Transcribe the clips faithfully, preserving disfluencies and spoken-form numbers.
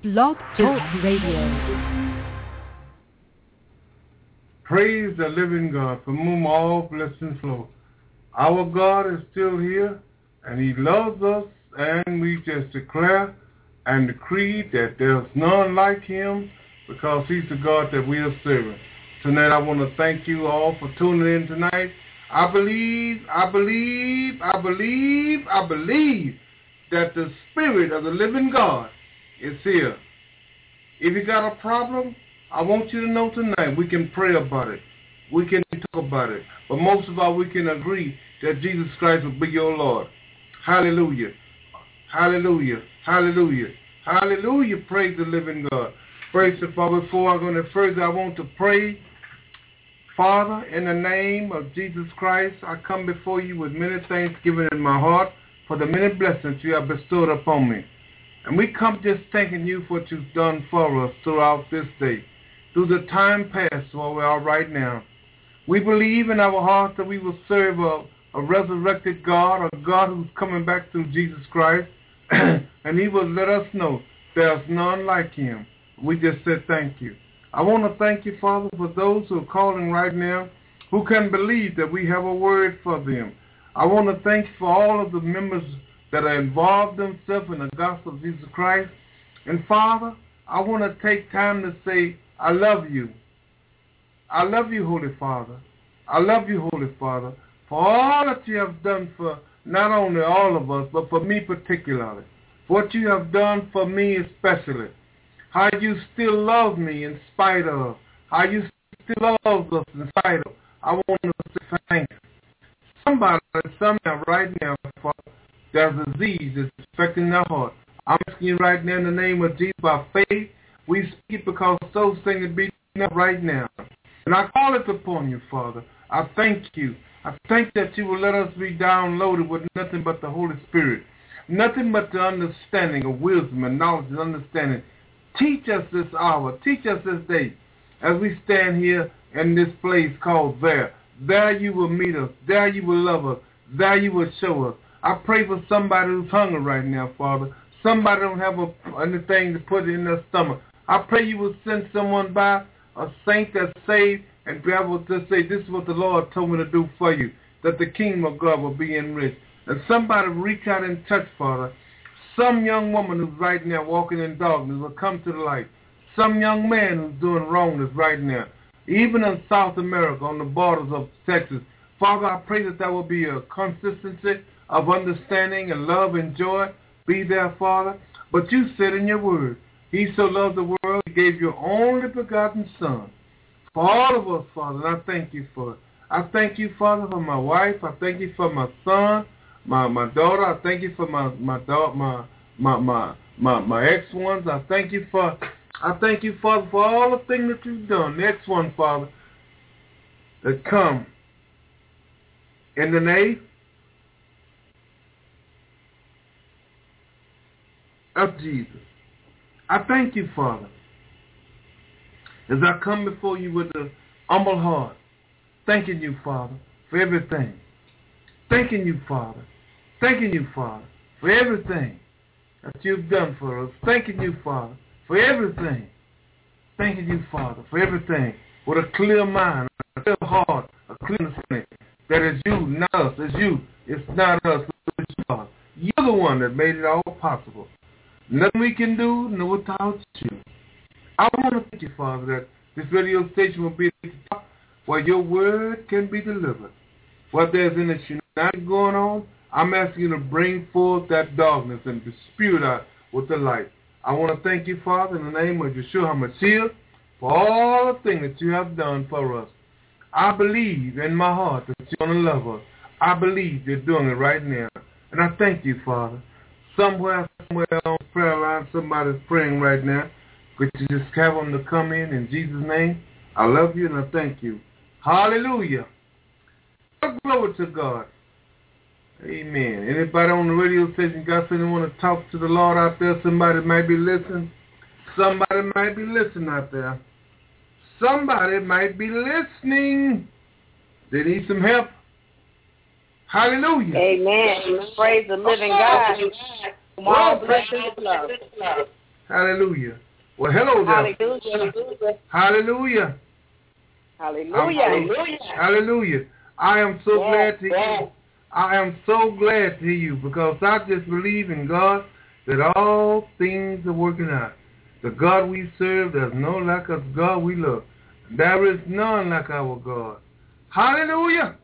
Blog Talk Radio. Praise the living God, from whom all blessings flow. Our God is still here, and He loves us, and we just declare and decree that there's none like Him, because He's the God that we are serving. Tonight I want to thank you all for tuning in tonight. I believe, I believe, I believe, I believe that the Spirit of the living God is here. If you got a problem, I want you to know tonight we can pray about it. We can talk about it. But most of all, we can agree that Jesus Christ will be your Lord. Hallelujah. Hallelujah. Hallelujah. Hallelujah. Praise the living God. Praise the Father. Before I go any further, I want to pray. Father, in the name of Jesus Christ, I come before you with many thanksgiving in my heart for the many blessings you have bestowed upon me. And we come just thanking you for what you've done for us throughout this day, through the time past where we are right now. We believe in our hearts that we will serve a, a resurrected God, a God who's coming back through Jesus Christ, and He will let us know there's none like Him. We just said thank you. I want to thank you, Father, for those who are calling right now who can believe that we have a word for them. I want to thank you for all of the members that are involved themselves in the gospel of Jesus Christ. And Father, I want to take time to say, I love you. I love you, Holy Father. I love you, Holy Father, for all that you have done for not only all of us, but for me particularly. For what you have done for me especially. How you still love me in spite of. How you still love us in spite of. I want to say thank you. Somebody, somewhere right now, Father, there's a disease that's affecting their heart. I'm asking you right now in the name of Jesus, by faith, we speak because those things are being right now. And I call it upon you, Father. I thank you. I thank that you will let us be downloaded with nothing but the Holy Spirit. Nothing but the understanding of wisdom and knowledge and understanding. Teach us this hour. Teach us this day as we stand here in this place called there. There you will meet us. There you will love us. There you will show us. I pray for somebody who's hungry right now, Father. Somebody don't have a, anything to put in their stomach. I pray you will send someone by, a saint that's saved, and be able to say, this is what the Lord told me to do for you, that the kingdom of God will be enriched. And somebody reach out and touch, Father. Some young woman who's right now walking in darkness will come to the light. Some young man who's doing wrongness right now. Even in South America, on the borders of Texas. Father, I pray that there will be a consistency of understanding and love and joy. Be there, Father. But you said in your word, He so loved the world, He gave your only begotten Son. For all of us, Father, and I thank you for it. I thank you, Father, for my wife. I thank you for my son, my my daughter. I thank you for my my daughter, my my my my, my ex-ones. I thank you for I thank you, Father, for all the things that you've done. The next one, Father, that come in the name of Jesus. I thank you, Father, as I come before you with a humble heart, thanking you, Father, for everything. Thanking you, Father. Thanking you, Father, for everything that you've done for us. Thanking you, Father, for everything. Thanking you, Father, for everything. With a clear mind, a clear heart, a clear understanding. That is you, not us. It's you. It's not us. It's you, Father. You're the one that made it all possible. Nothing we can do, no without you. I want to thank you, Father, that this radio station will be at the top where your word can be delivered. Where there's any shenanigans going on, I'm asking you to bring forth that darkness and dispute it out with the light. I want to thank you, Father, in the name of Yeshua HaMashiach, for all the things that you have done for us. I believe in my heart that you're going to love us. I believe you're doing it right now. And I thank you, Father. Somewhere, somewhere on the prayer line, somebody's praying right now. Could you just have them to come in in Jesus' name? I love you and I thank you. Hallelujah. Glory to God. Amen. Anybody on the radio station got something want to talk to the Lord out there? Somebody might be listening. Somebody might be listening out there. Somebody might be listening. They need some help. Hallelujah. Amen. Praise the living God. All blessings love. Hallelujah. Well, hello there. Hallelujah. Hallelujah. Hallelujah. Hallelujah. Hallelujah. I am so Yes, glad to yes. hear. I am so glad to hear you because I just believe in God that all things are working out. The God we serve, there's no like us. God we love. There is none like our God. Hallelujah.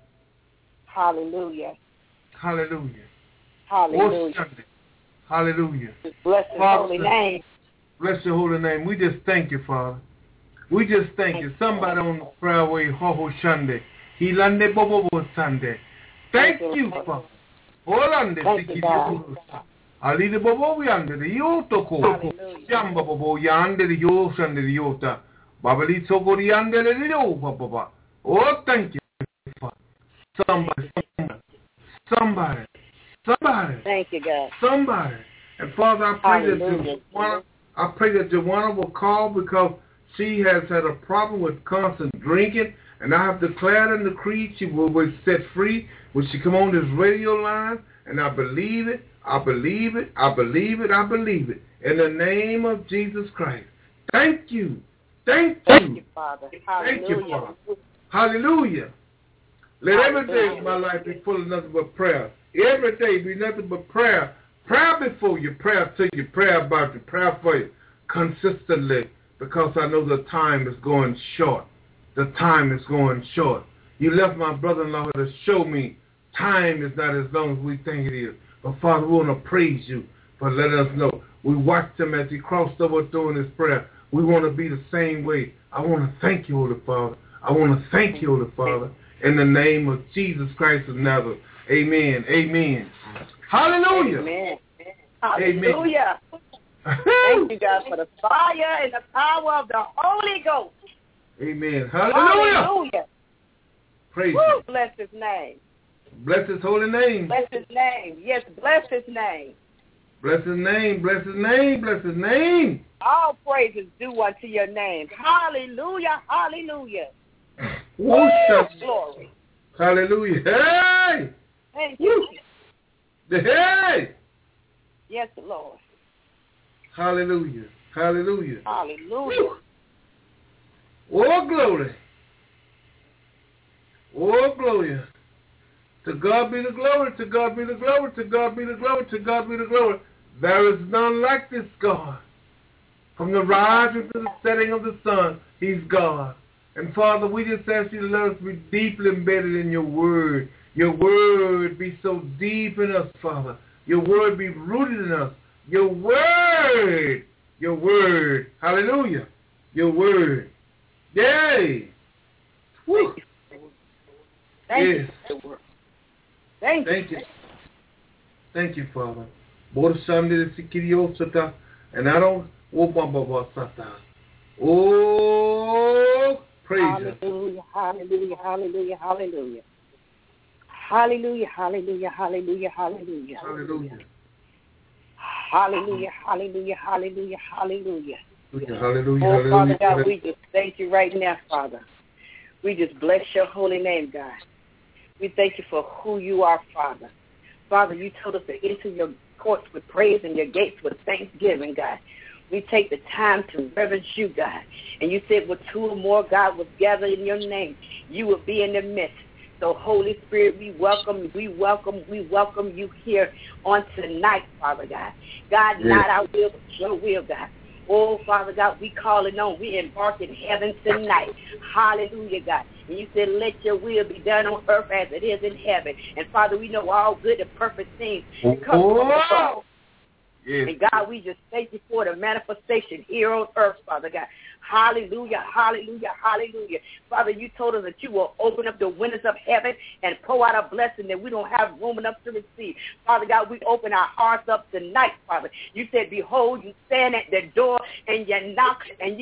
Hallelujah. Hallelujah. Hallelujah. Oh, hallelujah. Bless His Father, holy name. Bless your holy name. We just thank you, Father. We just thank you. Somebody on the prayer way, ho ho shande. Hilande bobo bo sande. Thank you, Father. Holande siki bobo. Ali de bobo yande de yoto ko. Yamba bobo yande de yo shande de yota. Babali sokori yande de yo baba. Oh, thank you, Father. Somebody, somebody, somebody. Thank you, God. Somebody. And Father, I pray Hallelujah. that Joanna, I pray that Joanna will call because she has had a problem with constant drinking, and I have declared and decreed she will be set free when she come on this radio line, and I believe it, I believe it, I believe it, I believe it. In the name of Jesus Christ. Thank you. Thank you. Thank you, Father. Thank you, Hallelujah. Father. Hallelujah. Let every day of my life be full of nothing but prayer. Every day be nothing but prayer. Prayer before you, prayer to you, prayer about you, prayer for you, consistently, because I know the time is going short. The time is going short. You left my brother-in-law to show me time is not as long as we think it is. But Father, we want to praise you for letting us know. We watched him as he crossed over doing his prayer. We want to be the same way. I want to thank you, Holy Father. I want to thank you, Holy Father, in the name of Jesus Christ of Nazareth. Amen. Amen. Hallelujah. Amen. Hallelujah. Amen. Thank you, God, for the fire and the power of the Holy Ghost. Amen. Hallelujah. Hallelujah. Praise Woo, you. bless His name. Bless his holy name. Bless His name. Yes, bless His name. Bless his name. Bless his name. Bless his name. All praises due unto your name. Hallelujah. Hallelujah. Woo, glory. Hallelujah. Hey. Thank you. Hey. Yes, Lord. Hallelujah. Hallelujah. Hallelujah. Oh, glory. Oh, glory. To God be the glory. To God be the glory. To God be the glory. To God be the glory. There is none like this God. From the rising to the setting of the sun, He's God. And Father, we just ask you to let us be deeply embedded in your word. Your word be so deep in us, Father. Your word be rooted in us. Your word. Your word. Hallelujah. Your word. Yay. Woo. Thank yes. you. Thank, Thank you. you. Thank you, Father. And I don't. Oh, praise Hallelujah, hallelujah, hallelujah, hallelujah. Hallelujah, hallelujah, hallelujah, hallelujah. Hallelujah. Hallelujah, hallelujah, hallelujah, hallelujah. Hallelujah, oh, hallelujah. Father God, we just thank you right now, Father. We just bless your holy name, God. We thank you for who you are, Father. Father, you told us to enter your courts with praise and your gates with thanksgiving, God. We take the time to reverence you, God. And you said, with two or more, God, was gathered in your name, you will be in the midst. So, Holy Spirit, we welcome, we welcome, we welcome you here on tonight, Father God. God, yes. Not our will, but your will, God. Oh, Father God, we call it on. We embark in heaven tonight. Hallelujah, God. And you said, let your will be done on earth as it is in heaven. And, Father, we know all good and perfect things come from the Father. Yes. And, God, we just thank you for the manifestation here on earth, Father God. Hallelujah, hallelujah, hallelujah. Father, you told us that you will open up the windows of heaven and pour out a blessing that we don't have room enough to receive. Father God, we open our hearts up tonight, Father. You said, behold, you stand at the door and you knock and you want to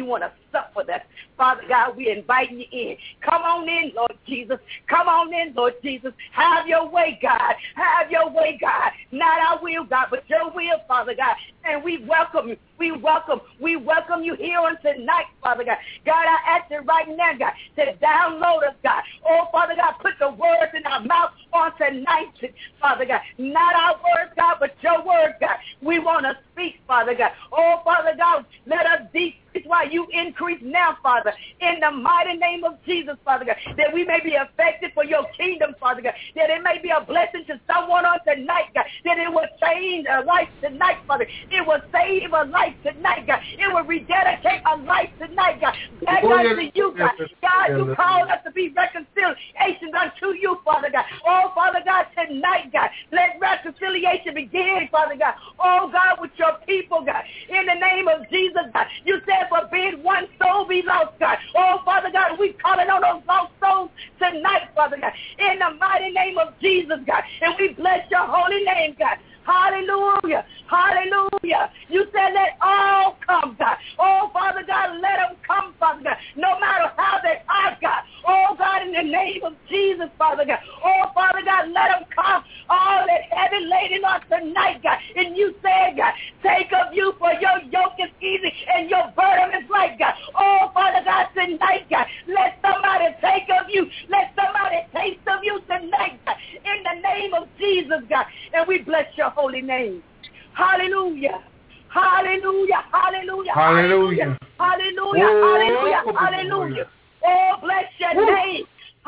sup with us. Father God, we invite you in. Come on in, Lord Jesus. Come on in, Lord Jesus. Have your way, God. Have your way, God. Not our will, God, but your will, Father God. And we welcome you. We welcome, we welcome you here on tonight, Father God. God, I ask you right now, God, to download us, God. Oh, Father God, put the words in our mouth on tonight, Father God. Not our words, God, but your words, God. We want to speak, Father God. Oh, Father God, let us decrease while you increase now, Father, in the mighty name of Jesus, Father God, that we may be effective for your kingdom, Father God, that it may be a blessing to someone on tonight, God, that it will change a life tonight, Father. It will save a life tonight, God. It will rededicate a life tonight, God. Back Oh, unto yes, you, God. yes, God, yes, you yes. called us to be reconciliations unto you, Father God. Oh, Father God, tonight, God, let reconciliation begin, Father God. Oh, God, with your people, God. In the name of Jesus, God. You said for being one soul be lost, God. Oh, Father God, we calling on those lost souls tonight, Father God. In the mighty name of Jesus, God. And we bless your holy name, God. Hallelujah. Hallelujah. You said let all come, God. Oh, Father God, let them come, Father God. No matter how they are, God. Oh, God, in the name of Jesus, Father God. Oh, Father God, let them come. All that heavy laden on tonight, God. And you said, God, take of you for your yoke is easy and your burden is light, God. Oh, Father God, tonight, God. Let somebody take of you. Let somebody taste of you tonight, God. In the name of Jesus, God. And we bless your holy name. Hallelujah. Hallelujah. Hallelujah. Hallelujah. Hallelujah. Hallelujah. Hallelujah. Oh, bless your name.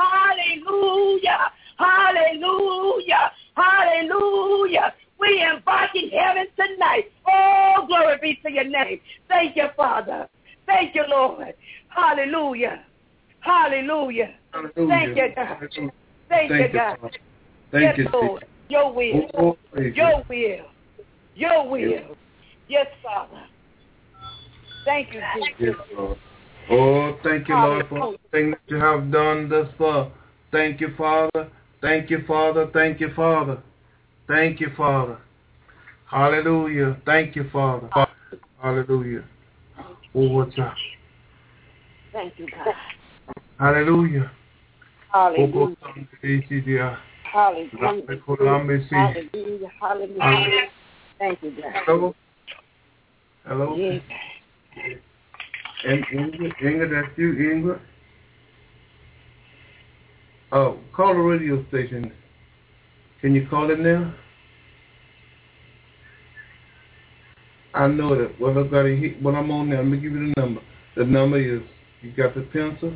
Hallelujah. Hallelujah. Hallelujah. We embark in heaven tonight. Oh, glory be to your name. Thank you, Father. Thank you, Lord. Hallelujah. Hallelujah. Hallelujah. Thank you, God. Hallelujah. Thank you, God. Father. Thank yes, you, Lord. Jesus. Your will. Oh, praise Your you. will. Your will. Yes, Father. Thank you, Jesus. Yes, Lord. Oh, thank you, Lord, for the thing that you have done thus far. Thank you, Father. Thank you, Father. Thank you, Father. Thank you, Father. Hallelujah. Thank you, Father. Hallelujah. Oh, what's up? Thank you, God. Hallelujah. Hallelujah. Hallelujah. Hallelujah. Hallelujah. Hallelujah. Thank you, God. Hello. Hello. Yes. And Ingrid, Ingrid, that's you, Ingrid? Oh, call the radio station. Can you call it now? I know that. Well, I've got to hit, when I'm on there, let me give you the number. The number is, you got the pencil?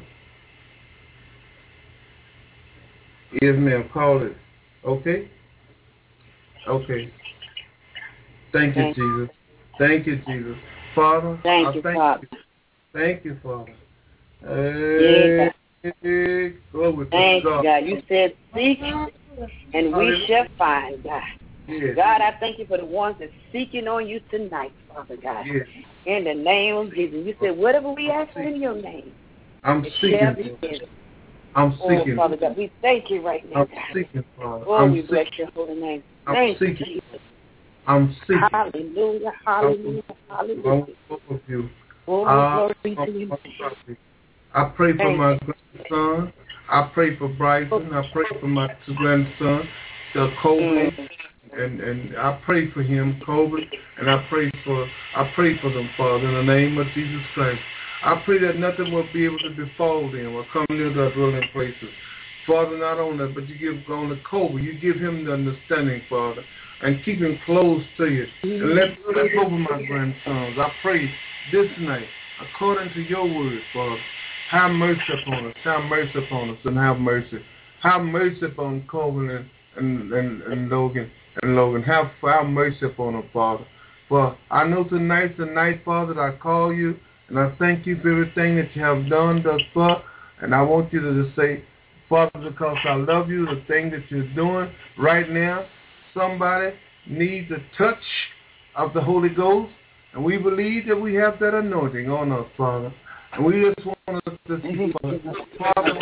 Yes, ma'am. Call it. Okay? Okay. Thank you, Thank Jesus. Thank you, Jesus. Father, Thank I you, thank Father. you. Thank you, Father. Yeah. Hey, glory to Thank you, God. God. You said seek and we Hallelujah. shall find, God. Yes. God, I thank you for the ones that's seeking on you tonight, Father God. Yes. In the name of Jesus. You said whatever we ask in your name, I'm it shall be seeking. given. I'm Oh, seeking. Father God, we thank you right now, I'm God. seeking, Father. Oh, I'm we bless seeking. your holy name. I'm Thank you, seeking. Jesus. I'm seeking. Hallelujah, hallelujah, hallelujah. I'm of you. Oh, Uh, glory be to your name. I pray for Thank my you. grandson. I pray for Bryson. I pray for my two grandson, the Colvin, Mm. and and I pray for him, Colvin, and I pray for I pray for them, Father, in the name of Jesus Christ. I pray that nothing will be able to befall them or come near their dwelling places. Father, not only that, but you give on the Colvin, you give him the understanding, Father, and keep him close to you. And let let over my grandsons. I pray this night, according to your word, Father. Have mercy upon us. Have mercy upon us, and have mercy. Have mercy upon Colvin and, and, and, and Logan and Logan. Have have mercy upon them, Father. For I know tonight's the night, Father, that I call you, and I thank you for everything that you have done thus far. And I want you to just say, Father, because I love you, the thing that you're doing right now, somebody needs a touch of the Holy Ghost, and we believe that we have that anointing on us, Father. And we just want to see, Father,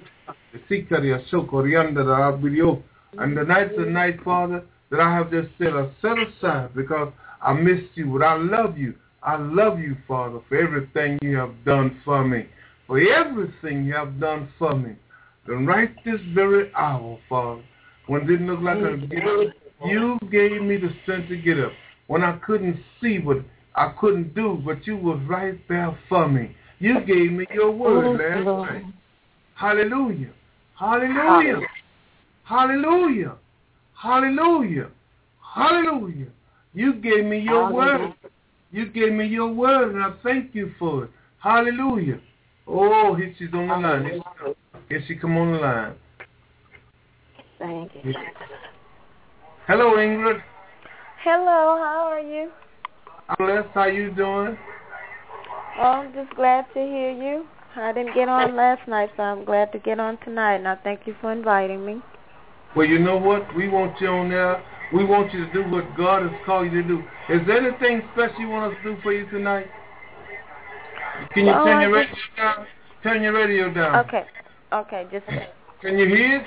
and the night's the night, Father, that I have just set, set aside because I missed you, but I love you. I I love you, Father, for everything you have done for me, for everything you have done for me. And right this very hour, Father, when it didn't look like I could get up, you gave me the strength to get up. When I couldn't see what I couldn't do, but you was right there for me. You gave me your word last night. Hallelujah. Hallelujah. Hallelujah. Hallelujah. Hallelujah. You gave me your word. You gave me your word, and I thank you for it. Hallelujah. Oh, here she's on the line. Here she, here she come on the line. Thank you. Hello, Ingrid. Hello, how are you? I'm blessed. How you doing? Oh, I'm just glad to hear you. I didn't get on last night, so I'm glad to get on tonight, and I thank you for inviting me. Well, you know what? We want you on there. We want you to do what God has called you to do. Is there anything special you want us to do for you tonight? Can you well, turn your just... radio down? Turn your radio down. Okay. Okay, just... Can you hear it?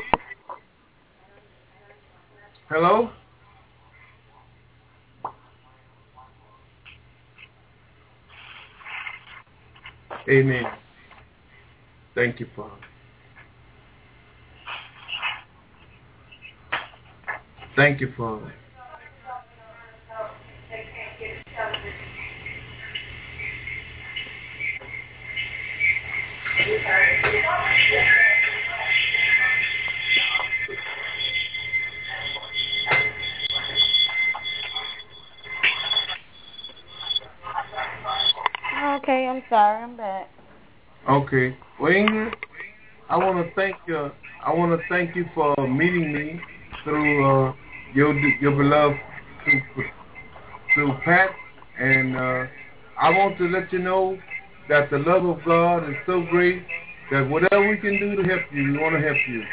Hello? Amen. Thank you, Father. Thank you, Father. Okay, I'm sorry, I'm back. Okay. Well, Ingrid, I want to thank you. I want to thank you for meeting me through uh, your your beloved through, through Pat, and uh, I want to let you know that the love of God is so great that whatever we can do to help you, we want to help you.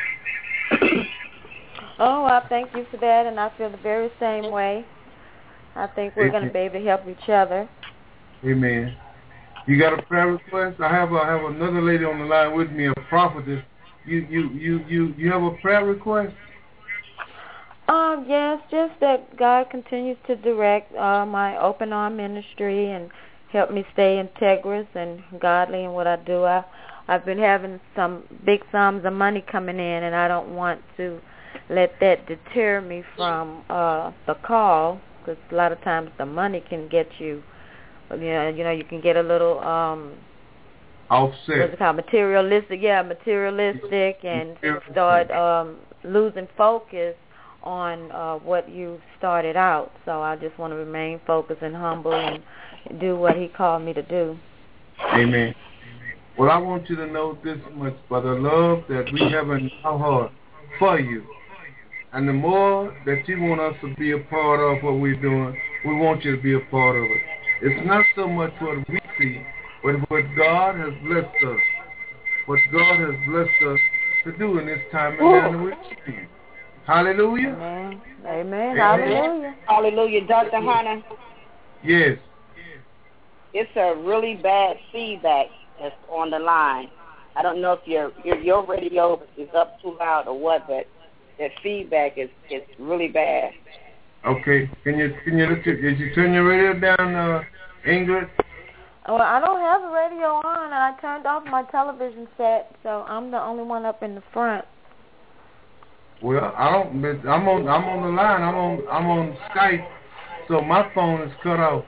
Oh, I thank you for that, and I feel the very same way. I think we're going to be able to help each other. Amen. You got a prayer request? I have a, I have another lady on the line with me, a prophetess. You you you you you have a prayer request? Um, yes, just that God continues to direct uh, my open arm ministry and help me stay integrous and godly in what I do. I I've been having some big sums of money coming in, and I don't want to let that deter me from uh, the call, because a lot of times the money can get you. You know, you know, you can get a little um, offset. What's it called? Materialistic, yeah, materialistic, and start um, losing focus on uh, what you started out. So I just want to remain focused and humble and do what He called me to do. Amen. Well, I want you to know this much, by the love that we have in our heart for you, and the more that you want us to be a part of what we're doing, we want you to be a part of it. It's not so much what we see, but what God has blessed us, what God has blessed us to do in this time and manner with you. Hallelujah. Amen. Amen. Hallelujah. Hallelujah. Doctor Hunter. Yes. It's a really bad feedback that's on the line. I don't know if your your, your radio is up too loud or what, but that feedback is, is really bad. Okay. Can you can you look at, did you turn your radio down, uh, Ingrid? Well, I don't have a radio on, and I turned off my television set, so I'm the only one up in the front. Well, I don't. I'm on. I'm on the line. I'm on. I'm on Skype, so my phone is cut off.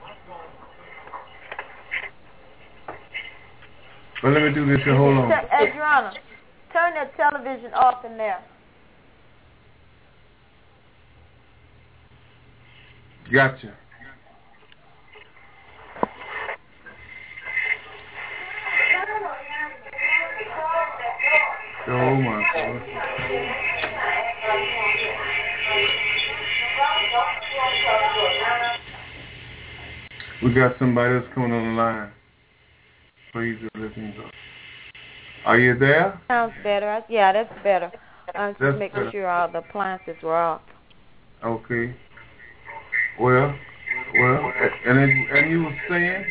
But let me do this here. Hold on. Adriana, turn that television off in there. Gotcha. Oh my God. We got somebody else coming on the line. Praise the living God. Are you there? Sounds better. Yeah, that's better. I was That's just making better. sure all the appliances were off. Okay. Well, well, and it, and you were saying?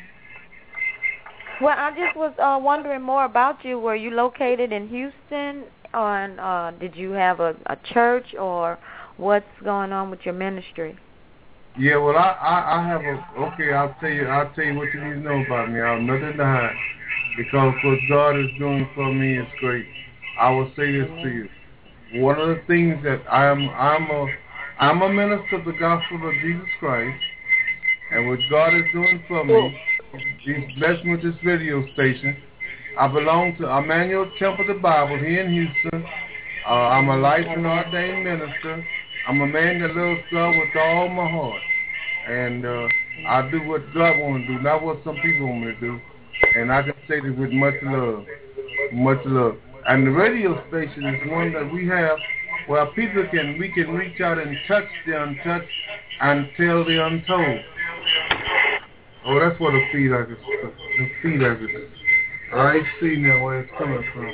Well, I just was uh, wondering more about you. Were you located in Houston, or uh, did you have a, a church, or what's going on with your ministry? Yeah, well, I, I, I have a, okay, I'll tell you, I'll tell you what you need to know about me. I have nothing to hide. Because what God is doing for me is great. I will say this to you. One of the things that I am, I'm a, I'm a minister of the gospel of Jesus Christ. And what God is doing for me, He's blessed me with this radio station. I belong to Emmanuel Temple of the Bible here in Houston. Uh, I'm a licensed and ordained minister. I'm a man that loves God with all my heart. And uh, I do what God wants to do, not what some people want me to do. And I can say this with much love, much love. And the radio station is one that we have where people can, we can reach out and touch the untouched and tell the untold. Oh, that's what the feedback is. The feedback is. I see now where it's coming from.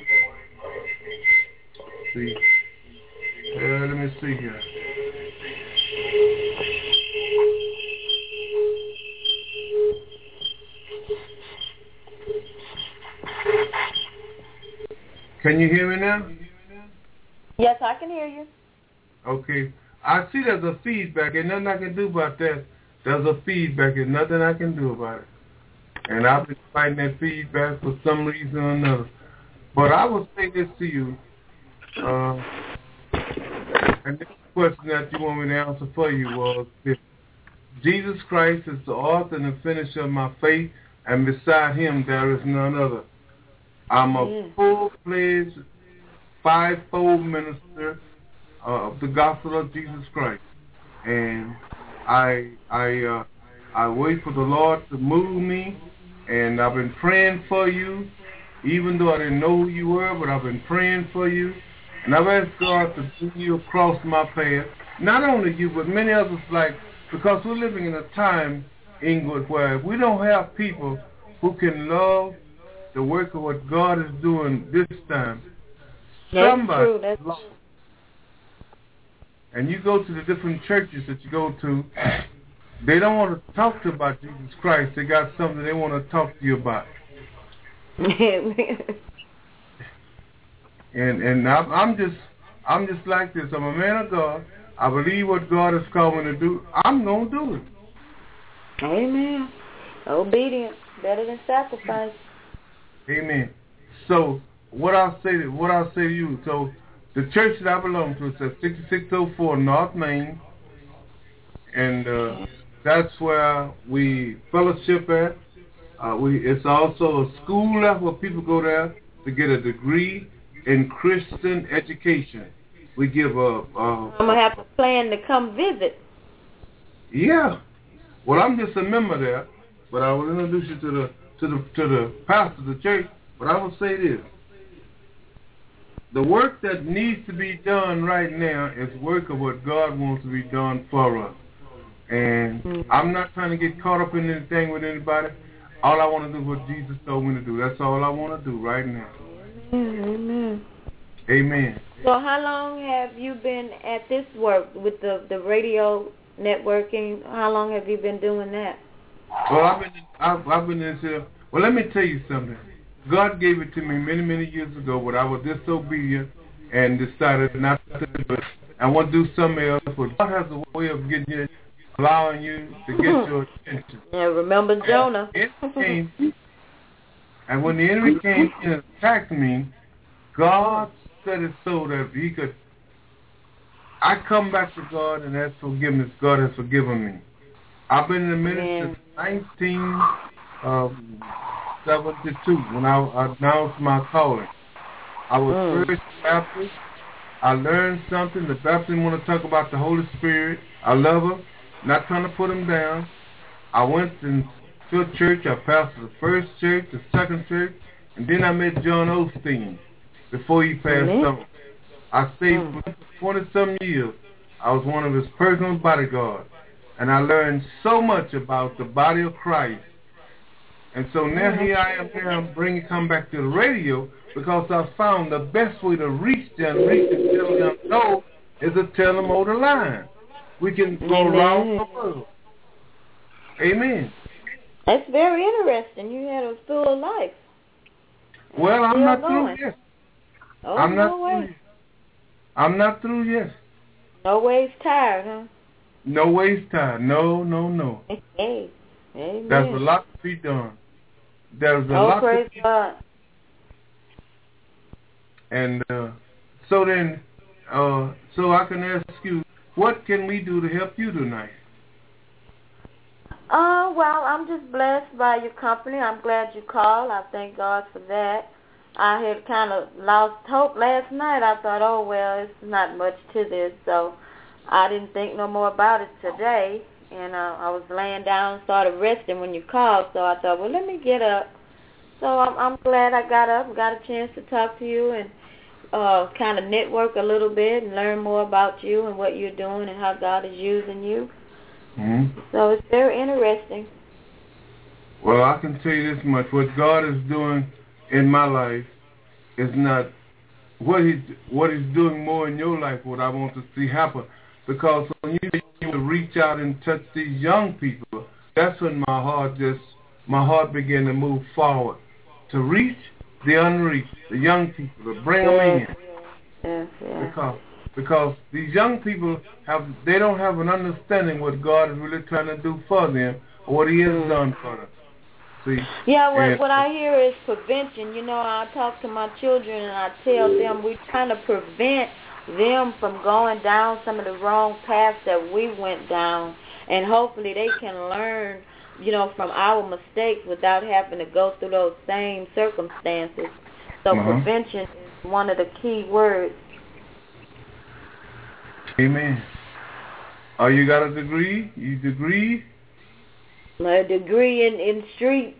See. Yeah, let me see here. Can you hear me now? Yes, I can hear you. Okay. I see there's a feedback, and nothing I can do about that. There's a feedback, and nothing I can do about it. And I've been fighting that feedback for some reason or another. But I will say this to you, uh, and this question that you want me to answer for you was this. Jesus Christ is the author and the finisher of my faith, and beside him there is none other. I'm a mm. full-fledged, five-fold minister uh, of the gospel of Jesus Christ. And I I uh, I wait for the Lord to move me, and I've been praying for you, even though I didn't know who you were, but I've been praying for you. And I've asked God to bring you across my path. Not only you, but many others, like, because we're living in a time, Inglewood, where we don't have people who can love the work of what God is doing this time. That's Somebody true. That's lost. And you go to the different churches that you go to, they don't want to talk to you about Jesus Christ. They got something they want to talk to you about. and and I'm, I'm just I'm just like this. I'm a man of God. I believe what God has called me to do. I'm gonna do it. Amen. Obedience better than sacrifice. Amen. So what I'll say to, what I'll say to you, so the church that I belong to is at sixty-six oh four North Main, and uh, that's where we fellowship at. Uh, we it's also a school there where people go there to get a degree in Christian education. We give a. a I'm gonna have to plan to come visit. Yeah. Well, I'm just a member there, but I will introduce you to the to the to the pastor of the church. But I will say this: the work that needs to be done right now is work of what God wants to be done for us. And mm-hmm. I'm not trying to get caught up in anything with anybody. All I want to do is what Jesus told me to do. That's all I want to do right now. Amen. Amen. So how long have you been at this work with the, the radio networking? How long have you been doing that? Well, I've been I've, I've been in here. Well, let me tell you something. God gave it to me many, many years ago, but I was disobedient and decided not to do it. I want to do something else, but God has a way of getting you, allowing you to get your attention. Yeah, remember Jonah. And, came, and when the enemy came and attacked me, God said it so that he could, I come back to God and ask forgiveness. God has forgiven me. I've been in the ministry since nineteen seventy-two when I announced my calling. I was mm. first Baptist. I learned something. The Baptists want to talk about the Holy Spirit. I love her. Not trying to put them down. I went into a church. I pastored the first church, the second church, and then I met John Osteen before he passed on. I stayed mm. for twenty-some years. I was one of his personal bodyguards. And I learned so much about the body of Christ. And so now here I am here, I'm bringing come back to the radio because I found the best way to reach them, reach them, tell them no, is to tell them over the line. We can go Amen. around the world. Amen. That's very interesting. You had a full life. Well, I'm not going. through yet. Oh, I'm no not way. through. I'm not through yet. No ways tired, huh? no waste time. No, no, no. Hey, amen. There's a lot to be done. There's a oh, lot praise to be God. And uh, so then, uh, so I can ask you, what can we do to help you tonight? Uh, well, I'm just blessed by your company. I'm glad you called. I thank God for that. I had kind of lost hope last night. I thought, oh, well, it's not much to this, so I didn't think no more about it today. And uh, I was laying down, started resting when you called, so I thought, well, let me get up. So I'm, I'm glad I got up, got a chance to talk to you and uh, kind of network a little bit and learn more about you and what you're doing and how God is using you. Mm-hmm. So it's very interesting. Well, I can tell you this much. What God is doing in my life is not what he's, what he's doing more in your life, what I want to see happen. Because when you reach out and touch these young people, that's when my heart just, my heart began to move forward. To reach the unreached, the young people, to bring them in. Yes, yes. Because, because these young people, have they don't have an understanding what God is really trying to do for them or what he has mm. done for them. See? Yeah, what, and, what I hear is prevention. You know, I talk to my children and I tell them we're trying to prevent them from going down some of the wrong paths that we went down. And hopefully they can learn, you know, from our mistakes without having to go through those same circumstances. So uh-huh. prevention is one of the key words. Amen. Oh, you got a degree? You degree? My degree in, in streets.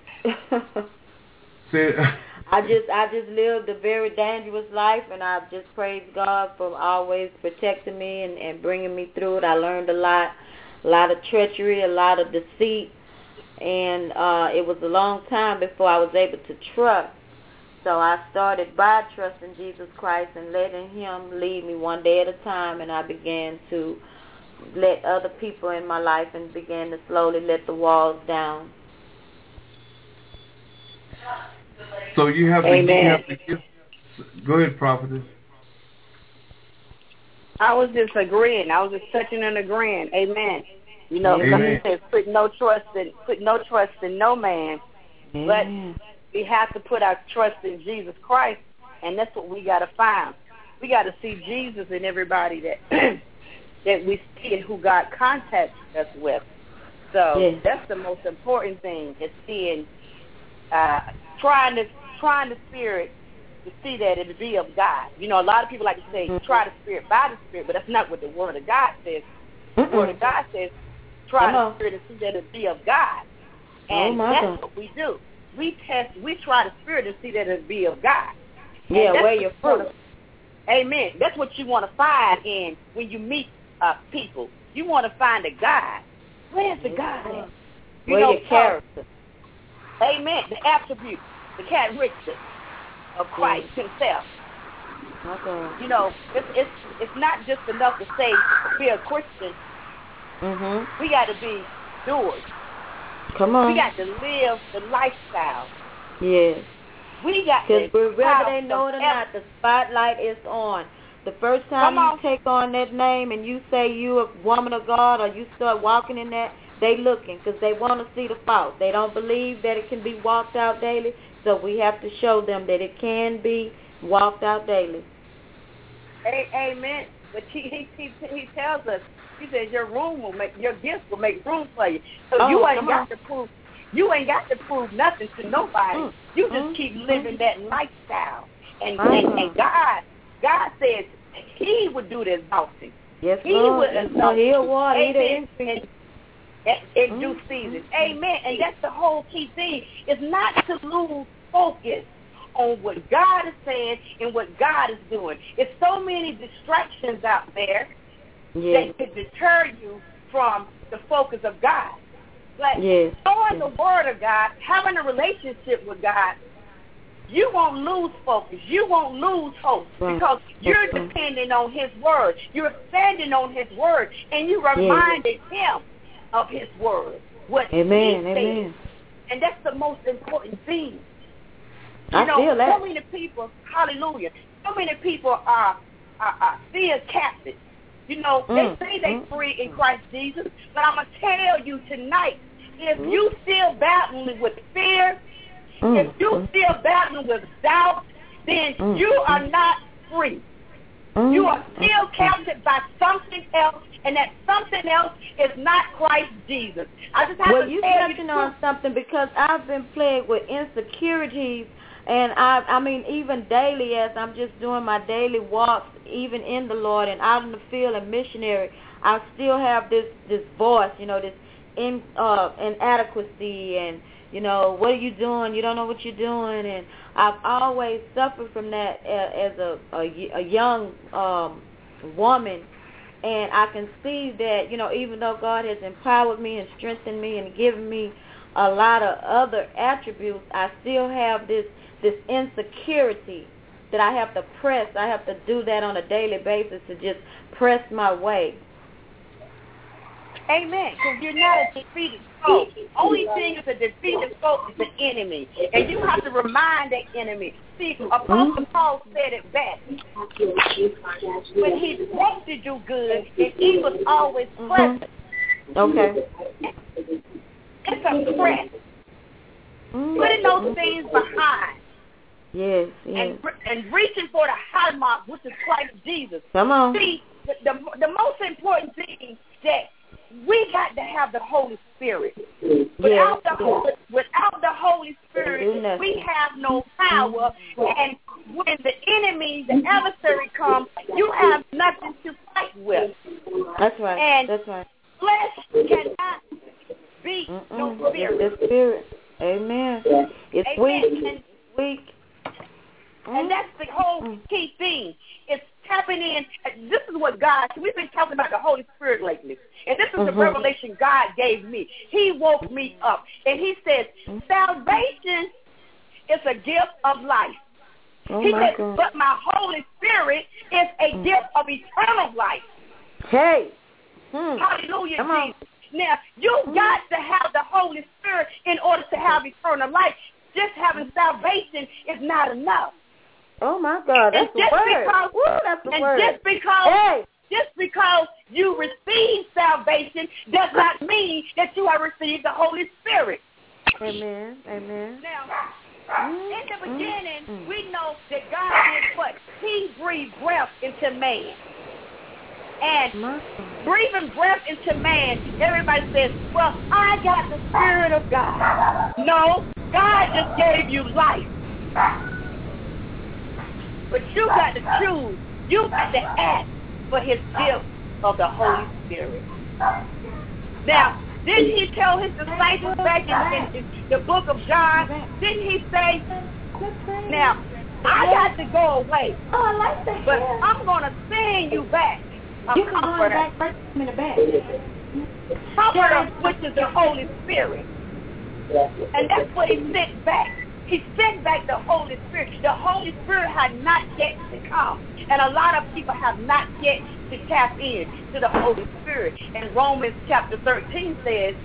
I just I just lived a very dangerous life, and I just praise God for always protecting me and, and bringing me through it. I learned a lot, a lot of treachery, a lot of deceit, and uh, it was a long time before I was able to trust. So I started by trusting Jesus Christ and letting him lead me one day at a time, and I began to let other people in my life and began to slowly let the walls down. So you have to, Amen. you have to give, go ahead, prophetess. I was just agreeing. I was just touching and agreeing. Amen. You know, Amen. says put no trust in put no trust in no man, Amen. but we have to put our trust in Jesus Christ, and that's what we got to find. We got to see Jesus in everybody that that we see and who God contacts us with. So yes. that's the most important thing, is seeing, uh, trying to trying the spirit to see that it be of God. You know, a lot of people like to say, try the spirit by the spirit, but that's not what the Word of God says. Mm-mm. The Word of God says, try Come on. the spirit and see that it be of God. And oh that's God. what we do. We test, we try the spirit and see that it be of God. Yeah, where your fruit. Amen. That's what you want to find in when you meet uh, people. You want to find a God. Where's the God at? You where know, your character. Amen. The attributes, the characteristics of Christ yeah. himself. Okay. You know, it's it's it's not just enough to say be a Christian. Mhm. We got to be doers. Come on. We got to live the lifestyle. Yes. We got to. Because whether they know it or ever. not, the spotlight is on. The first time on. you take on that name and you say you a woman of God or you start walking in that, they looking because they want to see the fault. They don't believe that it can be walked out daily, so we have to show them that it can be walked out daily. Amen. But he he he, he tells us, he says your room will make your gifts will make room for you. So oh, you ain't got on. to prove you ain't got to prove nothing to nobody. Mm. You just mm. keep living that lifestyle. And, uh-huh. and and God God says he would do the exalting. Yes, he Lord. would yes, exalt He'll you. water Amen. in, in, in mm. due season. Amen. And that's the whole key thing. It's not to lose focus on what God is saying and what God is doing. It's so many distractions out there yes. that could deter you from the focus of God. But yes. knowing yes. the Word of God, having a relationship with God, you won't lose focus. You won't lose hope because you're depending on His Word. You're standing on His Word, and you reminded yes. Him of His Word. What Amen. He Amen. said. And that's the most important thing. You I know, feel that. so many people, hallelujah, so many people are, are, are still captive You know, Mm. they say they Mm. free in Christ Jesus, but I'm going to tell you tonight, if Mm. you still battling with fear, Mm. if you Mm. still battling with doubt, then Mm. you are not free. Mm. You are still captured by something else, and that something else is not Christ Jesus. I just have Well, to you tell touching you on something, because I've been plagued with insecurities, and I, I mean, even daily, as I'm just doing my daily walks, even in the Lord and out in the field and missionary, I still have this this voice, you know, this in uh, inadequacy, and you know, what are you doing? You don't know what you're doing, and I've always suffered from that as a a, a young um, woman. And I can see that, you know, even though God has empowered me and strengthened me and given me a lot of other attributes, I still have this this insecurity that I have to press. I have to do that on a daily basis to just press my way. Amen. Because you're not a defeated foe. Only thing is a defeated foe is the enemy. And you have to remind that enemy. See, Apostle mm-hmm. Paul said it best. When he wants to do good, and he was always present. Mm-hmm. Okay. It's a press. Mm-hmm. Putting those things behind. Yes, yes. And, and reaching for the high mark, which is Christ Jesus. Come on. See, the, the, the most important thing that we got to have the Holy Spirit. Without, yes, the, Holy, yes. without the Holy Spirit, we have no power. And when the enemy, the adversary comes, you have nothing to fight with. That's right. And That's right. Flesh cannot beat Mm-mm. no spirit. It's the spirit. Amen. It's Amen. weak. And, weak. And that's the whole key thing. It's tapping in. This is what God, we've been talking about the Holy Spirit lately. And this is mm-hmm. the revelation God gave me. He woke me up. And he says, salvation is a gift of life. Oh he my says, God. but my Holy Spirit is a mm. gift of eternal life. Hey. Hmm. Hallelujah, Come on. Jesus. Now, you mm. got to have the Holy Spirit in order to have eternal life. Just having salvation is not enough. Oh my God, that's the word. Because, Woo, that's the and word. just because, hey. just because you receive salvation does not mean that you have received the Holy Spirit. Amen. Amen. Now, mm, in the beginning, mm, we know that God did what? He breathed breath into man. And breathing breath into man, everybody says, well, I got the Spirit of God. No, God just gave you life. But you got to choose. You got to ask for his gift of the Holy Spirit. Now, didn't he tell his disciples back in, in, in the book of John, didn't he say, now, I got to go away, oh, I like that. but I'm going to send you back a you can comforter. Back, right in the back. Comforter, which is the Holy Spirit. And that's what he sent back. He sent back the Holy Spirit. The Holy Spirit had not yet to come. And a lot of people have not yet to tap in to the Holy Spirit. And Romans chapter thirteen says,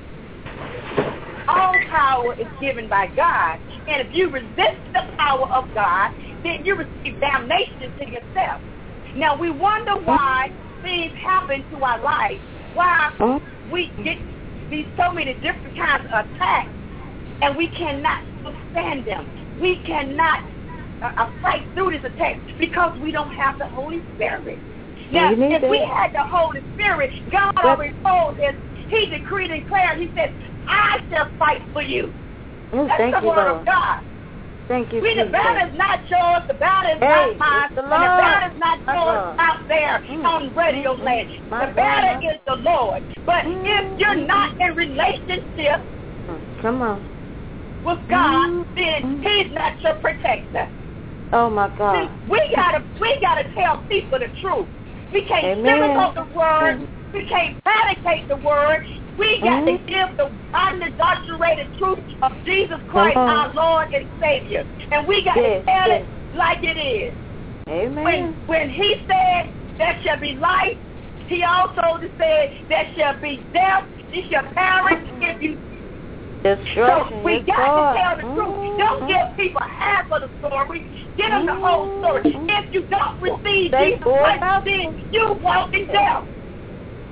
all power is given by God. And if you resist the power of God, then you receive damnation to yourself. Now, we wonder why things happen to our life, why we get these so many different kinds of attacks, and we cannot withstand them. We cannot uh, fight through this attack because we don't have the Holy Spirit. Now, if we had the Holy Spirit, God already told us, he decreed and declared, he said, I shall fight for you. Mm, That's thank the you, word Lord. of God. Thank you, We, the Jesus. battle is not yours, the battle is hey, not mine, the and the battle is not yours uh-huh. out there mm. on radio mm-hmm. land. My the battle God. is the Lord. But mm-hmm. if you're not in relationship Come on. with God, mm-hmm. then he's not your protector. Oh, my God. See, we gotta we gotta tell people the truth. We can't sugarcoat the word. Mm-hmm. We can't fabricate the word. We got mm-hmm. to give the unadulterated truth of Jesus Christ, our Lord and Savior. And we got yes, to tell yes. it like it is. Amen. When, when he said there shall be life, he also said there shall be death. You shall perish if you... Destruction. So we yes, got God. to tell the truth. Mm-hmm. Don't give people half of the story. Give them the whole story. If you don't receive they Jesus Christ, then you walk in death.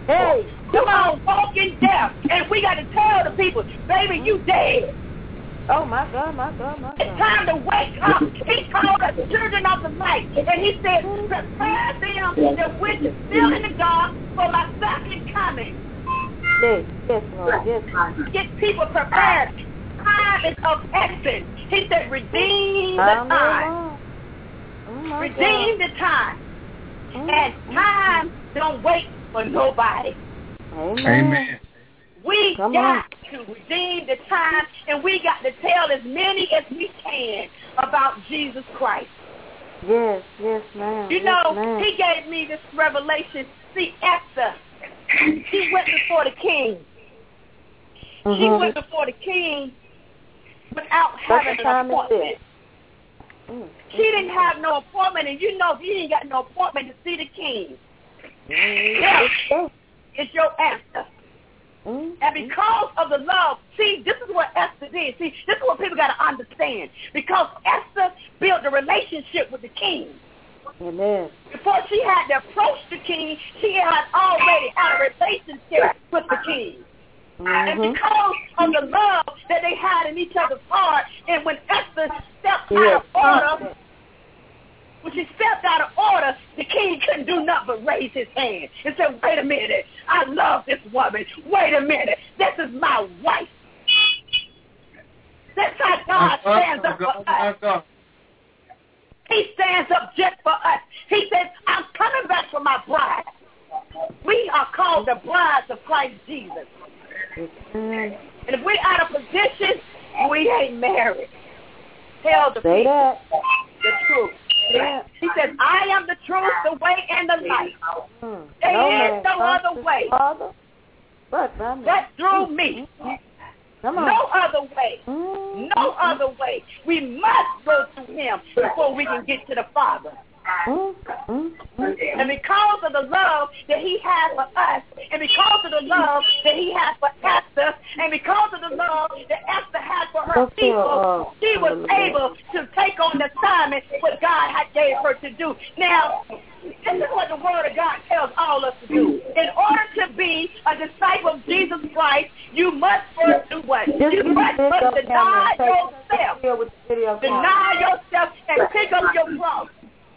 Hey, You are walking death. And we got to tell the people, baby, you dead. oh, my God, my God, my It's God. time to wake up. He called us children of the light. And he said, prepare them that which is still in the dark for my second coming. Yes, yes, Lord, yes, Lord. Get people prepared. Time is of essence. He said, redeem the Amen, time. Lord. Oh, my Redeem the time. God. And time don't wait for nobody. Amen. Amen. We Come got to redeem the time, and we got to tell as many as we can about Jesus Christ. Yes, yes, ma'am. You yes, know, ma'am. he gave me this revelation. See, Esther, she went before the king. She Mhm. went before the king without What having an time is appointment. this? Mm. She didn't have no appointment, and you know if you ain't got no appointment to see the king, Mm. this is your answer. Mm. And because of the love, see, this is what Esther did. See, this is what people got to understand. Because Esther built a relationship with the king. Amen. Before she had to approach the king, she had already had a relationship with the king. And Mhm. because of the love that they had in each other's heart, and when Esther stepped Yes. out of order, when she stepped out of order, the king couldn't do nothing but raise his hand and say, wait a minute, I love this woman. Wait a minute, this is my wife. That's how God stands up for us. He stands up just for us. He says, I'm coming back for my bride. We are called the brides of Christ Jesus. Mm. And if we're out of position, we ain't married. Tell the Say people that. the truth. Yeah. He says, I am the truth, the way, and the life. Mm. There no is man no comes other to way the Father but by me. but through me. Come on. No other way. Mm. No other way. We must go through him before we can get to the Father. Mm. Mm. Mm. And because of the love that he has for us, and because of the love that he has for Esther, and because of the love that Esther has for her people, she was able to take on the assignment what God had gave her to do. Now, this is what the Word of God tells all of us to do. In order to be a disciple of Jesus Christ, you must first do what? You must first deny yourself. Deny yourself and pick up your cross.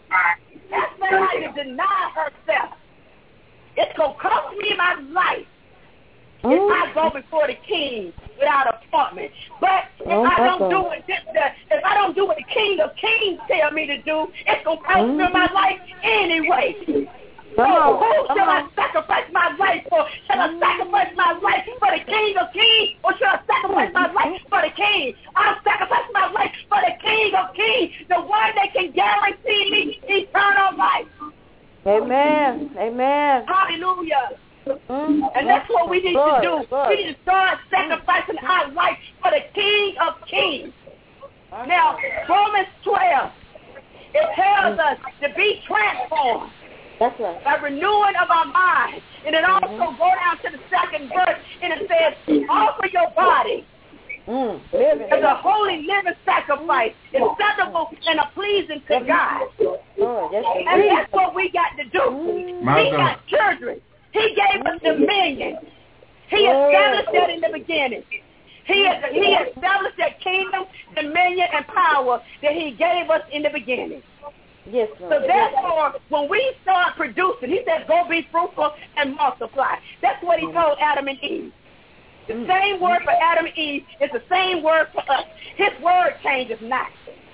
Esther had to deny herself. It's going to cost me my life if I go before the king without appointment. But if oh, I don't okay. do what this, the, if I don't do what the king of kings tell me to do, it's going to cost me my life anyway. So who shall I sacrifice my life for? Shall I sacrifice my life for the King of Kings, or shall I sacrifice my life for the King? I'll sacrifice my life for the King of Kings, the one that can guarantee me eternal life. Amen. Amen. Hallelujah. Mm. And that's what we need Lord, to do. Lord. We need to start sacrificing our life for the King of Kings. Now, Romans twelve, it tells us to be transformed. That's right. By renewing of our minds. And it also Mm-hmm. go down to the second verse, and it says, offer your body Mm. as a holy living sacrifice, acceptable and a pleasing to God. Lord, that's And that's what we got to do. My We God. got children. He gave us dominion. He established that in the beginning. He, he established that kingdom, dominion, and power that he gave us in the beginning. Yes, Lord. So therefore, when we start producing, he says, go be fruitful and multiply. That's what he told Adam and Eve. The same word for Adam and Eve is the same word for us. His word changes not.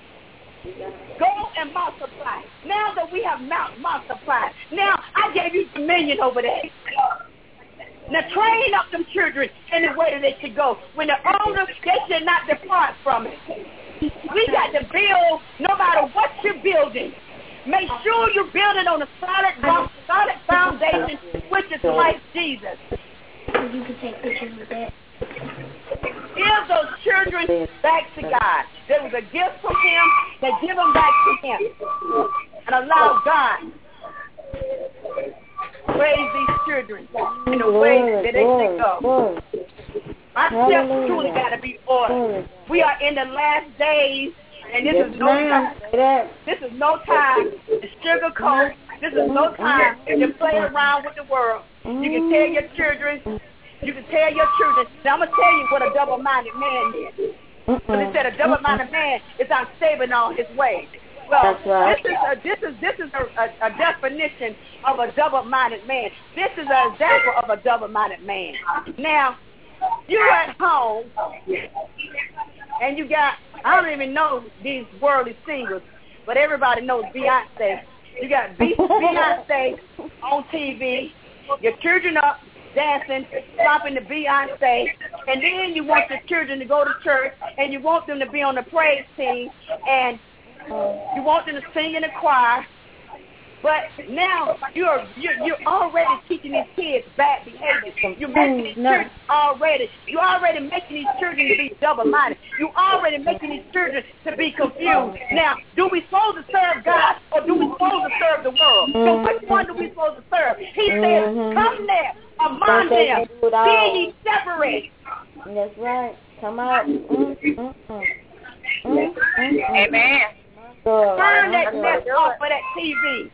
Go and multiply. Now that we have multiplied, now I gave you dominion over that. Now train up them children in the way that they should go. When they're older, they should not depart from it. We got to build no matter what you're building. Make sure you're building on a solid rock, solid foundation, which is like Jesus. You can take pictures with that. Give those children back to God. There was a gift from him. Now give them back to him. And allow God to raise these children in the way that they should go. Our steps truly got to be ordered. We are in the last days, and this is no time. This is no time to sugarcoat. This is no time to play around with the world. Mm. You can tell your children, you can tell your children. Now, I'm going to tell you what a double-minded man is. Because it said a double-minded man is unstable in all his ways. Well, That's right. this is a, this is this is a, a, a definition of a double-minded man. This is an example of a double-minded man. Now, you at home, and you got, I don't even know these worldly singers, but everybody knows Beyonce. You got B- Beyonce on T V, your children up dancing, stopping to Beyonce, and then you want your children to go to church, and you want them to be on the praise team, and you want them to sing in the choir. But now you're you're, you're already teaching these kids bad behavior. You're making these children already. You're already making these children to be double-minded. You're already making these children to be confused. Now, do we supposed to serve God or do we supposed to serve the world? So which one do we supposed to serve? He says, "Come there among them, be ye separate." That's right. Come out. Mm-hmm. Mm-hmm. Amen. Turn that mess off of that T V.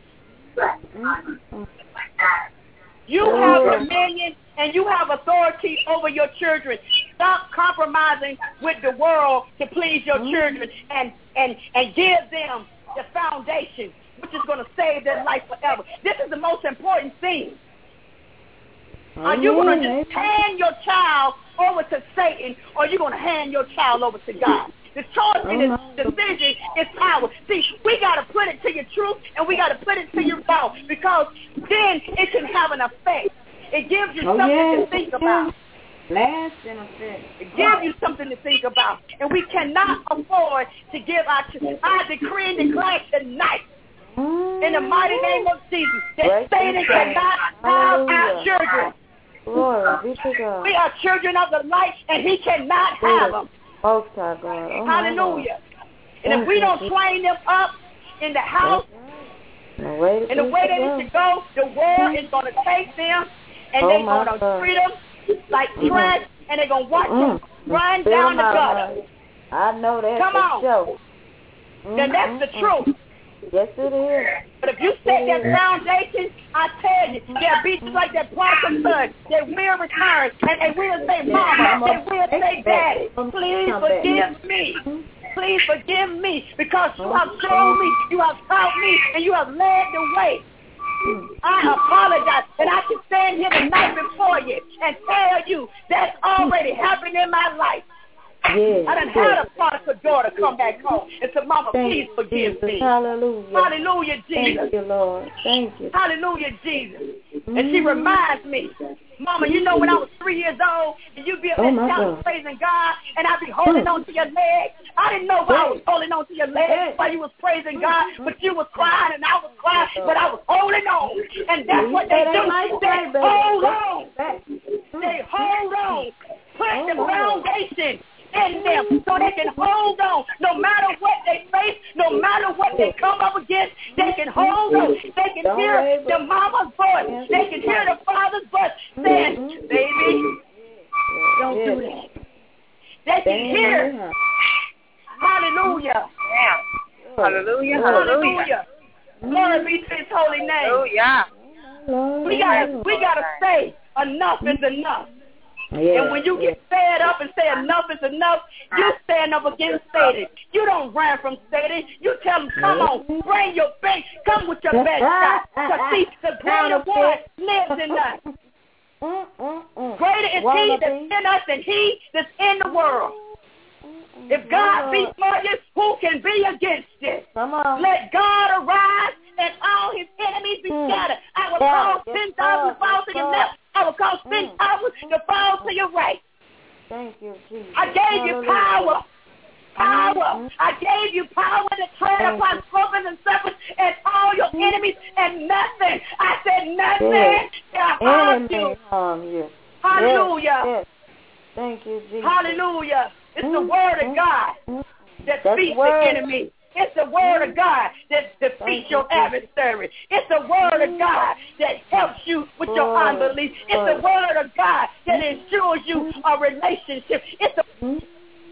You have dominion and you have authority over your children. Stop compromising with the world to please your children and, and, and give them the foundation, which is going to save their life forever. This is the most important thing. Are you going to just hand your child over to Satan, or are you going to hand your child over to God? The choice and the decision is power. See, we got to put it to your truth, and we got to put it to your mouth, because then it can have an effect. It gives you oh, something yes, to think about. Lasting effect. It gives you something to think about. And we cannot afford to give our children. I decree and declare tonight, in the mighty name of Jesus, that right. Satan cannot have our children. Glory be to God. We are children of the light, and he cannot have them. Most high God. Oh, hallelujah. And if we don't train them up in the house, no in the way they need to go, the world is going to take them, and oh they're going to treat them like trash, mm-hmm. and they're going to watch them mm-hmm. run Still down the gutter. I know that. Come on. Show. Then that's the truth. Yes, it is. But if you set that foundation, I tell you, they'll be just like that prodigal son. They will return, and they will say, Mama, they will say, Daddy, please forgive me. Please forgive me, because you have shown me, you have taught me, and you have led the way. I apologize, and I can stand here tonight before you and tell you that's already happened in my life. Yes, I done yes. had a prodigal daughter come back home and say, Mama, Thank please forgive Jesus. me. Hallelujah. Hallelujah, Jesus. Thank you, Lord. Thank you. Hallelujah, Jesus. Mm-hmm. And she reminds me, Mama, you know when I was three years old, and you'd be up oh there shouting, praising God, and I'd be holding mm. on to your leg. I didn't know why I was holding on to your leg while you was praising God, but you was crying and I was crying, but I was holding on. And that's what they do. They hold on. They hold on. Put the foundation in them so they can hold on. No matter what they face, no matter what they come up against, they can hold on. They can Don't hear the mama's voice. They can hear the father's voice saying, baby, don't do that. They can hear. Hallelujah. Hallelujah. Hallelujah. Glory be to his holy name. Hallelujah. We gotta we gotta say enough is enough. Yeah, and when you yeah. get fed up and say enough is enough, you stand up against Satan. You don't run from Satan. You tell him, come on, bring your best, come with your best shot. Because see, the greater one lives in us. Greater is he that's in us than he that's in the world. If God be for you, who can be against you? Come on. Let God arise and all his enemies be scattered. I will cause ten thousand to fall to your left. I will cause ten thousand to fall to your right. Thank you, Jesus. I gave you power. Power. I gave you power to tread upon scorpions and serpents and all your enemies, and nothing. I said nothing shall harm you. harm you. Hallelujah. Yes, yes. Thank you, Jesus. Hallelujah. It's the word of God that defeats the enemy. It's the word of God that defeats your adversary. It's the word of God that helps you with your unbelief. It's the word of God that ensures you a relationship. It's the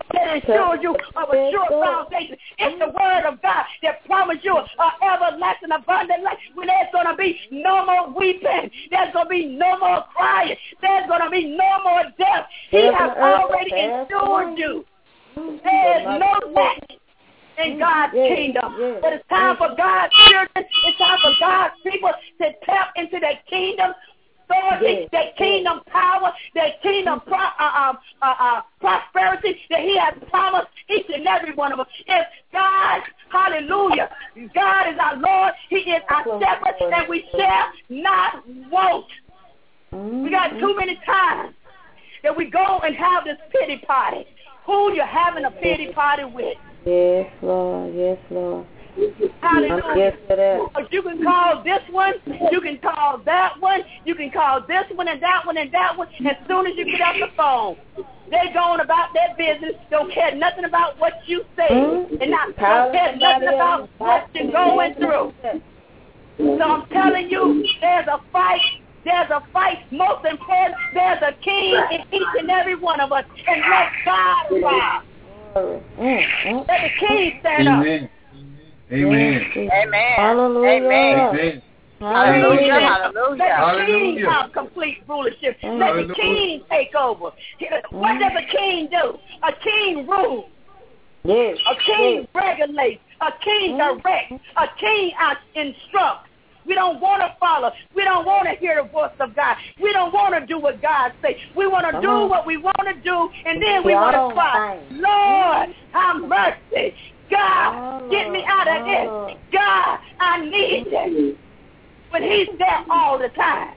that ensures you of a sure foundation. It's the word of God that promises you an everlasting abundant life when there's going to be no more weeping. There's going to be no more crying. There's going to be no more death. He has already ensured you. There is no lack in God's kingdom. But it's time for God's children, it's time for God's people to tap into that kingdom authority, that kingdom power, that kingdom pro- uh, uh, uh, uh, prosperity that he has promised each and every one of us. If God, hallelujah, God is our Lord, he is our shepherd, and we shall not want. We got too many times that we go and have this pity party. Who you having a pity party with? Yes, Lord. Yes, Lord. Hallelujah. Yes, you can call this one, you can call that one, you can call this one and that one and that one. As soon as you get off the phone, they're going about their business, don't care nothing about what you say, mm-hmm. and not don't care nothing about what you're going through. So I'm telling you, there's a fight. There's a fight. Most important, there's a king in each and every one of us. And let God rise. Let the king stand Amen. up. Amen. Amen. Hallelujah. Amen. Hallelujah. Hallelujah. Let the king have complete rulership. Let the king take over. What does a king do? A king rules. Yes. A king yes. regulates. A king directs. A king instructs. We don't want to follow. We don't want to hear the voice of God. We don't want to do what God says. We want to uh-huh. do what we want to do, and then we yeah, want to cry, Lord, have mercy. God, oh, get me out of oh. this. God, I need you. But he's there all the time.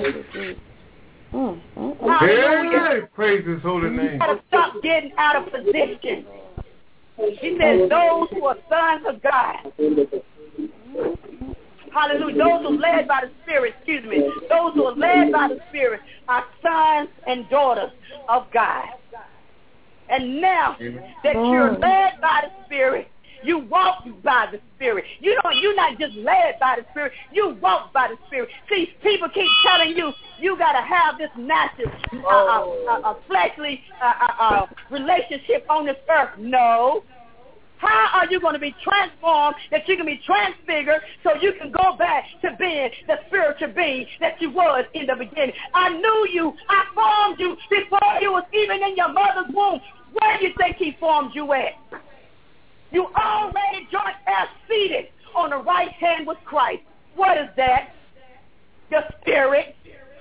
Mm, mm, Hallelujah. Hey, praise his holy name. You got to stop getting out of position. He says those who are sons of God. Hallelujah. Those who are led by the Spirit, excuse me, those who are led by the Spirit are sons and daughters of God. And now that you're led by the Spirit, you walk by the Spirit. You don't, you're not just led by the Spirit, you walk by the Spirit. See, people keep telling you, you got to have this natural, uh, uh, uh, fleshly uh, uh, uh, relationship on this earth. No. How are you going to be transformed that you can be transfigured so you can go back to being the spiritual being that you was in the beginning? I knew you. I formed you before you was even in your mother's womb. Where do you think he formed you at? You already joint as seated on the right hand with Christ. What is that? The spirit.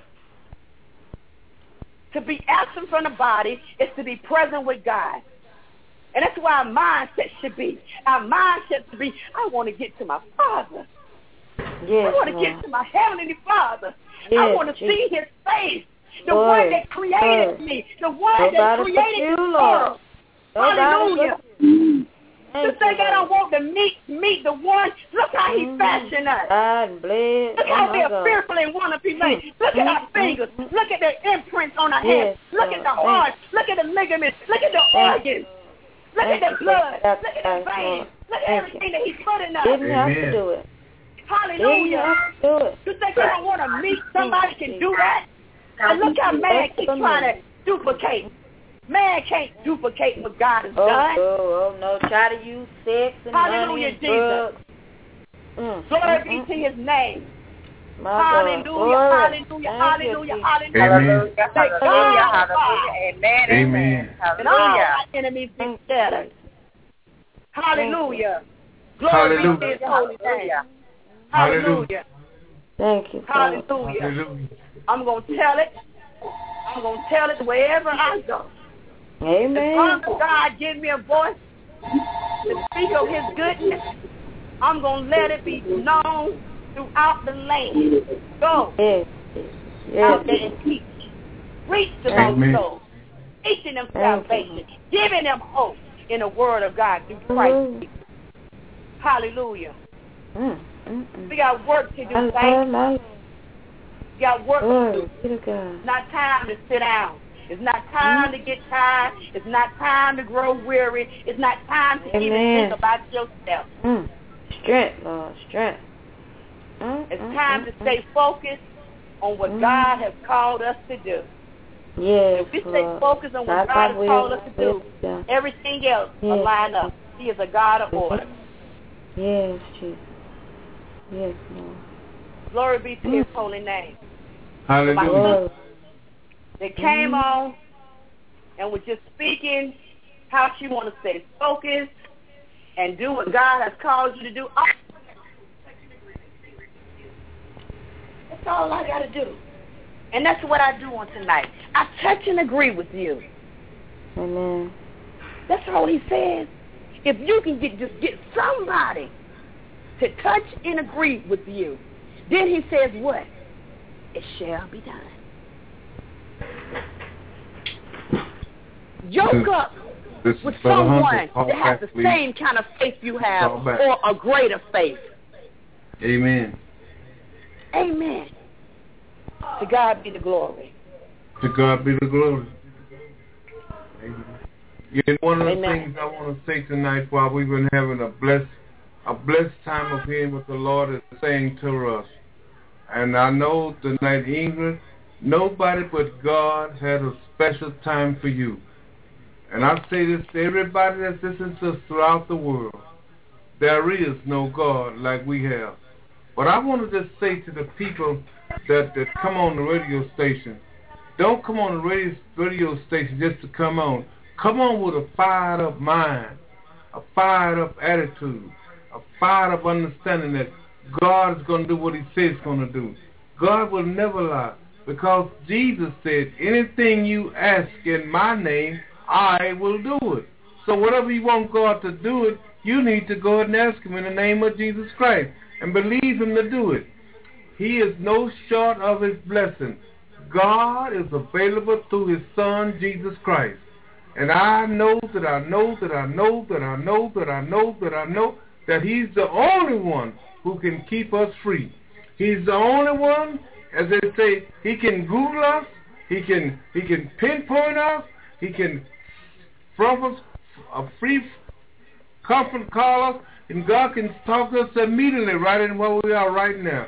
To be absent from the body is to be present with God. And that's why our mindset should be. Our mindset should be, I want to get to my Father. Yes, I want to Lord. get to my Heavenly Father. Yes, I want to Jesus. see his face. The Lord, one that created Lord. me. The one Nobody that created you, the Lord. world. Nobody Hallelujah. Thank You think you, I don't want to meet meet the one? Look how he mm-hmm. fashioned us. God and bled. Look oh how we my are God. fearfully and wonderfully made. Look Mm-hmm. at our fingers. Look at the imprints on our Yes, hands. Look Lord. at the heart. Look at the ligaments. Look at the Thank organs. Look Thank at you the blood. for that Look at the sacrifice, veins. Lord. Look at Thank everything that he put in us. Didn't have to Amen. do it. Didn't Hallelujah. have to do it. You think I don't want to meet somebody who can do that? And look how man keeps trying to duplicate. Man can't duplicate what God has Oh, done. oh, oh, no. Try to use sex and Hallelujah, money and drugs. Mm, Glory mm, be mm, to his name. My hallelujah, God. hallelujah, hallelujah, you, hallelujah. Amen. Hallelujah, hallelujah, hallelujah. Amen, Amen. And all Hallelujah. our enemies be scattered. Hallelujah. Glory Hallelujah. be to his holy name. Hallelujah. Hallelujah. Thank you, Hallelujah. Hallelujah. I'm going to tell it. I'm going to tell it wherever I go. Amen. As long as God gives me a voice to speak of his goodness, I'm going to let it be known throughout the land. Go Yes. Yes. out there and teach. Reach the lost souls. Teaching them salvation. Giving them hope in the word of God through Christ. Mm. Hallelujah. Mm, mm, mm. We got work to do, I saints. love We got work Glory to do. be to God. It's not time to sit down. It's not time mm. to get tired. It's not time to grow weary. It's not time to Amen. even think about yourself. Mm. Strength, Lord, strength. Mm, It's mm, time mm, to stay focused on what mm. God has called us to do. Yes, if we stay Lord. focused on what Not God my has will, called us to but do, God. everything else Yes. will line up. He is a God of order. Yes, Jesus. Yes, Lord. Glory be to his holy name. Hallelujah. My Glory. sister that came on and was just speaking how she want to stay focused and do what God has called you to do. That's all I got to do. And that's what I do on tonight. I touch and agree with you. Amen. That's all he says. If you can get just get somebody to touch and agree with you, then he says what? It shall be done. Yoke up This is with Brother someone Hunter. Call that has back, the please. same kind of faith you have Call back. or a greater faith. Amen. Amen. To God be the glory. To God be the glory. Amen. You know, one of the Amen. things I want to say tonight while we've been having a blessed, a blessed time of hearing what the Lord is saying to us. And I know tonight, England, nobody but God had a special time for you. And I say this to everybody that's listening to us throughout the world. There is no God like we have. But I want to just say to the people that, that come on the radio station, don't come on the radio, radio station just to come on. Come on with a fired up mind, a fired up attitude, a fired up understanding that God is going to do what he says he's going to do. God will never lie, because Jesus said, anything you ask in my name, I will do it. So whatever you want God to do it, you need to go ahead and ask him in the name of Jesus Christ and believe him to do it. He is no short of his blessing. God is available through his son, Jesus Christ. And I know that I know that I know that I know that I know that I know that he's the only one who can keep us free. He's the only one, as they say, he can Google us, he can he can pinpoint us, he can from us a free conference call us, and God can talk to us immediately right in where we are right now.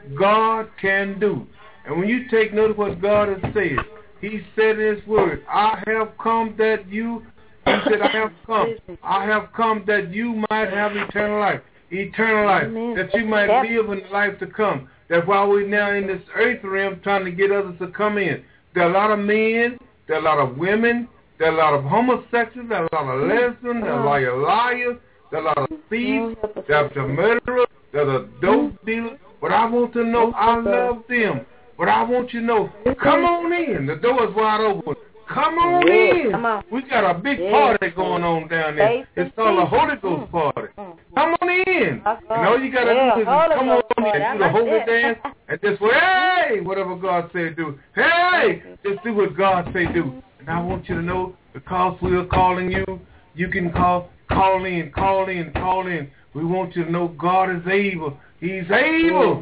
God can do. And when you take note of what God has said, he said in his word, I have come that you, he said, I have come, I have come that you might have eternal life, eternal life, Amen. that you might Yep. live in life to come. That while we're now in this earth realm trying to get others to come in, there are a lot of men, there are a lot of women, there are a lot of homosexuals, there are a lot of lesbians, there are a lot of liars, there are a lot of thieves, there are the murderers, there are the dope dealers. But I want to know, I love them. But I want you to know, come on in. The door is wide open. Come on in. Come on. We got a big Yeah. party going on down there. It's called a Holy Ghost party. Come on in. And all you got to Yeah, do is Holy just come on Ghost in party. and I do the like holy that. dance and just say, hey, whatever God said do. Hey, just do what God say do. And I want you to know, because we are calling you, you can call, call in, call in, call in. We want you to know God is able. He's able.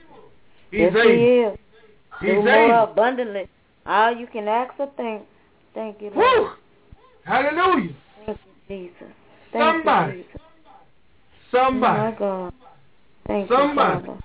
He's Yes, able. he is. He's Do more able. abundantly. All you can ask or think. Thank you, Woo! Lord. Hallelujah. Thank you, Jesus. Thank Somebody. you, Jesus. Somebody. Oh, my God. Thank Somebody. you, Father.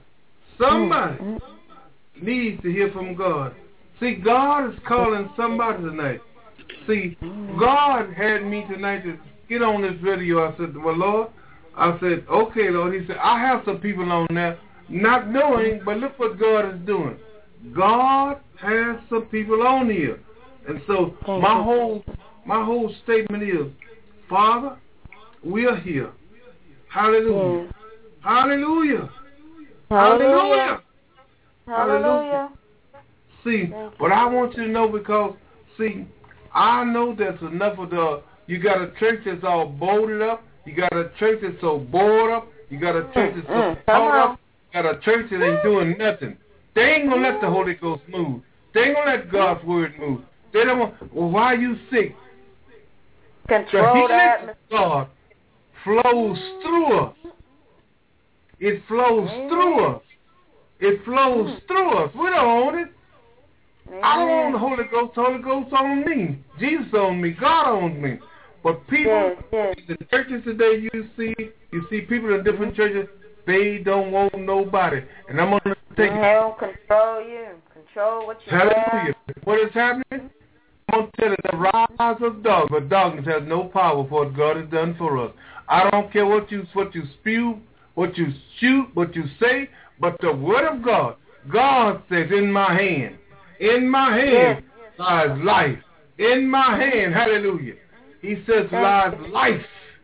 Somebody Mm, mm. needs to hear from God. See, God is calling somebody tonight. See, God had me tonight to get on this radio. I said, well, Lord, I said, okay, Lord. He said, I have some people on there not knowing, but look what God is doing. God has some people on here. And so Thank my you. whole my whole statement is, Father, we are here. Hallelujah. Yes. Hallelujah. Hallelujah. Hallelujah. Hallelujah. See, Thank but I want you to know, because, see, I know there's enough of the, you got a church that's all boarded up, you got a church that's so bored up, you got a church that's so Mm, mm, caught come up, you got a church that ain't doing nothing. They ain't going to let the Holy Ghost move. They ain't going to let God's word move. They don't want, well, why are you sick? Control The that. healing of God flows through us. It flows Amen. through us. It flows Mm. through us. We don't own it. I don't own Amen. the Holy Ghost. The Holy Ghost on me. Jesus on me. God owns me. But people, Yes, yes. the churches today, you see, you see people in different churches, they don't want nobody. And I'm going to take it. Hell control you. control what you Hallelujah. have. What is happening? I'm going to tell you the rise of darkness, but darkness has no power for what God has done for us. I don't care what you what you spew, what you shoot, what you say, but the word of God, God says, in my hand, in my hand yes. lies life. In my hand, hallelujah. He says lies life.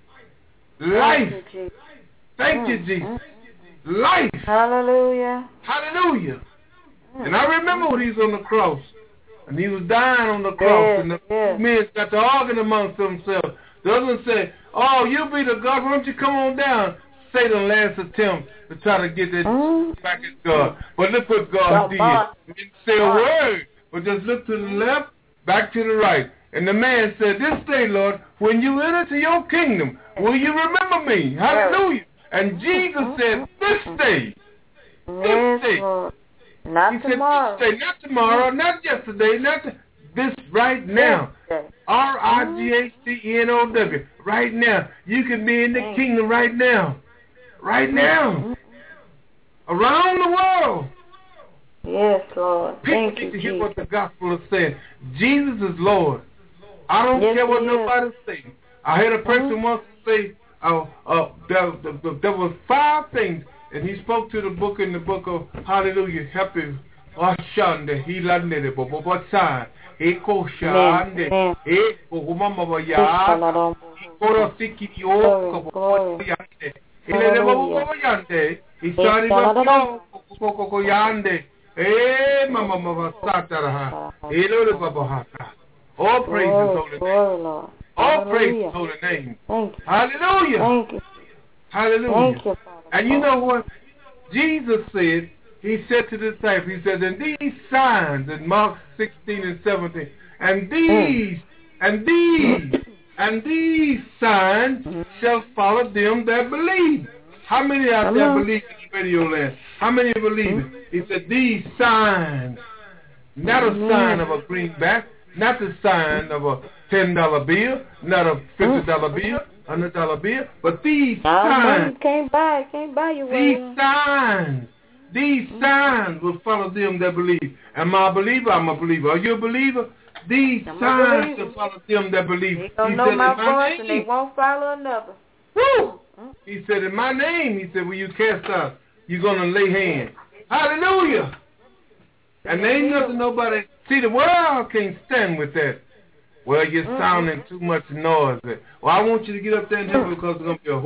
Life. Thank you, Jesus. Life. Hallelujah. Hallelujah. And I remember when he was on the cross, and he was dying on the cross, yes, and the yes. men got to arguing amongst themselves. The other one said, oh, you be the God, why don't you come on down? Satan's last attempt to try to get that mm. back at God. But look what God did. He didn't say a word, but just look to the left, back to the right. And the man said, this day, Lord, when you enter to your kingdom, will you remember me? Hallelujah. And Jesus said, this day, this day. Not he tomorrow. Said, this day, not tomorrow, not yesterday, not th- this right now. R I G H T N O W. Right now. You can be in the kingdom right now. Right now. Around the world. Yes, Lord. Thank People you, need to hear Jesus. what the gospel is saying. Jesus is Lord. I don't yes, care what is. nobody say. I heard a person mm-hmm. once say, uh, uh, there, there, there was five things, and he spoke to the book in the book of Hallelujah. Happy Ashande, he landed it, but what side? Eko Shande, Eko Mama Ya, Eko Siki Yo, Yande, Ele Yande, he started up Koko Yande, Eh, Mama Mama Satara, Elo Babahata. All praise His holy name. All praise His holy name. Hallelujah. Thank you. Hallelujah. Thank you, and you know what? Jesus said, he said to the disciples, he said, and these signs in Mark sixteen and seventeen, and these, and these, and these signs shall follow them that believe. How many out there believe in the radio land? How many believe it? He said, these signs, not a sign of a greenback, not the sign of a ten dollar bill, not a fifty dollar bill, hundred dollar bill, but these signs. Can't buy, can't buy you These one. signs, these signs will follow them that believe. Am I a believer? I'm a believer. Are you a believer? These I'm signs will follow them that believe. They don't he know said, my in my voice name, and they won't follow another. Woo! He said, in my name, he said, when you cast out, you're going to lay hands. Hallelujah! And there ain't nothing nobody, see, the world can't stand with that. Well, you're mm-hmm. sounding too much noise. Well, I want you to get up there and help me because there's going to be a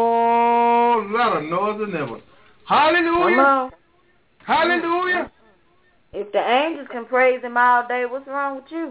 whole lot of noise and ever. Hallelujah! Hallelujah! If the angels can praise him all day, what's wrong with you?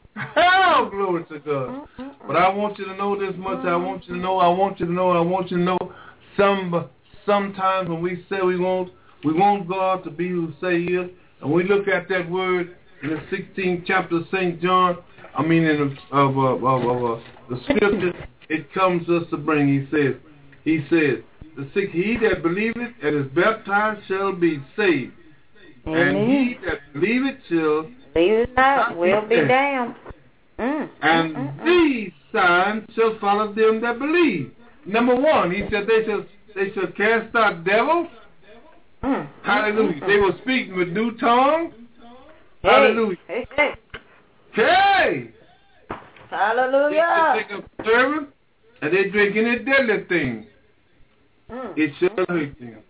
Oh, glory to God. Mm-hmm. But I want you to know this much. I want you to know, I want you to know, I want you to know some, sometimes when we say we want, we want God to be who say he is, and we look at that word in the sixteenth chapter of Saint John, I mean in the, of, of, of, of uh, the scripture, it comes to us to bring, he says, he says, the sixth, he that believeth and is baptized shall be saved. Amen. And he that believeth shall believe not will be damned. Mm, and mm, mm, these signs shall follow them that believe. Number one, he said they shall they shall cast out devils. Mm, Hallelujah. Mm, they will speak with new tongues. Hey, Hallelujah. Hey. Hey. Hey. Hallelujah. They shall take up servants, and they drink any deadly thing. Mm, it shall hurt them.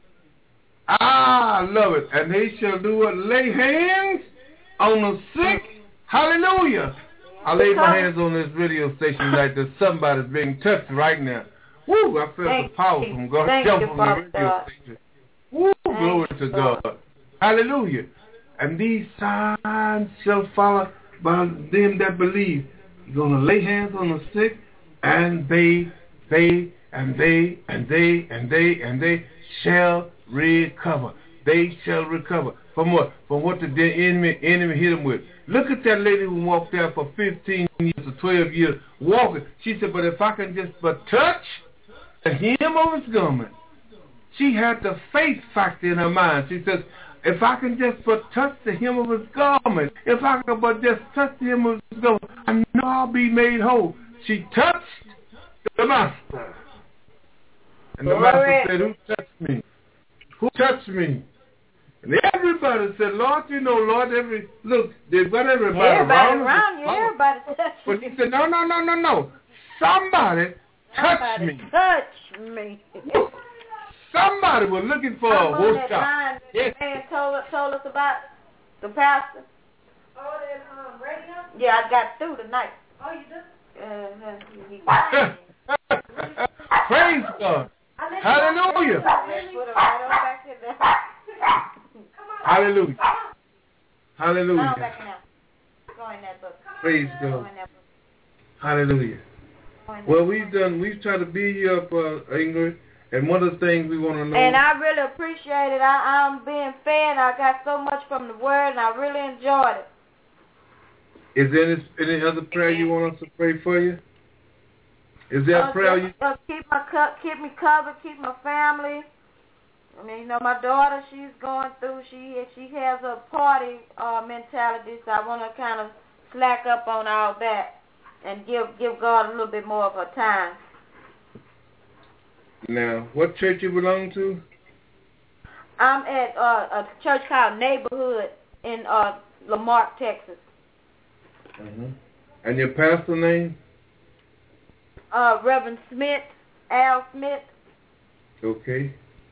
Ah, I love it. And they shall do what? Lay hands on the sick. Hallelujah. I laid my hands on this radio station like there's somebody's being touched right now. Woo, I felt Thank the power you. from God. Thank Jump you, on the radio God. station. Woo, Thank glory to God. God. Hallelujah. And these signs shall follow by them that believe. You're going to lay hands on the sick, and they, they, and they, and they, and they, and they shall recover. They shall recover. From what? From what the enemy, enemy hit them with. Look at that lady who walked there for fifteen years or twelve years walking. She said, but if I can just but touch the hem of his garment. She had the faith factor in her mind. She says, if I can just but touch the hem of his garment, if I can but just touch the hem of his garment, I know I'll be made whole. She touched the master. And the master said, who touched me? Who touched me? And everybody said, Lord, you know, Lord, every look, they've got everybody, everybody around, around you. Everybody touch But me. he said, no, no, no, no, no. Somebody touch Somebody me. touch me. Somebody was looking for I'm a on horse that shop. line that Yes. the man told, told us about, the pastor. Oh, that um, radio? Yeah, I got through tonight. Oh, you do? Uh-huh. He quiet. Praise God. Hallelujah. Put it right on back in there. Hallelujah. Now Hallelujah. back in there. Go in that book. Praise Go God. in that book. Hallelujah. Go in that Well, book. we've done, we've tried to build you up, uh, Ingrid, and one of the things we want to know. And I really appreciate it. I, I'm being fed. I got so much from the word, and I really enjoyed it. Is there any, any other prayer you want us to pray for you? Is there a Uh, prayer just, you... uh, keep my co- keep me covered, keep my family. I mean, you know, my daughter, she's going through. She she has a party uh, mentality, so I want to kind of slack up on all that and give give God a little bit more of her time. Now, what church you belong to? I'm at uh, a church called Neighborhood in uh, Lamarck, Texas. Mm-hmm. And your pastor name? Uh, Reverend Smith, Al Smith. Okay.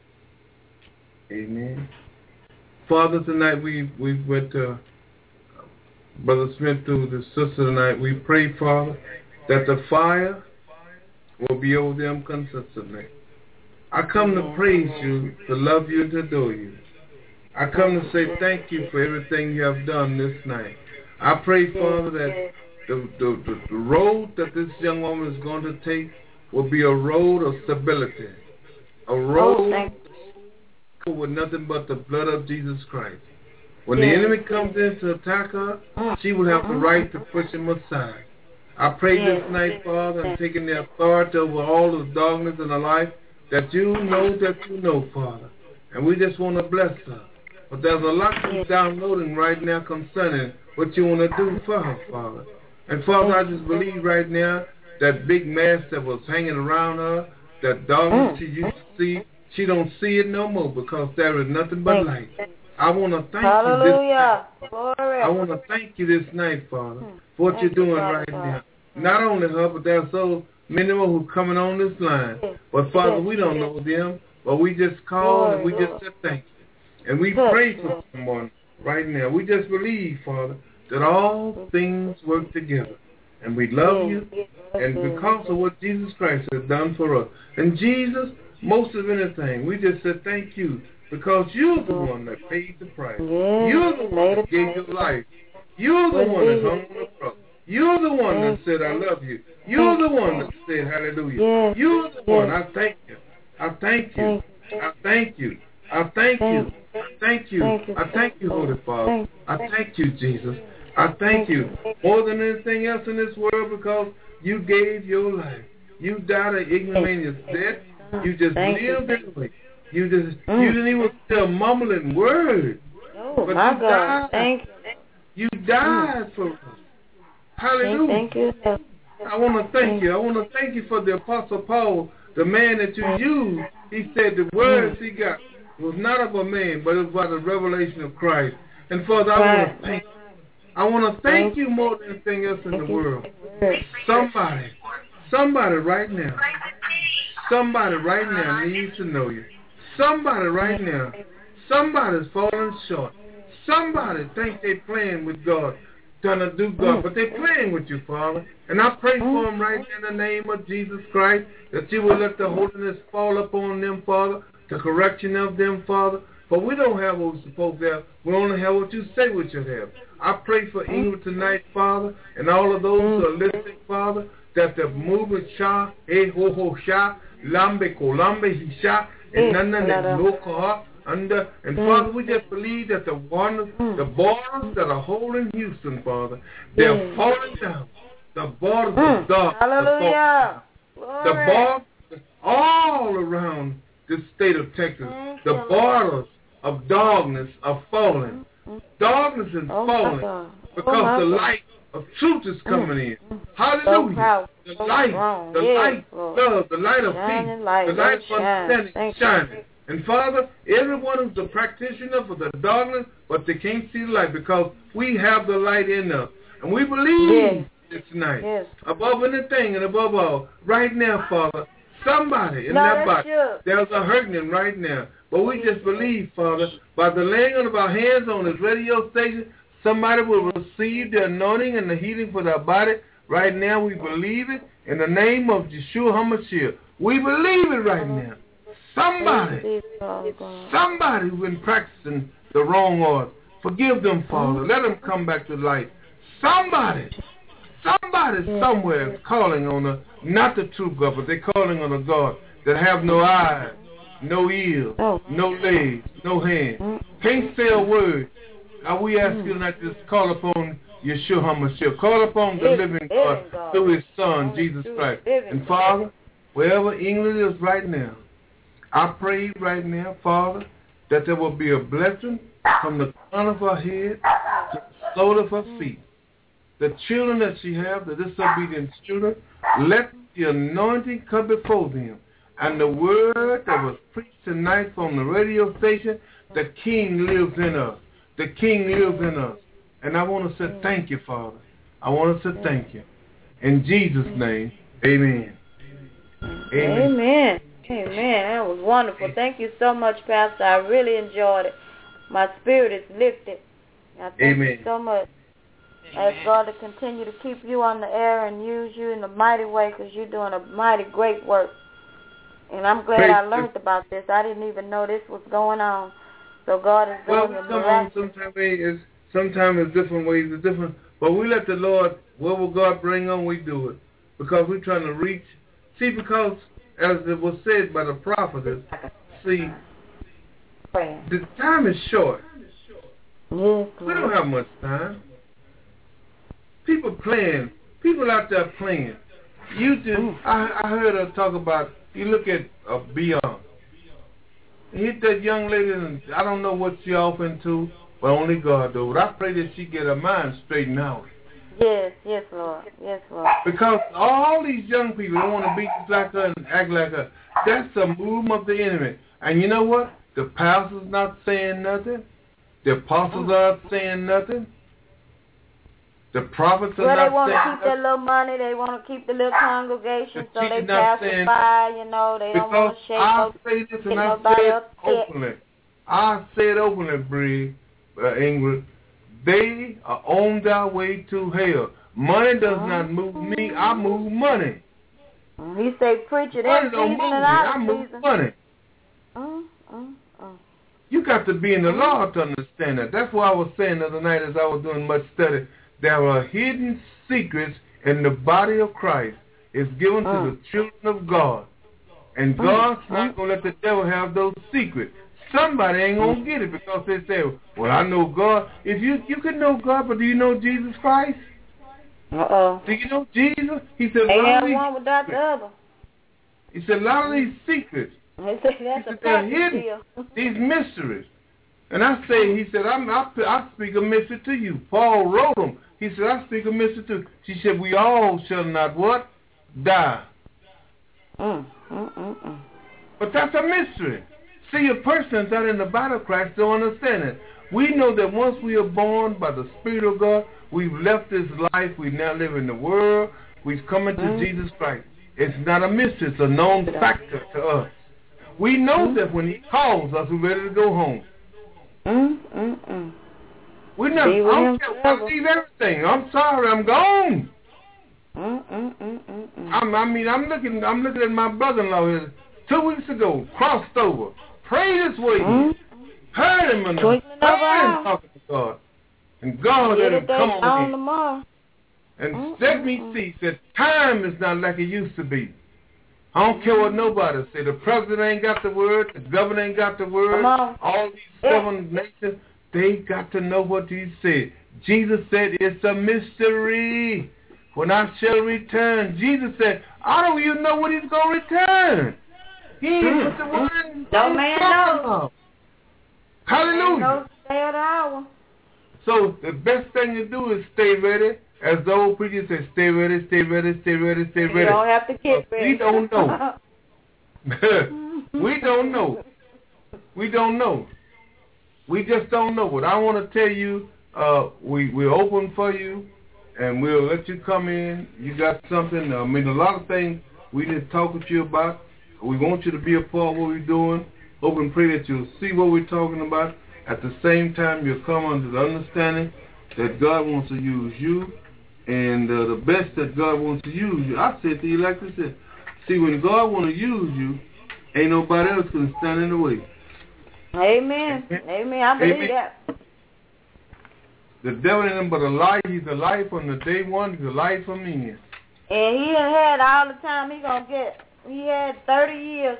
Amen. Father, tonight we we went to Brother Smith through the sister tonight. We pray, Father, that the fire will be over them consistently. I come to praise you, to love you, to adore you. I come to say thank you for everything you have done this night. I pray, Father, that the, the, the, the road that this young woman is going to take will be a road of stability, a road oh, with nothing but the blood of Jesus Christ. When yes. the enemy comes in to attack her, she will have the right to push him aside. I pray yes. this night, Father, and taking the authority over all the darkness in her life, that you know that you know, Father. And we just want to bless her. But there's a lot that's downloading right now concerning what you want to do for her, Father. And Father, I just believe right now that big mass that was hanging around her, that darkness she used to see, she don't see it no more because there is nothing but light. I want to thank Hallelujah. you this night. I want to thank you this night, Father, for what thank you're doing you, right God. now. Not only her, but there's so many more who are coming on this line. But Father, we don't know them, but we just call and we just said thank you. And we pray for someone right now. We just believe, Father, that all things work together. And we love you, and because of what Jesus Christ has done for us. And Jesus, most of anything, we just said thank you, because you're the one that paid the price. You're the one that gave your life. You're the one that hung on the cross. You're the one that said, I love you. You're the one that said, hallelujah. You're the one. I thank you. I thank you. I thank you. I thank you. I thank you. I thank you, Holy Father. I thank you, Jesus. I thank you more than anything else in this world, because you gave your life. You died an ignominious death. You just lived anyway. You just mm. you didn't even say a mumbling word. Oh, but my you God. died. Thank you. You died mm. for us. Hallelujah. Thank you. I want to thank you. I want to thank you for the Apostle Paul, the man that you used. He said the words he got was not of a man, but it was by the revelation of Christ. And Father, I right. want to thank you. I want to thank you more than anything else in the world. Somebody, somebody right now, somebody right now needs to know you. Somebody right now, somebody's falling short. Somebody thinks they're playing with God, trying to do God, but they're playing with you, Father. And I pray for them right in the name of Jesus Christ, that you will let the holiness fall upon them, Father, the correction of them, Father. For we don't have what we're supposed to have. We only have what you say we should have. I pray for England tonight, Father, and all of those who are listening, Father, that the movement sha, eh ho ho sha, lambe kolambe hisha, and nana loka under. And Father, we just believe that the one, the borders that are holding Houston, Father, they're falling down. The borders of dark, hallelujah, the borders all around the state of Texas, the borders of darkness are falling. Darkness is oh falling because oh the light of truth is coming in. Hallelujah. The light, the light, love, the light of peace, the light of understanding is shining. And Father, everyone who's a practitioner for the darkness, but they can't see the light because we have the light in us. And we believe yes. this tonight. Yes. Above anything and above all, right now, Father, somebody in no, that body, true. there's a hurting right now. But we just believe, Father, by the laying of our hands on this radio station, somebody will receive the anointing and the healing for their body. Right now, we believe it in the name of Yeshua HaMashiach. We believe it right now. Somebody, somebody who's been practicing the wrong order, forgive them, Father. Let them come back to life. Somebody, somebody somewhere is calling on a, not the true God, but they're calling on a God that have no eyes, no ears, no legs, no hands. Can't say a word. Now we ask you not to just call upon Yeshua HaMashiach. Call upon the living God through his Son, Jesus Christ. And Father, wherever England is right now, I pray right now, Father, that there will be a blessing from the crown of her head to the sole of her feet. The children that she has, the disobedient children, let the anointing come before them. And the word that was preached tonight from the radio station, the King lives in us. The King lives in us. And I want to say thank you, Father. I want to say thank you. In Jesus' name, amen. Amen. Amen. Amen. That was wonderful. Thank you so much, Pastor. I really enjoyed it. My spirit is lifted. I thank Amen. you so much. I ask God to continue to keep you on the air and use you in a mighty way because you're doing a mighty great work. And I'm glad Praise I learned you. about this. I didn't even know this was going on. So God is doing well, the miraculous. Sometimes it's, sometimes it's different ways. It's different. But we let the Lord, what will God bring on, we do it. Because we're trying to reach. See, because as it was said by the prophetess, see, the time is short. Yes, we don't have much time. People playing. People out there playing. You just, I, I heard her talk about, you look at uh, Beyond. Hit that young lady, and I don't know what she off into, but only God knows. But I pray that she get her mind straightened out. Yes, yes, Lord. Yes, Lord. Because all these young people don't want to be just like her and act like her. That's a movement of the enemy. And you know what? The pastor's not saying nothing. The apostles aren't saying nothing. The prophets are well, not saying nothing. Well, they want to keep their little money. They want to keep the little congregation, the so they pacify, you know. They don't want to shake I say this and I say it openly. I say it openly, Bree, uh, Ingrid. They are on their way to hell. Money does uh-huh. not move me. I move money. He say, preach it in season and out of season. I move money. Uh-uh. You got to be in the law to understand that. That's why I was saying the other night as I was doing much study, there are hidden secrets in the body of Christ. It's given uh. to the children of God. And God's uh. not going to let the devil have those secrets. Somebody ain't going to get it because they say, well, I know God. If you you can know God, but do you know Jesus Christ? Uh-oh. Do you know Jesus? He said, ain't have one without the other. He said, a lot of these secrets. He said, that's a they're hidden, these mysteries. And I say, he said, I'm, I, I speak a mystery to you. Paul wrote them. He said, I speak a mystery to you. She said, we all shall not what? Die. Mm, mm, mm, mm. But that's a mystery. See, a person that's in the body of Christ don't understand it. We know that once we are born by the Spirit of God, we've left this life. We now live in the world. We've come into mm. Jesus Christ. It's not a mystery. It's a known factor to us. We know mm. that when he calls us, we're ready to go home. Mm, mm, mm. We're not, I don't care. I leave everything. I'm sorry. I'm gone. Mm, mm, mm, mm, mm. I'm, I mean, I'm looking I'm looking at my brother-in-law here two weeks ago, crossed over. Pray this way. Mm. Heard him in the praying, talking to God. And God let him come on tomorrow. And mm, let mm, me mm. see. Said time is not like it used to be. I don't care what nobody say. The president ain't got the word. The governor ain't got the word. All these seven yeah. nations, they got to know what he said. Jesus said it's a mystery. When I shall return. Jesus said, I don't even know when he's going to return. He ain't put the word in. No man knows. Hallelujah. No day or the hour. So the best thing to do is stay ready. As the old preacher said, stay ready, stay ready, stay ready, stay ready. You don't have to get ready. We don't know. We don't know. we don't know. We just don't know. But I want to tell you, uh, we, we're open for you, and we'll let you come in. You got something. I mean, a lot of things we just talking to you about. We want you to be a part of what we're doing. Hope and pray that you'll see what we're talking about. At the same time, you'll come under the understanding that God wants to use you, and uh, the best that God wants to use you. I said to you like this. See, when God wants to use you, ain't nobody else going to stand in the way. Amen. Amen. Amen. I believe Amen. that. The devil ain't nothing but a lie. He's a lie from the day one. He's a lie from me. And he done had all the time he gonna get. He had thirty years.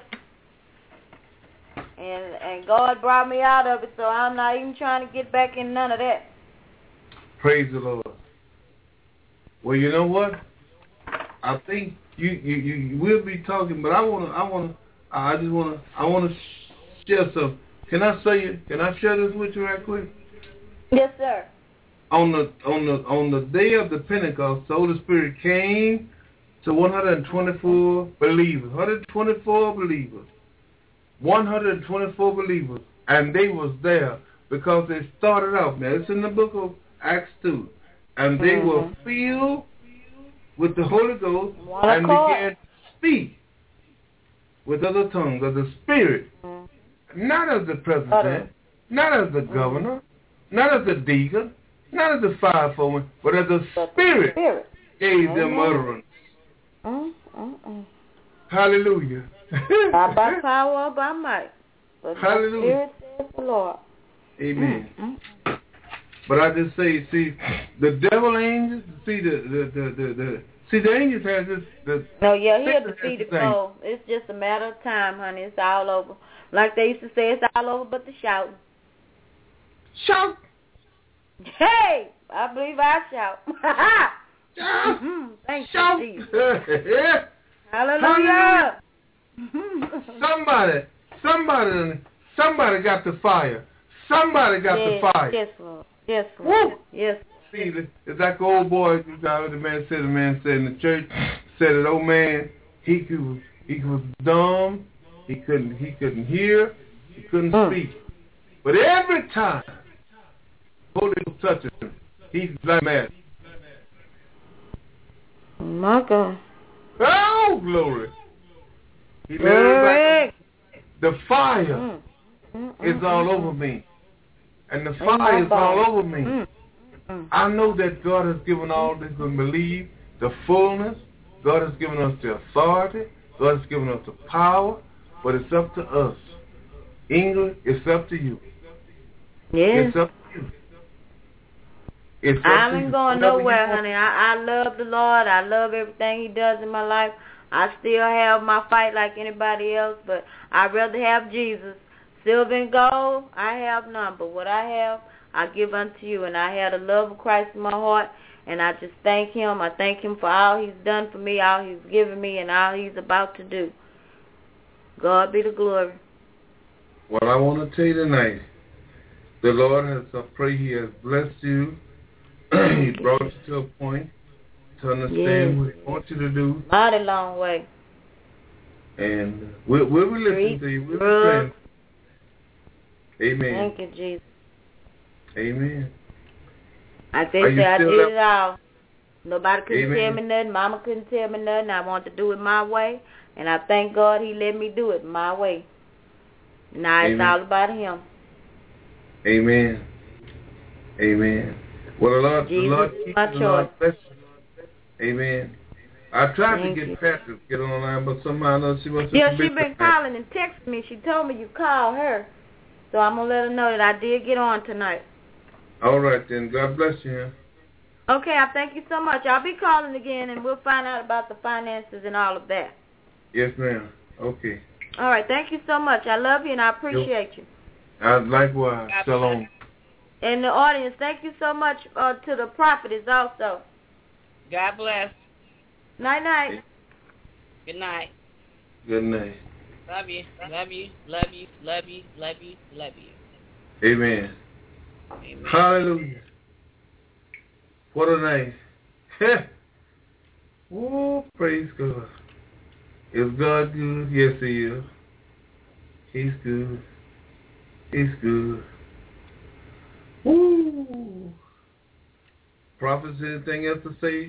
And and God brought me out of it, so I'm not even trying to get back in none of that. Praise the Lord. Well, you know what? I think you you, you will be talking, but I wanna I wanna I just wanna I wanna share some. Can I say it? Can I share this with you right quick? Yes, sir. On the on the on the day of the Pentecost, the Holy Spirit came to one hundred twenty-four believers. one hundred twenty-four believers. one hundred twenty-four believers, and they was there because they started out. Now it's in the book of Acts two, and they mm-hmm. were filled with the Holy Ghost One and began to speak with other tongues of the Spirit. Mm-hmm. Not as the president, Utter. not as the governor, mm-hmm. not as the deacon, not as the fivefold, but as the but Spirit, the Spirit gave Amen. them utterance. Mm-hmm. Hallelujah. Not by power or by might, but Hallelujah. the Spirit says the Lord. Amen. Mm-hmm. But I just say, see, the devil angels, see the the the the, the see the angels has this. The no, yeah, he'll defeat the foe. It's just a matter of time, honey. It's all over. Like they used to say, it's all over but the shouting. Shout. Hey, I believe I shout. mm-hmm. Thank shout. you, Jesus. Hallelujah. somebody, somebody, somebody got the fire. Somebody got yes, the fire. Yes, Lord. Yes, Lord. Woo. Yes. See, it's like the old boy. The man said, the man said in the church, said that old man, he could, he was dumb. He couldn't, he couldn't hear. He couldn't mm. speak. But every time the Holy Ghost touches him, he's like mad. My God. Oh, glory. He glory. The fire mm. Mm, mm, is all mm, over me. And the fire is all over me. Mm, mm. I know that God has given all this and believe the fullness. God has given us the authority. God has given us the power. But it's up to us. England, it's up to you. Yes. It's up to you. It's up I to ain't you. going nowhere, honey. I, I love the Lord. I love everything He does in my life. I still have my fight like anybody else, but I'd rather have Jesus. Silver and gold, I have none, but what I have, I give unto you. And I have the love of Christ in my heart, and I just thank Him. I thank Him for all He's done for me, all He's given me, and all He's about to do. God be the glory. Well, I want to tell you tonight, the Lord has, I pray He has blessed you. He brought you to a point to understand yes. what He wants you to do. Mighty long way. And we'll, we'll be listening to you. We'll be praying. Amen. Thank you, Jesus. Amen. I think that I did up? it all. Nobody couldn't Amen. tell me nothing. Mama couldn't tell me nothing. I wanted to do it my way. And I thank God He let me do it my way. Now Amen. It's all about Him. Amen. Amen. Well, the Lord, Jesus the Lord is keep my the choice. Lord bless you. Amen. I tried Thank to get you. Pat to get on the line, but somehow or another she must have Yeah, been she been calling and texting me. She told me you called her. So I'm going to let her know that I did get on tonight. All right, then. God bless you. Okay, I thank you so much. I'll be calling again, and we'll find out about the finances and all of that. Yes, ma'am. Okay. All right, thank you so much. I love you, and I appreciate you. I likewise. Shalom. And the audience, thank you so much uh, to the prophetess also. God bless. Night-night. Good night. Good night. Love you. Love you. Love you. Love you. Love you. Love you. Amen. Amen. Hallelujah. What a night. Oh, praise God. Is God good? Yes, He is. He's good. He's good. Woo. Prophets, anything else to say?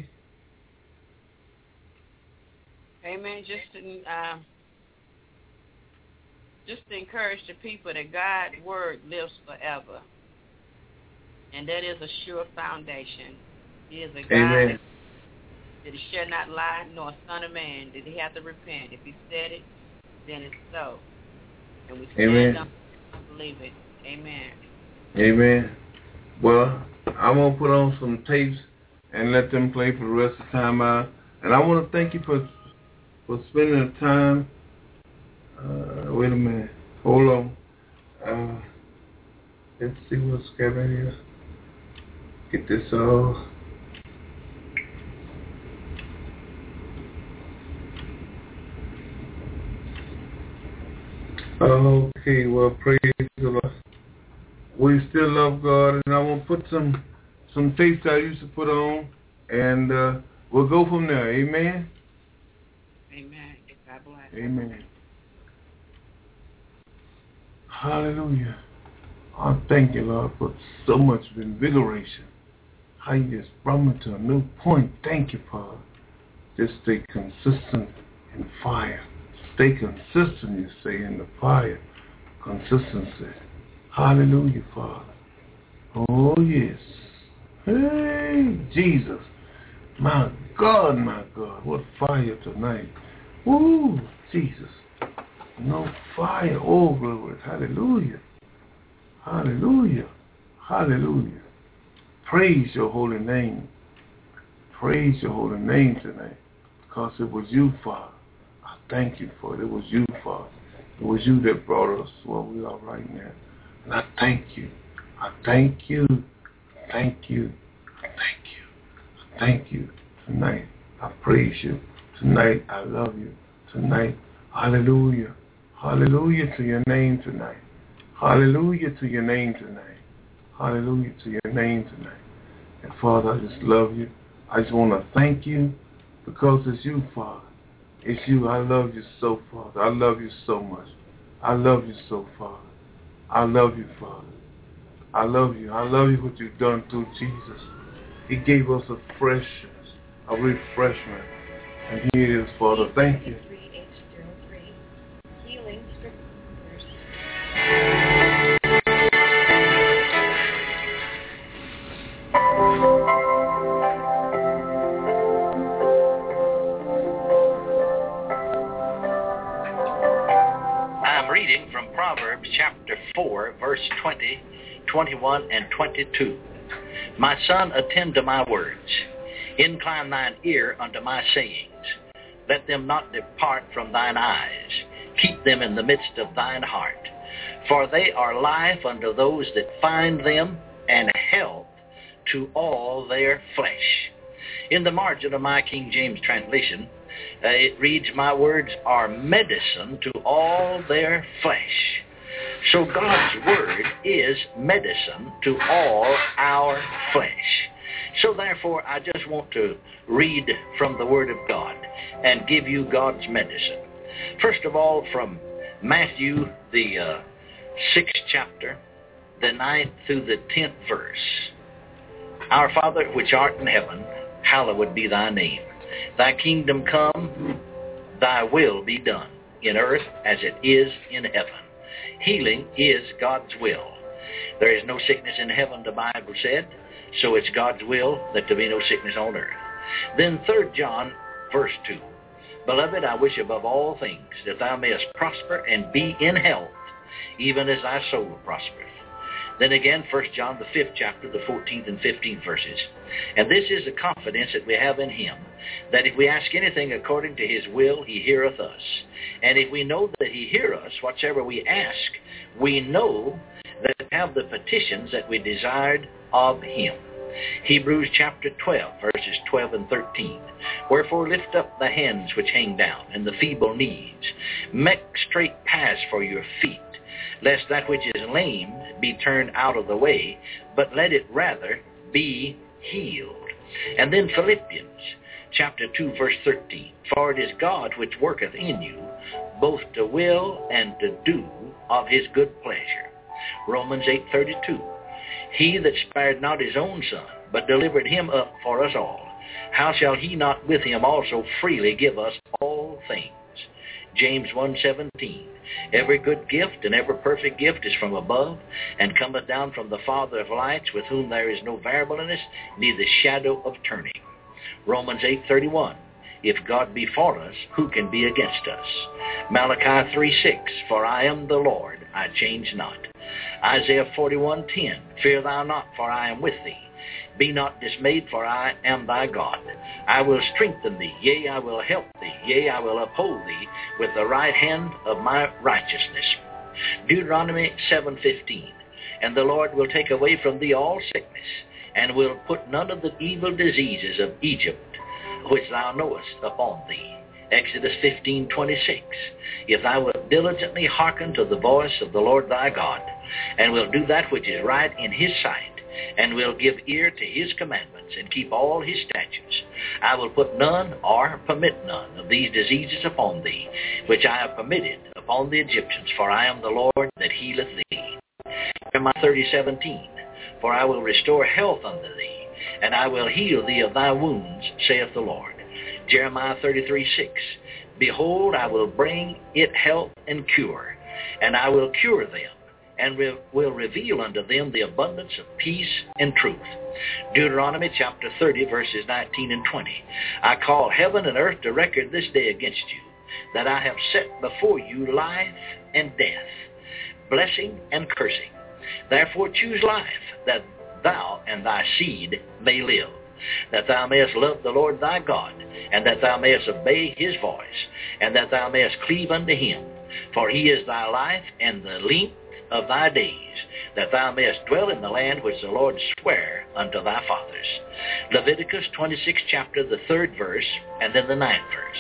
Amen. Just to, uh, just to encourage the people that God's word lives forever. And that is a sure foundation. He is a God Amen. that he shall not lie, nor a son of man that he have to repent. If he said it, then it's so. And we stand Amen. up and believe it. Amen. Amen. Well, I'm going to put on some tapes and let them play for the rest of the time out. And I want to thank you for for spending the time. Uh, wait a minute. Hold on. Uh, let's see what's happening here. Get this all. Okay, well, praise the Lord. We still love God, and I want to put some some tapes I used to put on, and uh, we'll go from there. Amen? Amen. God bless. Amen. Hallelujah. I thank you, Lord, for so much invigoration. How you just brought me to a new point. Thank you, Father. Just stay consistent in fire. Stay consistent, you say, in the fire. Consistency. Hallelujah, Father. Oh, yes. Hey, Jesus. My God, my God. What fire tonight. Woo, Jesus. No fire. Oh, glory. Hallelujah. Hallelujah. Hallelujah. Praise your holy name. Praise your holy name tonight. Because it was you, Father. I thank you for it. It was you, Father. It was you that brought us where we are right now. And I thank you. I thank you. Thank you. I thank you. I thank you. Tonight, I praise you. Tonight, I love you. Tonight, hallelujah. Hallelujah to your name tonight. Hallelujah to your name tonight. Hallelujah to your name tonight. And Father, I just love you. I just want to thank you because it's you, Father. It's you. I love you so, Father. I love you so much. I love you so, Father. I love you, Father. I love you. I love you what you've done through Jesus. He gave us a freshness, a refreshment. And here it is, Father. Thank you. I'm reading from Proverbs chapter four, verse twenty, twenty-one, and twenty-two. My son, attend to my words. Incline thine ear unto my sayings. Let them not depart from thine eyes. Keep them in the midst of thine heart. For they are life unto those that find them, and health to all their flesh. In the margin of my King James translation, uh, it reads, my words are medicine to all their flesh. So God's word is medicine to all our flesh. So therefore, I just want to read from the Word of God and give you God's medicine. First of all, from Matthew, the uh, sixth chapter, the ninth through the tenth verse. Our Father, which art in heaven, hallowed be thy name. Thy kingdom come, thy will be done, in earth as it is in heaven. Healing is God's will. There is no sickness in heaven, the Bible said, so it's God's will that there be no sickness on earth. Then Third John, verse two. Beloved, I wish above all things that thou mayest prosper and be in health, even as thy soul prospereth. Then again, First John, the fifth chapter, the fourteenth and fifteenth verses. And this is the confidence that we have in him, that if we ask anything according to his will, he heareth us. And if we know that he heareth us, whatsoever we ask, we know that we have the petitions that we desired of him. Hebrews chapter twelve, verses twelve and thirteen. Wherefore lift up the hands which hang down, and the feeble knees. Make straight paths for your feet, lest that which is lame be turned out of the way, but let it rather be healed. And then Philippians chapter two, verse thirteen. For it is God which worketh in you, both to will and to do of his good pleasure. Romans eight thirty-two. He that spared not his own son, but delivered him up for us all, how shall he not with him also freely give us all things? James one seventeen. Every good gift and every perfect gift is from above, and cometh down from the Father of lights, with whom there is no variableness, neither shadow of turning. Romans eight thirty-one. If God be for us, who can be against us? Malachi three six. For I am the Lord, I change not. Isaiah forty-one ten. Fear thou not, for I am with thee. Be not dismayed, for I am thy God. I will strengthen thee, yea, I will help thee, yea, I will uphold thee with the right hand of my righteousness. Deuteronomy seven fifteen. And the Lord will take away from thee all sickness, and will put none of the evil diseases of Egypt, which thou knowest, upon thee. Exodus fifteen twenty-six. If thou wilt diligently hearken to the voice of the Lord thy God, and will do that which is right in his sight, and will give ear to his commandments, and keep all his statutes, I will put none or permit none of these diseases upon thee, which I have permitted upon the Egyptians, for I am the Lord that healeth thee. Jeremiah thirty seventeen. For I will restore health unto thee, and I will heal thee of thy wounds, saith the Lord. Jeremiah thirty-three six. Behold, I will bring it health and cure, and I will cure them, and re- will reveal unto them the abundance of peace and truth. Deuteronomy chapter thirty, verses nineteen and twenty. I call heaven and earth to record this day against you, that I have set before you life and death, blessing and cursing. Therefore choose life, that thou and thy seed may live, that thou mayest love the Lord thy God, and that thou mayest obey his voice, and that thou mayest cleave unto him. For he is thy life and the length of thy days, that thou mayest dwell in the land which the Lord sware unto thy fathers. Leviticus twenty-sixth chapter, the third verse, and then the ninth verse.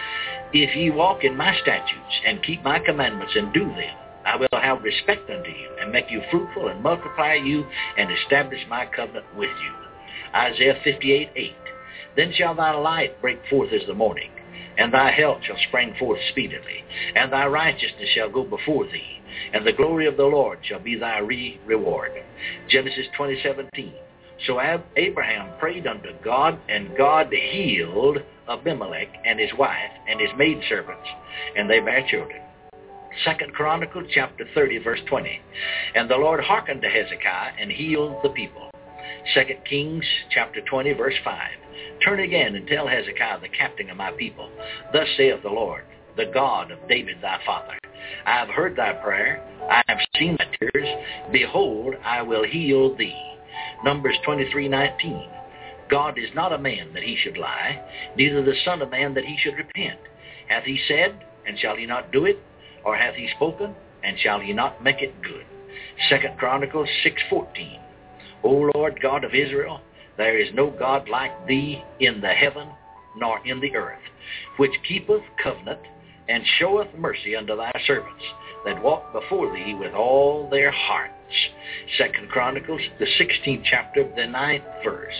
If ye walk in my statutes, and keep my commandments, and do them, I will have respect unto you, and make you fruitful, and multiply you, and establish my covenant with you. Isaiah fifty-eight eight. Then shall thy light break forth as the morning, and thy health shall spring forth speedily, and thy righteousness shall go before thee, and the glory of the Lord shall be thy re-reward. Genesis twenty seventeen. So Abraham prayed unto God, and God healed Abimelech and his wife and his maidservants, and they bare children. Second Chronicles chapter thirty, verse twenty. And the Lord hearkened to Hezekiah, and healed the people. Second Kings chapter twenty, verse five. Turn again and tell Hezekiah the captain of my people, thus saith the Lord, the God of David thy father, I have heard thy prayer, I have seen thy tears, behold, I will heal thee. Numbers twenty-three nineteen. God is not a man that he should lie, neither the son of man that he should repent. Hath he said, and shall he not do it? Or hath he spoken, and shall he not make it good? Second Chronicles six fourteen. O Lord God of Israel, there is no God like thee in the heaven nor in the earth, which keepeth covenant, and showeth mercy unto thy servants, that walk before thee with all their hearts. Second Chronicles, the sixteenth chapter, the ninth verse.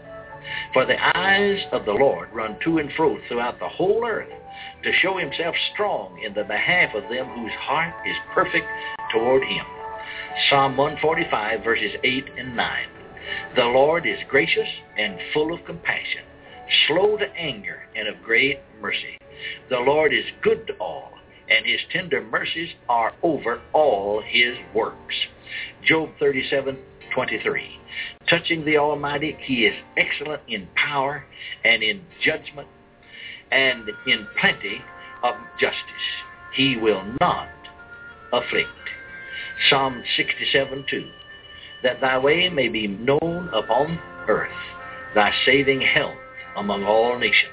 For the eyes of the Lord run to and fro throughout the whole earth, to show himself strong in the behalf of them whose heart is perfect toward him. Psalm one forty-five, verses eight and nine. The Lord is gracious and full of compassion, slow to anger, and of great mercy. The Lord is good to all, and his tender mercies are over all his works. Job thirty-seven twenty-three. Touching the Almighty, he is excellent in power and in judgment, and in plenty of justice. He will not afflict. Psalm sixty-seven two. That thy way may be known upon earth, thy saving health among all nations.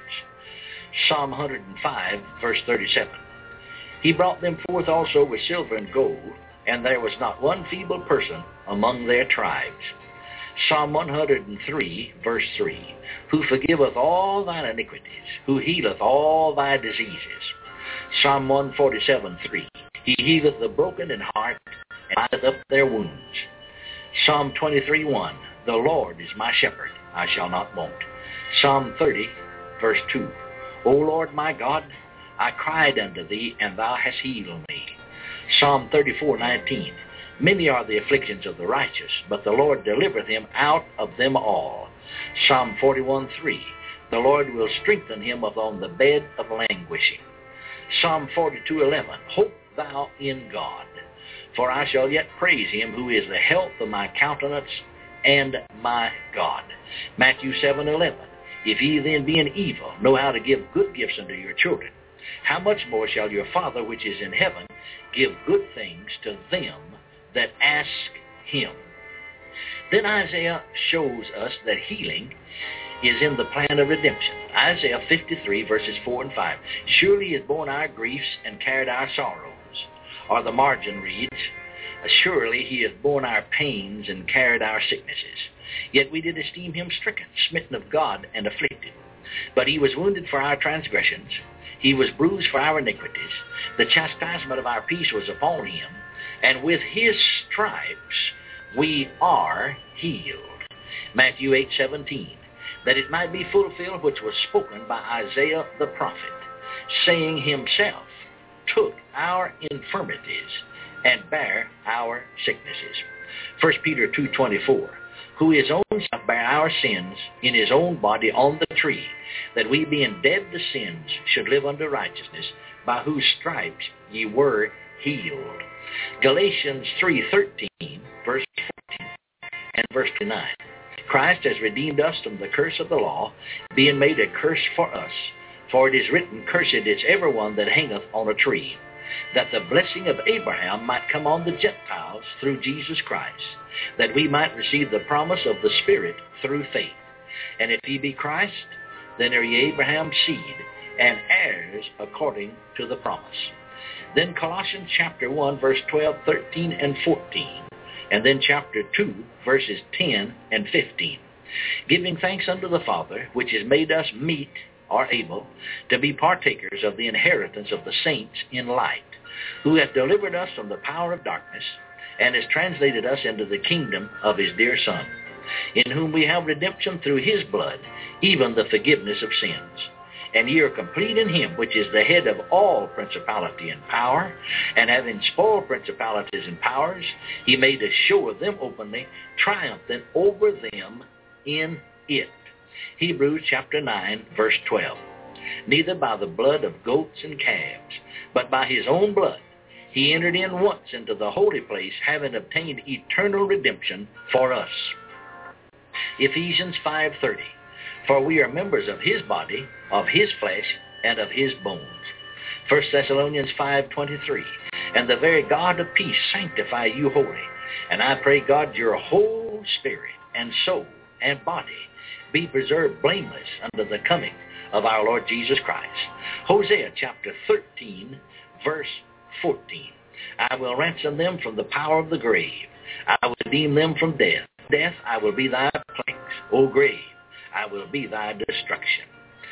Psalm one hundred five, verse thirty-seven. He brought them forth also with silver and gold, and there was not one feeble person among their tribes. Psalm one hundred three, verse three. Who forgiveth all thine iniquities, who healeth all thy diseases. Psalm one forty-seven, three. He healeth the broken in heart, and bindeth up their wounds. Psalm twenty-three, one. The Lord is my shepherd, I shall not want. Psalm thirty, verse two. O Lord my God, I cried unto thee, and thou hast healed me. Psalm thirty-four, nineteen. Many are the afflictions of the righteous, but the Lord delivereth him out of them all. Psalm forty-one three. The Lord will strengthen him upon the bed of languishing. Psalm forty-two eleven. Hope thou in God, for I shall yet praise him who is the health of my countenance and my God. Matthew seven eleven. If ye then, being evil, know how to give good gifts unto your children, how much more shall your Father which is in heaven give good things to them that ask him? Then Isaiah shows us that healing is in the plan of redemption. Isaiah fifty-three, verses four and five. Surely he has borne our griefs and carried our sorrows. Or the margin reads, surely he hath borne our pains and carried our sicknesses. Yet we did esteem him stricken, smitten of God, and afflicted. But he was wounded for our transgressions. He was bruised for our iniquities. The chastisement of our peace was upon him, and with his stripes we are healed. Matthew eight seventeen. That it might be fulfilled which was spoken by Isaiah the prophet, saying, himself took our infirmities and bare our sicknesses. First Peter two twenty-four. Who his own self bare our sins in his own body on the tree, that we being dead to sins should live unto righteousness, by whose stripes ye were healed. Galatians three thirteen, verse fourteen, and verse twenty-nine. Christ has redeemed us from the curse of the law, being made a curse for us. For it is written, cursed is every one that hangeth on a tree, that the blessing of Abraham might come on the Gentiles through Jesus Christ, that we might receive the promise of the Spirit through faith. And if ye be Christ, then are ye Abraham's seed, and heirs according to the promise. Then Colossians chapter one, verse twelve, thirteen, and fourteen. And then chapter two, verses ten and fifteen. Giving thanks unto the Father, which has made us meet, or able, to be partakers of the inheritance of the saints in light, who hath delivered us from the power of darkness, and has translated us into the kingdom of his dear Son, in whom we have redemption through his blood, even the forgiveness of sins. And ye are complete in him, which is the head of all principality and power, and having spoiled principalities and powers, he made a show of them openly, triumphing over them in it. Hebrews chapter nine, verse twelve. Neither by the blood of goats and calves, but by his own blood, he entered in once into the holy place, having obtained eternal redemption for us. Ephesians five thirty. For we are members of his body, of his flesh, and of his bones. First Thessalonians five twenty-three. And the very God of peace sanctify you wholly. And I pray God your whole spirit and soul and body be preserved blameless unto the coming of our Lord Jesus Christ. Hosea chapter thirteen, verse fourteen. I will ransom them from the power of the grave. I will redeem them from death. Death, I will be thy plagues. O grave, I will be thy destruction.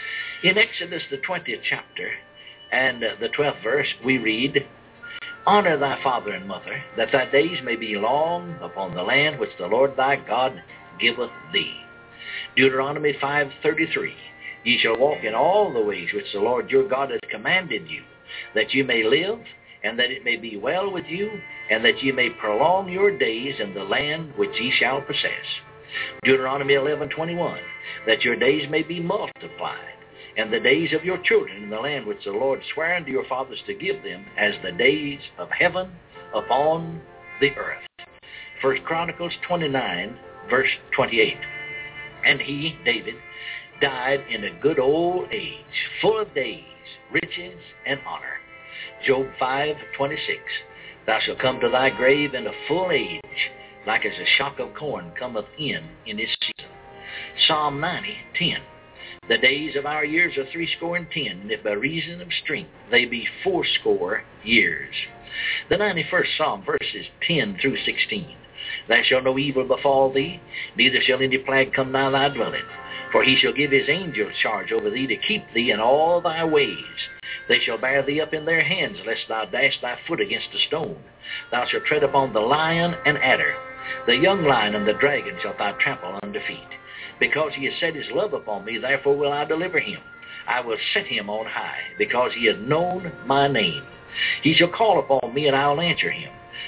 In Exodus, the twentieth chapter, and the twelfth verse, we read, Honor thy father and mother, that thy days may be long upon the land which the Lord thy God giveth thee. Deuteronomy five thirty-three. Ye shall walk in all the ways which the Lord your God hath commanded you, that you may live, and that it may be well with you, and that ye may prolong your days in the land which ye shall possess. Deuteronomy eleven twenty-one. That your days may be multiplied, and the days of your children in the land which the Lord sware unto your fathers to give them, as the days of heaven upon the earth. First Chronicles twenty-nine, verse twenty-eight. And he, David, died in a good old age, full of days, riches, and honor. Job five twenty-six. Thou shalt come to thy grave in a full age, like as a shock of corn cometh in in its season. Psalm ninety ten. The days of our years are threescore and ten, and if by reason of strength they be fourscore years. The ninety-first Psalm, verses ten through sixteen. There shall no evil befall thee, neither shall any plague come nigh thy dwelling. For he shall give his angels charge over thee to keep thee in all thy ways. They shall bear thee up in their hands, lest thou dash thy foot against a stone. Thou shalt tread upon the lion and adder. The young lion and the dragon shalt thou trample under feet. Because he has set his love upon me, therefore will I deliver him. I will set him on high, because he has known my name. He shall call upon me, and I will answer him.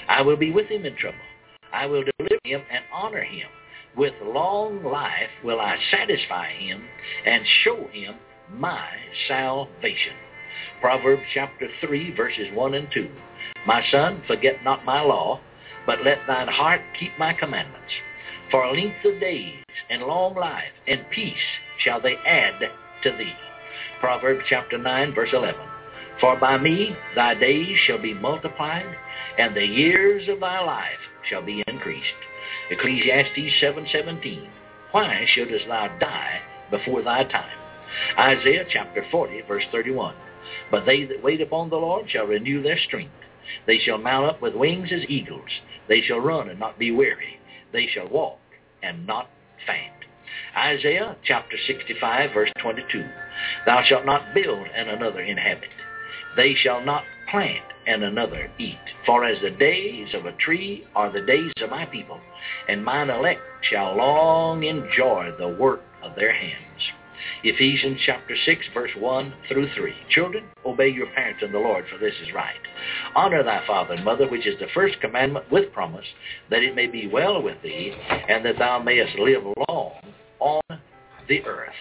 I will be with him in trouble. I will deliver him and honor him. With long life will I satisfy him and show him my salvation. Proverbs chapter three, verses one and two. My son, forget not my law, but let thine heart keep my commandments. For length of days and long life and peace shall they add to thee. Proverbs chapter nine, verse eleven. For by me thy days shall be multiplied, and the years of thy life shall be increased. Ecclesiastes seven seventeen. Why shouldest thou die before thy time? Isaiah chapter forty, verse thirty-one. But they that wait upon the Lord shall renew their strength. They shall mount up with wings as eagles. They shall run and not be weary. They shall walk and not faint. Isaiah chapter sixty-five, verse twenty-two. Thou shalt not build and another inhabit. They shall not plant and another eat. For as the days of a tree are the days of my people, and mine elect shall long enjoy the work of their hands. Ephesians chapter six, verse one through three. Children, obey your parents in the Lord, for this is right. Honor thy father and mother, which is the first commandment with promise, that it may be well with thee, and that thou mayest live long on the earth.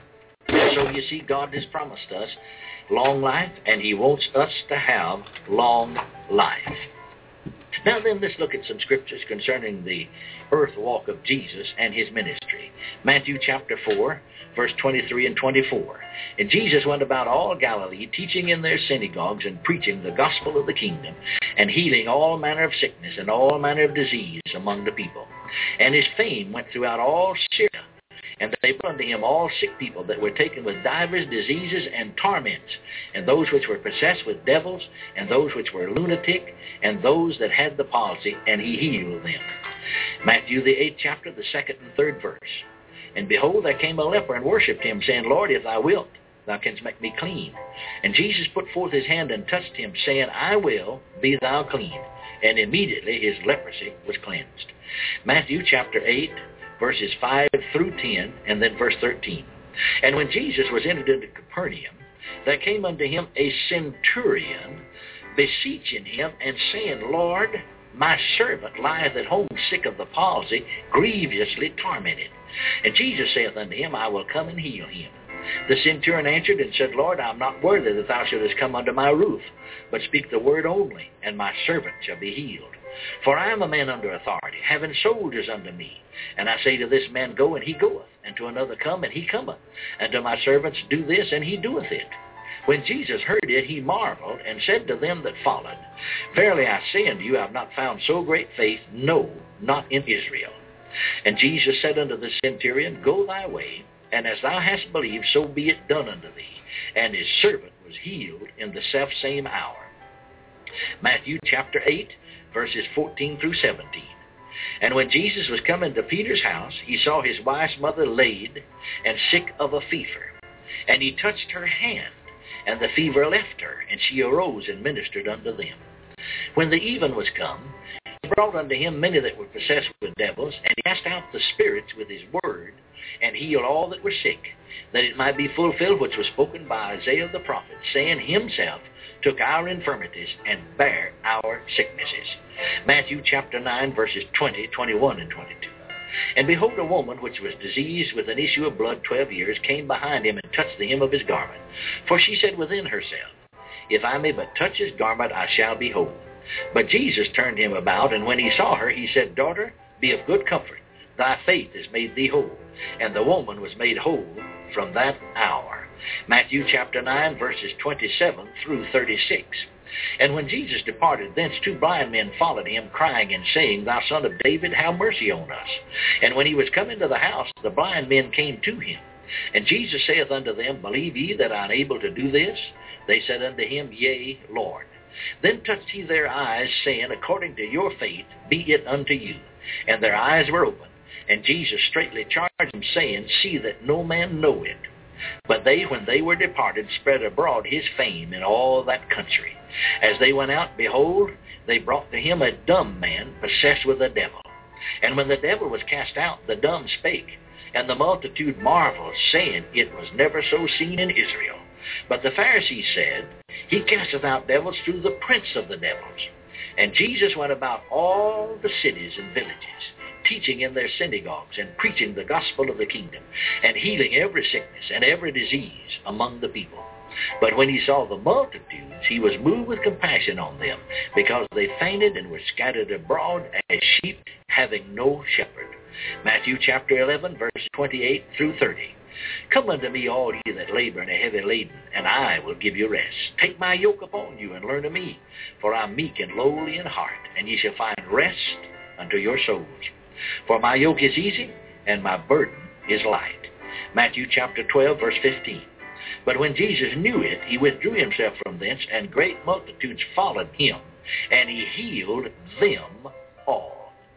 So you see, God has promised us long life, and he wants us to have long life. Now then, let's look at some scriptures concerning the earth walk of Jesus and his ministry. Matthew chapter four, verse twenty-three and twenty-four. And Jesus went about all Galilee, teaching in their synagogues and preaching the gospel of the kingdom, and healing all manner of sickness and all manner of disease among the people. And his fame went throughout all Syria. And they brought unto him all sick people that were taken with divers diseases and torments, and those which were possessed with devils, and those which were lunatic, and those that had the palsy, and he healed them. Matthew the eighth chapter, the second and third verse. And behold, there came a leper and worshipped him, saying, Lord, if thou wilt, thou canst make me clean. And Jesus put forth his hand and touched him, saying, I will, be thou clean. And immediately his leprosy was cleansed. Matthew chapter eight, verses five through ten, and then verse thirteen. And when Jesus was entered into Capernaum, there came unto him a centurion, beseeching him, and saying, Lord, my servant lieth at home sick of the palsy, grievously tormented. And Jesus saith unto him, I will come and heal him. The centurion answered and said, Lord, I am not worthy that thou shouldest come under my roof, but speak the word only, and my servant shall be healed. For I am a man under authority, having soldiers under me. And I say to this man, Go, and he goeth, and to another, Come, and he cometh, and to my servants, Do this, and he doeth it. When Jesus heard it, he marveled, and said to them that followed, Verily I say unto you, I have not found so great faith, no, not in Israel. And Jesus said unto the centurion, Go thy way, and as thou hast believed, so be it done unto thee. And his servant was healed in the selfsame hour. Matthew chapter eight, verses fourteen through seventeen. And when Jesus was come into Peter's house, he saw his wife's mother laid and sick of a fever. And he touched her hand, and the fever left her, and she arose and ministered unto them. When the even was come, he brought unto him many that were possessed with devils, and he cast out the spirits with his word, and healed all that were sick, that it might be fulfilled which was spoken by Isaiah the prophet, saying, Himself took our infirmities and bare our sicknesses. Matthew chapter nine, verses twenty, twenty-one, and twenty-two. And behold, a woman which was diseased with an issue of blood twelve years came behind him and touched the hem of his garment. For she said within herself, If I may but touch his garment, I shall be whole. But Jesus turned him about, and when he saw her, he said, Daughter, be of good comfort. Thy faith has made thee whole. And the woman was made whole from that hour. Matthew chapter nine, verses twenty-seven through thirty-six. And when Jesus departed thence, two blind men followed him, crying and saying, Thou son of David, have mercy on us. And when he was come into the house, the blind men came to him. And Jesus saith unto them, Believe ye that I am able to do this? They said unto him, Yea, Lord. Then touched he their eyes, saying, According to your faith be it unto you. And their eyes were opened. And Jesus straightly charged them, saying, See that no man know it. But they, when they were departed, spread abroad his fame in all that country. As they went out, behold, they brought to him a dumb man, possessed with a devil. And when the devil was cast out, the dumb spake. And the multitude marveled, saying, It was never so seen in Israel. But the Pharisees said, He casteth out devils through the prince of the devils. And Jesus went about all the cities and villages, teaching in their synagogues and preaching the gospel of the kingdom, and healing every sickness and every disease among the people. But when he saw the multitudes, he was moved with compassion on them, because they fainted and were scattered abroad as sheep having no shepherd. Matthew chapter eleven, verse twenty-eight through thirty. Come unto me, all ye that labor and are heavy laden, and I will give you rest. Take my yoke upon you, and learn of me, for I am meek and lowly in heart, and ye shall find rest unto your souls. For my yoke is easy, and my burden is light. Matthew chapter twelve, verse fifteen. But when Jesus knew it, he withdrew himself from thence, and great multitudes followed him, and he healed them all.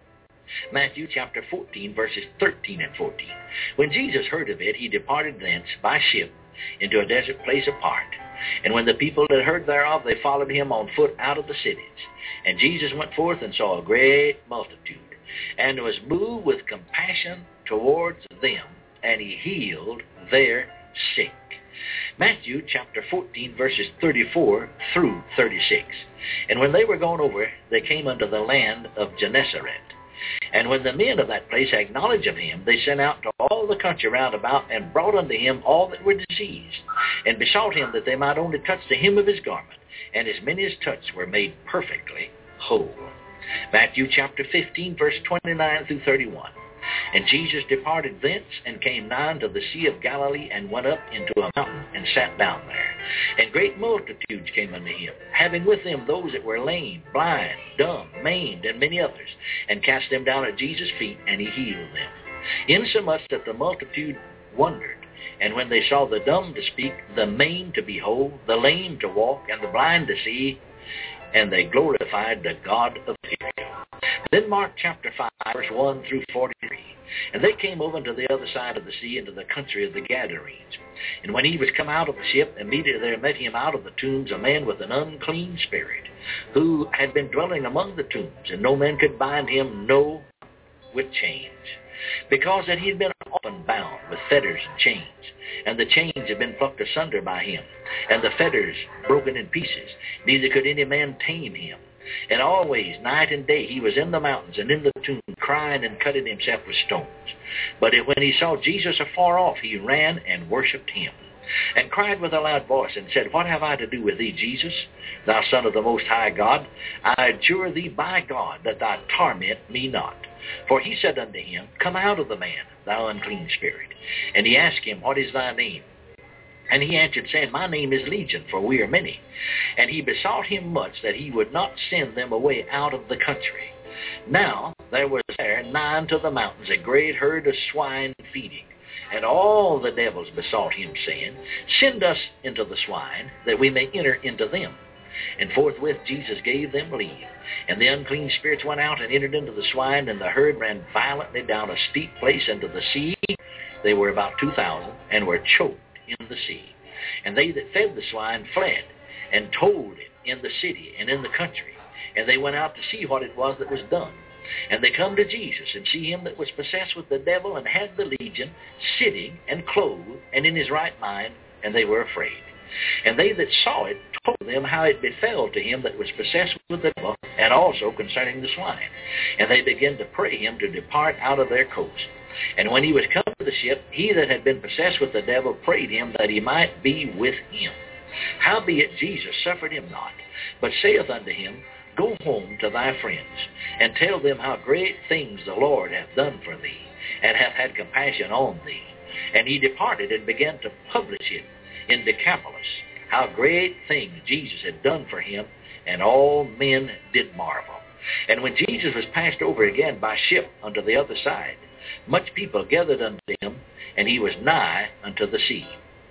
Matthew chapter fourteen, verses thirteen and fourteen. When Jesus heard of it, he departed thence by ship into a desert place apart. And when the people had heard thereof, they followed him on foot out of the cities. And Jesus went forth and saw a great multitude, and was moved with compassion towards them, and he healed their sick. Matthew chapter fourteen, verses thirty-four through thirty-six. And when they were gone over, they came unto the land of Gennesaret. And when the men of that place had knowledge of him, they sent out to all the country round about, and brought unto him all that were diseased, and besought him that they might only touch the hem of his garment. And as many as touched were made perfectly whole. Matthew chapter fifteen, verse twenty-nine through thirty-one. And Jesus departed thence, and came nigh unto the Sea of Galilee, and went up into a mountain, and sat down there. And great multitudes came unto him, having with them those that were lame, blind, dumb, maimed, and many others, and cast them down at Jesus' feet, and he healed them. Insomuch that the multitude wondered. And when they saw the dumb to speak, the maimed to be whole, the lame to walk, and the blind to see, and they glorified the God of Israel. Then Mark chapter five, verse one through forty-three. And they came over to the other side of the sea, into the country of the Gadarenes. And when he was come out of the ship, immediately there met him out of the tombs a man with an unclean spirit, who had been dwelling among the tombs, and no man could bind him, no, with chains, because that he had been often bound with fetters and chains, and the chains had been plucked asunder by him, and the fetters broken in pieces, neither could any man tame him. And always, night and day, he was in the mountains and in the tomb, crying and cutting himself with stones. But when he saw Jesus afar off, he ran and worshipped him, and cried with a loud voice, and said, What have I to do with thee, Jesus, thou Son of the Most High God? I adjure thee by God that thou torment me not. For he said unto him, Come out of the man, thou unclean spirit. And he asked him, What is thy name? And he answered, saying, My name is Legion, for we are many. And he besought him much that he would not send them away out of the country. Now there was there nigh unto the mountains a great herd of swine feeding. And all the devils besought him, saying, Send us into the swine, that we may enter into them. And forthwith Jesus gave them leave. And the unclean spirits went out and entered into the swine, and the herd ran violently down a steep place into the sea. They were about two thousand, and were choked in the sea. And they that fed the swine fled, and told it in the city and in the country. And they went out to see what it was that was done. And they come to Jesus, and see him that was possessed with the devil, and had the legion, sitting and clothed, and in his right mind, and they were afraid. And they that saw it told them how it befell to him that was possessed with the devil, and also concerning the swine. And they began to pray him to depart out of their coast. And when he was come to the ship, he that had been possessed with the devil prayed him that he might be with him. Howbeit Jesus suffered him not, but saith unto him, Go home to thy friends, and tell them how great things the Lord hath done for thee, and hath had compassion on thee. And he departed and began to publish it in Decapolis, how great things Jesus had done for him, and all men did marvel. And when Jesus was passed over again by ship unto the other side, much people gathered unto him, and he was nigh unto the sea.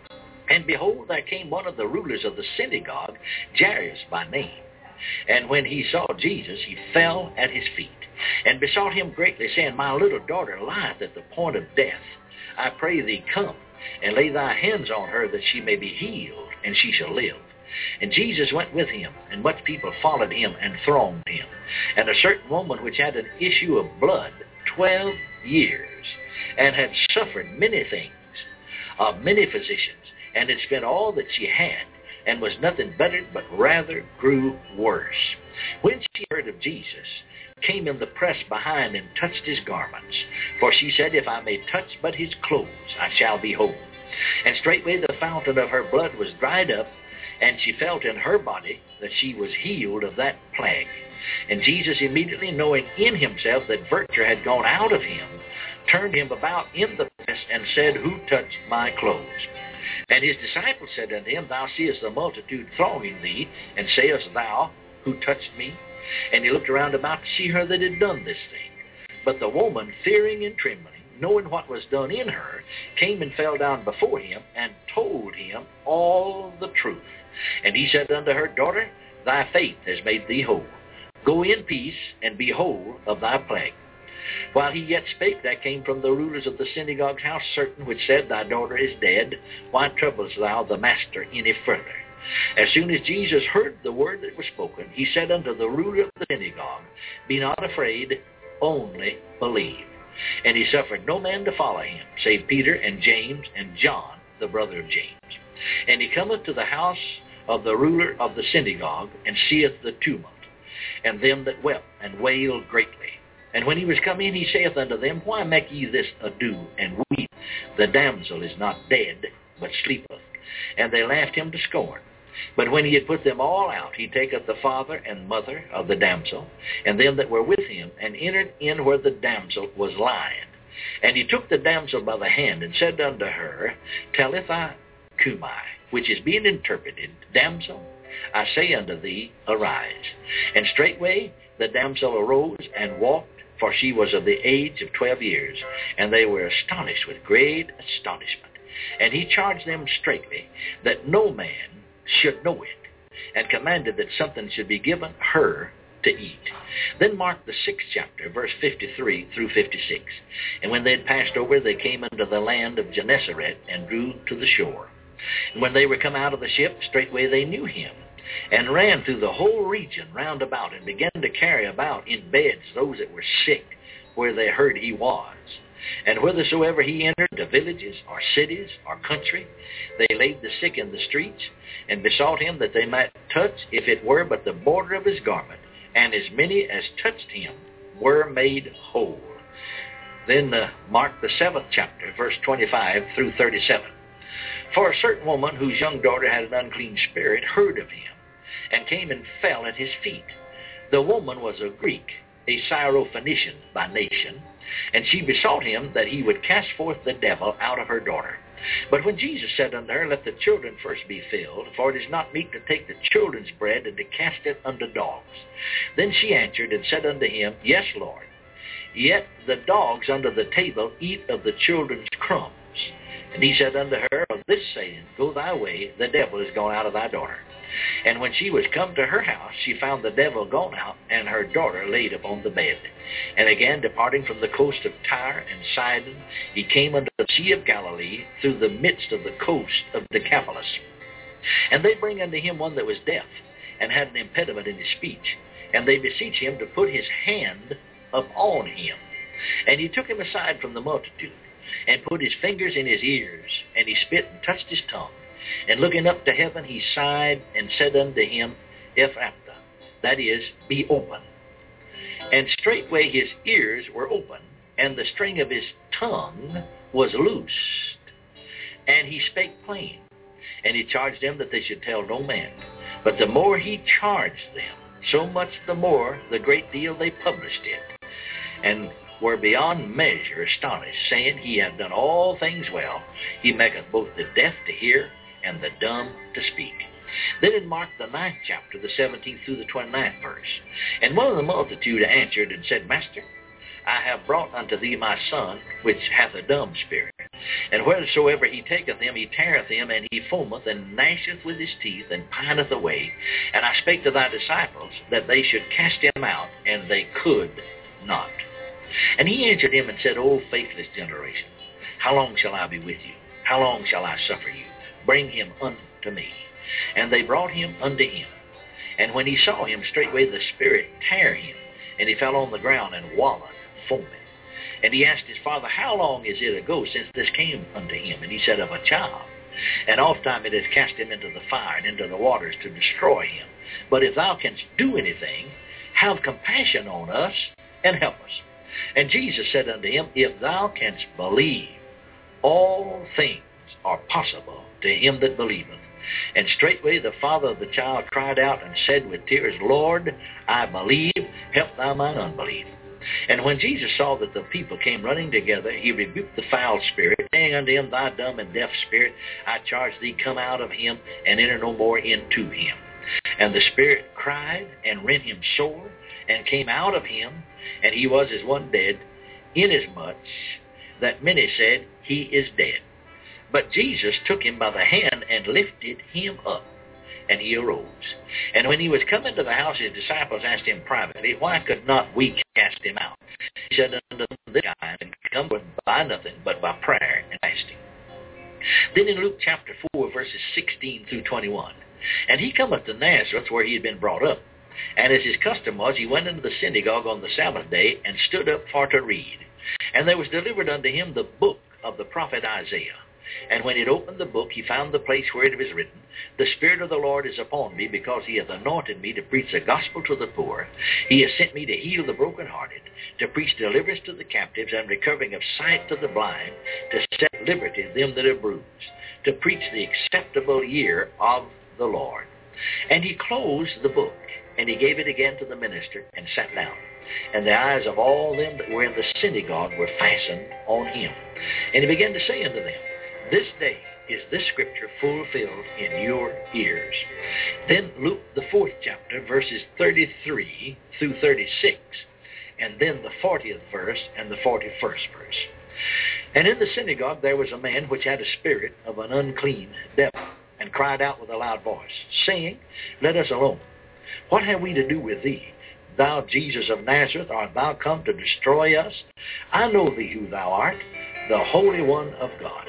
And behold, there came one of the rulers of the synagogue, Jairus by name. And when he saw Jesus, he fell at his feet, and besought him greatly, saying, My little daughter lieth at the point of death. I pray thee, come, and lay thy hands on her, that she may be healed, and she shall live. And Jesus went with him, and much people followed him and thronged him. And a certain woman which had an issue of blood twelve years, and had suffered many things of many physicians, and had spent all that she had, and was nothing bettered, but rather grew worse. When she heard of Jesus, came in the press behind and touched his garments. For she said, If I may touch but his clothes, I shall be whole. And straightway the fountain of her blood was dried up, and she felt in her body that she was healed of that plague. And Jesus, immediately knowing in himself that virtue had gone out of him, turned him about in the press, and said, Who touched my clothes? And his disciples said unto him, Thou seest the multitude thronging thee, and sayest thou, Who touched me? And he looked around about to see her that had done this thing. But the woman, fearing and trembling, knowing what was done in her, came and fell down before him, and told him all the truth. And he said unto her, Daughter, thy faith has made thee whole. Go in peace, and be whole of thy plague. While he yet spake, there came from the rulers of the synagogue's house certain which said, Thy daughter is dead. Why troublest thou the master any further? As soon as Jesus heard the word that was spoken, he said unto the ruler of the synagogue, Be not afraid, only believe. And he suffered no man to follow him, save Peter and James and John, the brother of James. And he cometh to the house of the ruler of the synagogue, and seeth the tumult, and them that wept and wailed greatly. And when he was come in, he saith unto them, Why make ye this ado, and weep? The damsel is not dead, but sleepeth. And they laughed him to scorn. But when he had put them all out, he taketh the father and mother of the damsel, and them that were with him, and entered in where the damsel was lying. And he took the damsel by the hand, and said unto her, Talitha cumi, which is being interpreted, Damsel, I say unto thee, arise. And straightway the damsel arose and walked, for she was of the age of twelve years. And they were astonished with great astonishment. And he charged them straitly that no man should know it, and commanded that something should be given her to eat. Then mark the sixth chapter, verse fifty-three through fifty-six. And when they had passed over, they came into the land of Gennesaret, and drew to the shore. And when they were come out of the ship, straightway they knew him, and ran through the whole region round about, and began to carry about in beds those that were sick, where they heard he was. And whithersoever he entered, to villages, or cities, or country, they laid the sick in the streets, and besought him that they might touch, if it were but the border of his garment. And as many as touched him were made whole. Then uh, mark the seventh chapter, verse twenty-five through thirty-seven. For a certain woman whose young daughter had an unclean spirit heard of him, and came and fell at his feet. The woman was a Greek, a Syrophoenician by nation, and she besought him that he would cast forth the devil out of her daughter. But when Jesus said unto her, Let the children first be filled, for it is not meet to take the children's bread and to cast it unto dogs. Then she answered and said unto him, Yes, Lord. Yet the dogs under the table eat of the children's crumbs. And he said unto her, Of this saying, Go thy way, the devil is gone out of thy daughter. And when she was come to her house, she found the devil gone out, and her daughter laid upon the bed. And again, departing from the coast of Tyre and Sidon, he came unto the Sea of Galilee, through the midst of the coast of Decapolis. And they bring unto him one that was deaf, and had an impediment in his speech. And they beseech him to put his hand upon him. And he took him aside from the multitude, and put his fingers in his ears, and he spit and touched his tongue. And looking up to heaven, he sighed and said unto him, Ephrathah, that is, be open. And straightway his ears were open, and the string of his tongue was loosed. And he spake plain. And he charged them that they should tell no man. But the more he charged them, so much the more the great deal they published it, and were beyond measure astonished, saying, He hath done all things well. He maketh both the deaf to hear, and the dumb to speak. Then in Mark the ninth chapter, the seventeenth through the twenty-ninth verse. And one of the multitude answered and said, Master, I have brought unto thee my son, which hath a dumb spirit. And wheresoever he taketh him, he teareth him, and he foameth, and gnasheth with his teeth, and pineth away. And I spake to thy disciples, that they should cast him out, and they could not. And he answered him and said, O faithless generation, how long shall I be with you? How long shall I suffer you? Bring him unto me. And they brought him unto him. And when he saw him, straightway the spirit tear him, and he fell on the ground and wallowed, foaming. And he asked his father, How long is it ago since this came unto him? And he said, Of a child. And oftentimes it has cast him into the fire and into the waters to destroy him. But if thou canst do anything, have compassion on us and help us. And Jesus said unto him, If thou canst believe, all things are possible to him that believeth. And straightway the father of the child cried out and said with tears, Lord, I believe, help thou mine unbelief. And when Jesus saw that the people came running together, he rebuked the foul spirit, saying unto him, Thou dumb and deaf spirit, I charge thee, come out of him, and enter no more into him. And the spirit cried and rent him sore, and came out of him, and he was as one dead, inasmuch that many said, He is dead. But Jesus took him by the hand and lifted him up, and he arose. And when he was come into the house, his disciples asked him privately, Why could not we cast him out? He said unto them, This kind come by nothing but by prayer and fasting. Then in Luke chapter four, verses sixteen through twenty-one, And he cometh to Nazareth, where he had been brought up. And as his custom was, he went into the synagogue on the Sabbath day, and stood up for to read. And there was delivered unto him the book of the prophet Isaiah. And when he had opened the book, he found the place where it was written, The Spirit of the Lord is upon me, because he hath anointed me to preach the gospel to the poor. He has sent me to heal the brokenhearted, to preach deliverance to the captives, and recovering of sight to the blind, to set at liberty them that are bruised, to preach the acceptable year of the Lord. And he closed the book, and he gave it again to the minister, and sat down. And the eyes of all them that were in the synagogue were fastened on him. And he began to say unto them, This day is this scripture fulfilled in your ears. Then Luke, the fourth chapter, verses thirty-three through thirty-six, and then the fortieth verse and the forty-first verse. And in the synagogue there was a man which had a spirit of an unclean devil, and cried out with a loud voice, saying, Let us alone. What have we to do with thee, thou Jesus of Nazareth? Art thou come to destroy us? I know thee who thou art, the Holy One of God.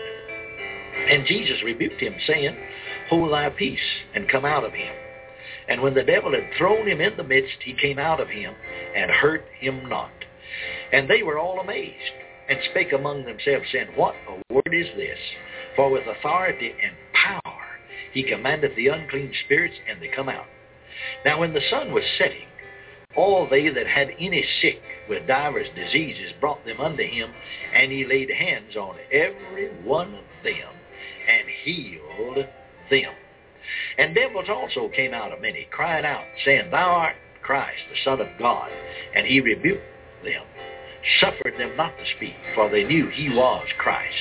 And Jesus rebuked him, saying, Hold thy peace, and come out of him. And when the devil had thrown him in the midst, he came out of him, and hurt him not. And they were all amazed, and spake among themselves, saying, What a word is this? For with authority and power he commandeth the unclean spirits, and they come out. Now when the sun was setting, all they that had any sick with divers diseases brought them unto him, and he laid hands on every one of them, and healed them. And devils also came out of many, crying out, saying, Thou art Christ, the Son of God. And he rebuked them, suffered them not to speak, for they knew he was Christ.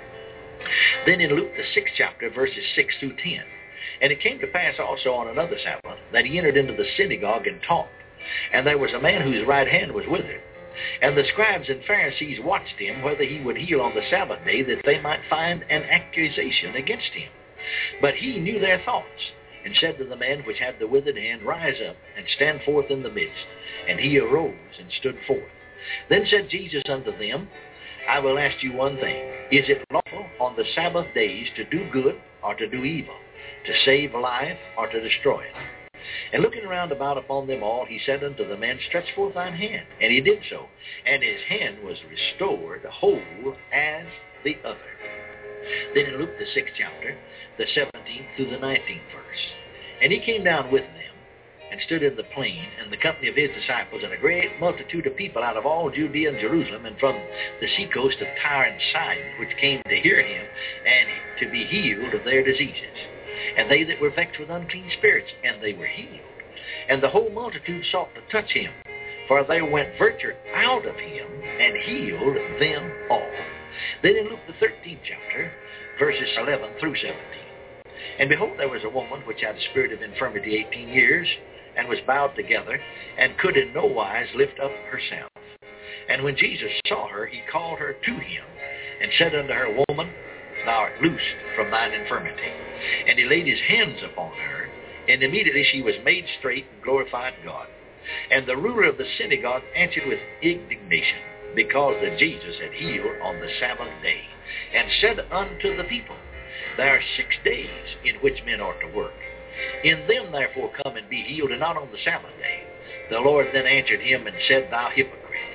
Then in Luke the sixth chapter, verses six through ten, And it came to pass also on another Sabbath, that he entered into the synagogue and taught. And there was a man whose right hand was withered. And the scribes and Pharisees watched him, whether he would heal on the Sabbath day, that they might find an accusation against him. But he knew their thoughts, and said to the man which had the withered hand, Rise up, and stand forth in the midst. And he arose and stood forth. Then said Jesus unto them, I will ask you one thing. Is it lawful on the Sabbath days to do good or to do evil, to save life or to destroy it? And looking round about upon them all, he said unto the man, Stretch forth thine hand. And he did so, and his hand was restored whole as the other. Then in Luke the sixth chapter, the seventeenth through the nineteenth verse, And he came down with them, and stood in the plain, and the company of his disciples, and a great multitude of people out of all Judea and Jerusalem, and from the seacoast of Tyre and Sidon, which came to hear him, and to be healed of their diseases. And they that were vexed with unclean spirits, and they were healed. And the whole multitude sought to touch him, for there went virtue out of him, and healed them all. Then in Luke the thirteenth chapter, verses eleven through seventeen. And behold, there was a woman which had a spirit of infirmity eighteen years, and was bowed together, and could in no wise lift up herself. And when Jesus saw her, he called her to him, and said unto her, Woman, thou art loosed from thine infirmity. And he laid his hands upon her, and immediately she was made straight, and glorified God. And the ruler of the synagogue answered with indignation, because that Jesus had healed on the Sabbath day, and said unto the people, There are six days in which men ought to work. In them therefore come and be healed, and not on the Sabbath day. The Lord then answered him and said, Thou hypocrite,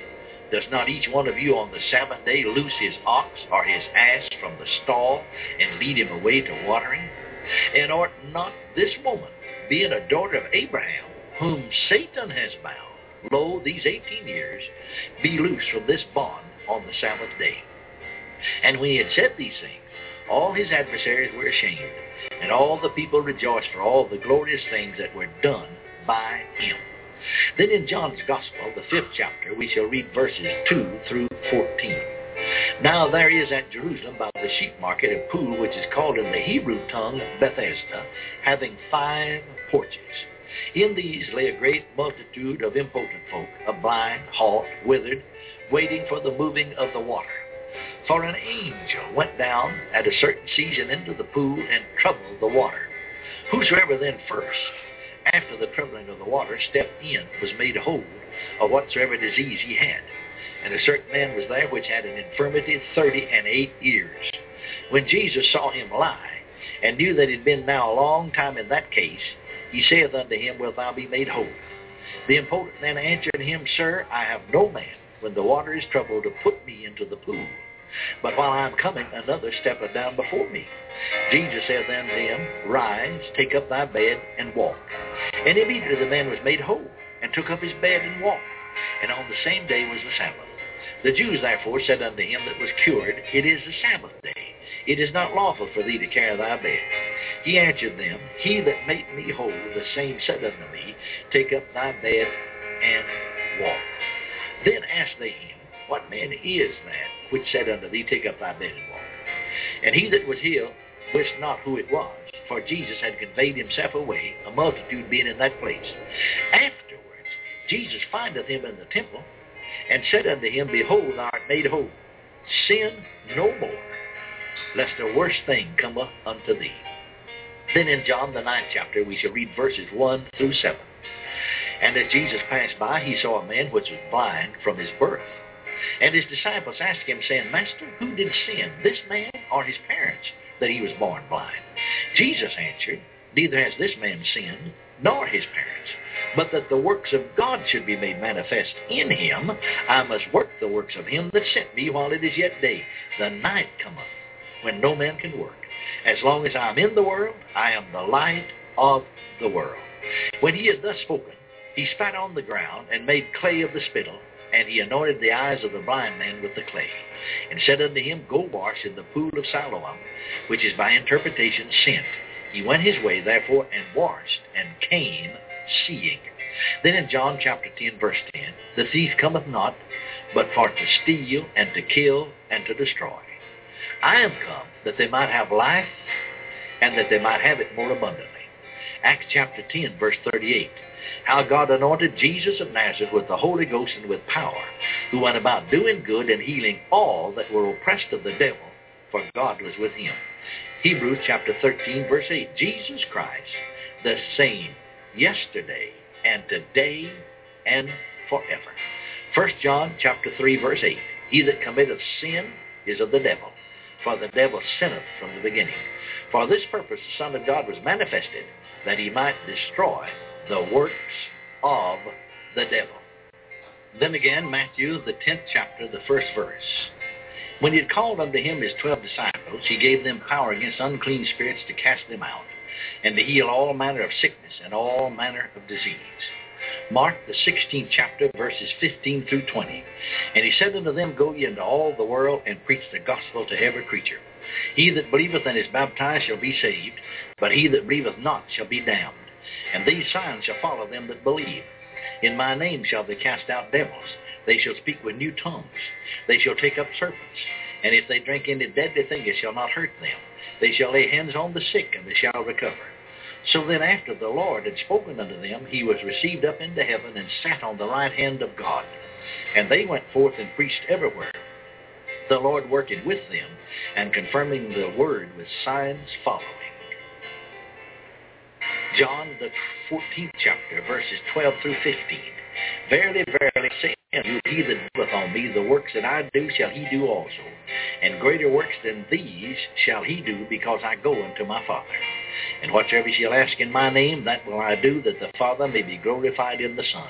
Does not each one of you on the Sabbath day loose his ox or his ass from the stall and lead him away to watering? And ought not this woman, being a daughter of Abraham, whom Satan has bound, lo, these eighteen years, be loose from this bond on the Sabbath day? And when he had said these things, all his adversaries were ashamed, and all the people rejoiced for all the glorious things that were done by him. Then in John's Gospel, the fifth chapter, we shall read verses two through fourteen. Now there is at Jerusalem by the sheep market a pool which is called in the Hebrew tongue Bethesda, having five porches. In these lay a great multitude of impotent folk, a blind, halt, withered, waiting for the moving of the water. For an angel went down at a certain season into the pool and troubled the water. Whosoever then first, after the troubling of the water, stepped in, was made whole of whatsoever disease he had. And a certain man was there which had an infirmity thirty and eight years. When Jesus saw him lie, and knew that he had been now a long time in that case, he saith unto him, Wilt thou be made whole? The impotent man answered him, Sir, I have no man, when the water is troubled, to put me into the pool. But while I am coming, another steppeth down before me. Jesus saith unto him, Rise, take up thy bed, and walk. And immediately the man was made whole, and took up his bed and walked. And on the same day was the Sabbath. The Jews therefore said unto him that was cured, It is the Sabbath day. It is not lawful for thee to carry thy bed. He answered them, He that made me whole, the same said unto me, Take up thy bed and walk. Then asked they him, What man is that which said unto thee, Take up thy bed and walk? And he that was healed wist not who it was, for Jesus had conveyed himself away, a multitude being in that place. Afterwards Jesus findeth him in the temple, and said unto him, Behold, thou art made whole. Sin no more, lest a worse thing come unto thee. Then in John the ninth chapter we shall read verses one through seven. And as Jesus passed by, he saw a man which was blind from his birth. And his disciples asked him, saying, Master, who did sin, this man or his parents, that he was born blind? Jesus answered, Neither has this man sinned, nor his parents, but that the works of God should be made manifest in him. I must work the works of him that sent me while it is yet day. The night cometh, when no man can work. As long as I am in the world, I am the light of the world. When he had thus spoken, he spat on the ground, and made clay of the spittle, and he anointed the eyes of the blind man with the clay, and said unto him, Go wash in the pool of Siloam, which is by interpretation sent. He went his way, therefore, and washed, and came seeing. Then in John chapter ten, verse ten, The thief cometh not, but for to steal, and to kill, and to destroy. I am come that they might have life, and that they might have it more abundantly. Acts chapter ten, verse thirty-eight. How God anointed Jesus of Nazareth with the Holy Ghost and with power, who went about doing good and healing all that were oppressed of the devil, for God was with him. Hebrews chapter thirteen, verse eight. Jesus Christ, the same yesterday and today and forever. First John chapter three, verse eight. He that committeth sin is of the devil, for the devil sinneth from the beginning. For this purpose the Son of God was manifested, that he might destroy the works of the devil. Then again, Matthew, the tenth chapter, the first verse. When he had called unto him his twelve disciples, he gave them power against unclean spirits to cast them out, and to heal all manner of sickness and all manner of disease. Mark, the sixteenth chapter, verses fifteen through twenty. And he said unto them, Go ye into all the world, and preach the gospel to every creature. He that believeth and is baptized shall be saved, but he that believeth not shall be damned. And these signs shall follow them that believe. In my name shall they cast out devils. They shall speak with new tongues. They shall take up serpents. And if they drink any deadly thing, it shall not hurt them. They shall lay hands on the sick, and they shall recover. So then after the Lord had spoken unto them, he was received up into heaven, and sat on the right hand of God. And they went forth and preached everywhere, the Lord working with them, and confirming the word with signs following. John, the fourteenth chapter, verses twelve through fifteen. Verily, verily, say unto you, he that doeth on me the works that I do shall he do also, and greater works than these shall he do, because I go unto my Father. And whatsoever ye shall ask in my name, that will I do, that the Father may be glorified in the Son.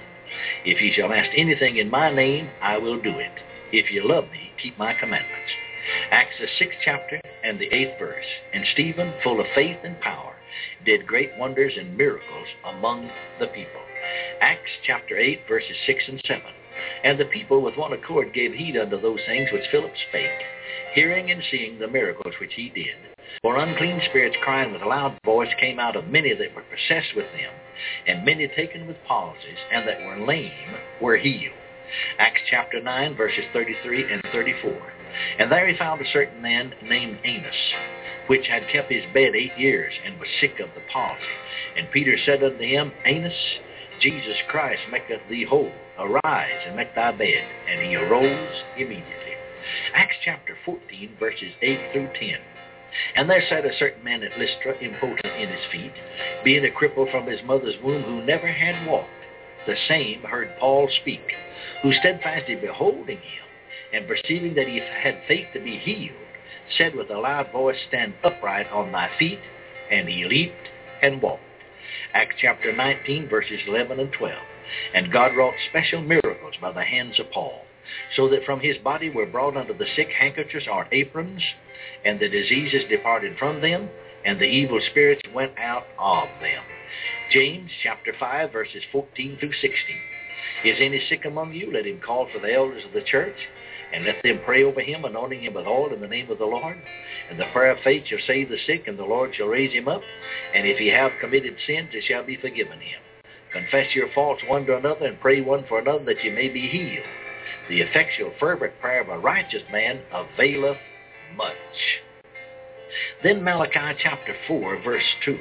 If ye shall ask anything in my name, I will do it. If ye love me, keep my commandments. Acts the sixth chapter and the eighth verse. And Stephen, full of faith and power, did great wonders and miracles among the people. Acts chapter eight, verses six and seven. And the people with one accord gave heed unto those things which Philip spake, hearing and seeing the miracles which he did. For unclean spirits crying with a loud voice came out of many that were possessed with them, and many taken with palsies, and that were lame were healed. Acts chapter nine, verses thirty-three and thirty-four. And there he found a certain man named Enos, which had kept his bed eight years, and was sick of the palsy. And Peter said unto him, Enos, Jesus Christ maketh thee whole. Arise and make thy bed. And he arose immediately. Acts chapter fourteen, verses eight through ten. And there sat a certain man at Lystra, impotent in his feet, being a cripple from his mother's womb, who never had walked. The same heard Paul speak, who steadfastly beholding him, and perceiving that he had faith to be healed, said with a loud voice, Stand upright on thy feet. And he leaped and walked. Acts chapter nineteen, verses eleven and twelve. And God wrought special miracles by the hands of Paul, so that from his body were brought unto the sick handkerchiefs or aprons, and the diseases departed from them, and the evil spirits went out of them. James chapter five, verses fourteen through sixteen. Is any sick among you? Let him call for the elders of the church, and let them pray over him, anointing him with oil in the name of the Lord. And the prayer of faith shall save the sick, and the Lord shall raise him up. And if he have committed sins, it shall be forgiven him. Confess your faults one to another, and pray one for another, that you may be healed. The effectual fervent prayer of a righteous man availeth much. Then Malachi chapter four, verse two.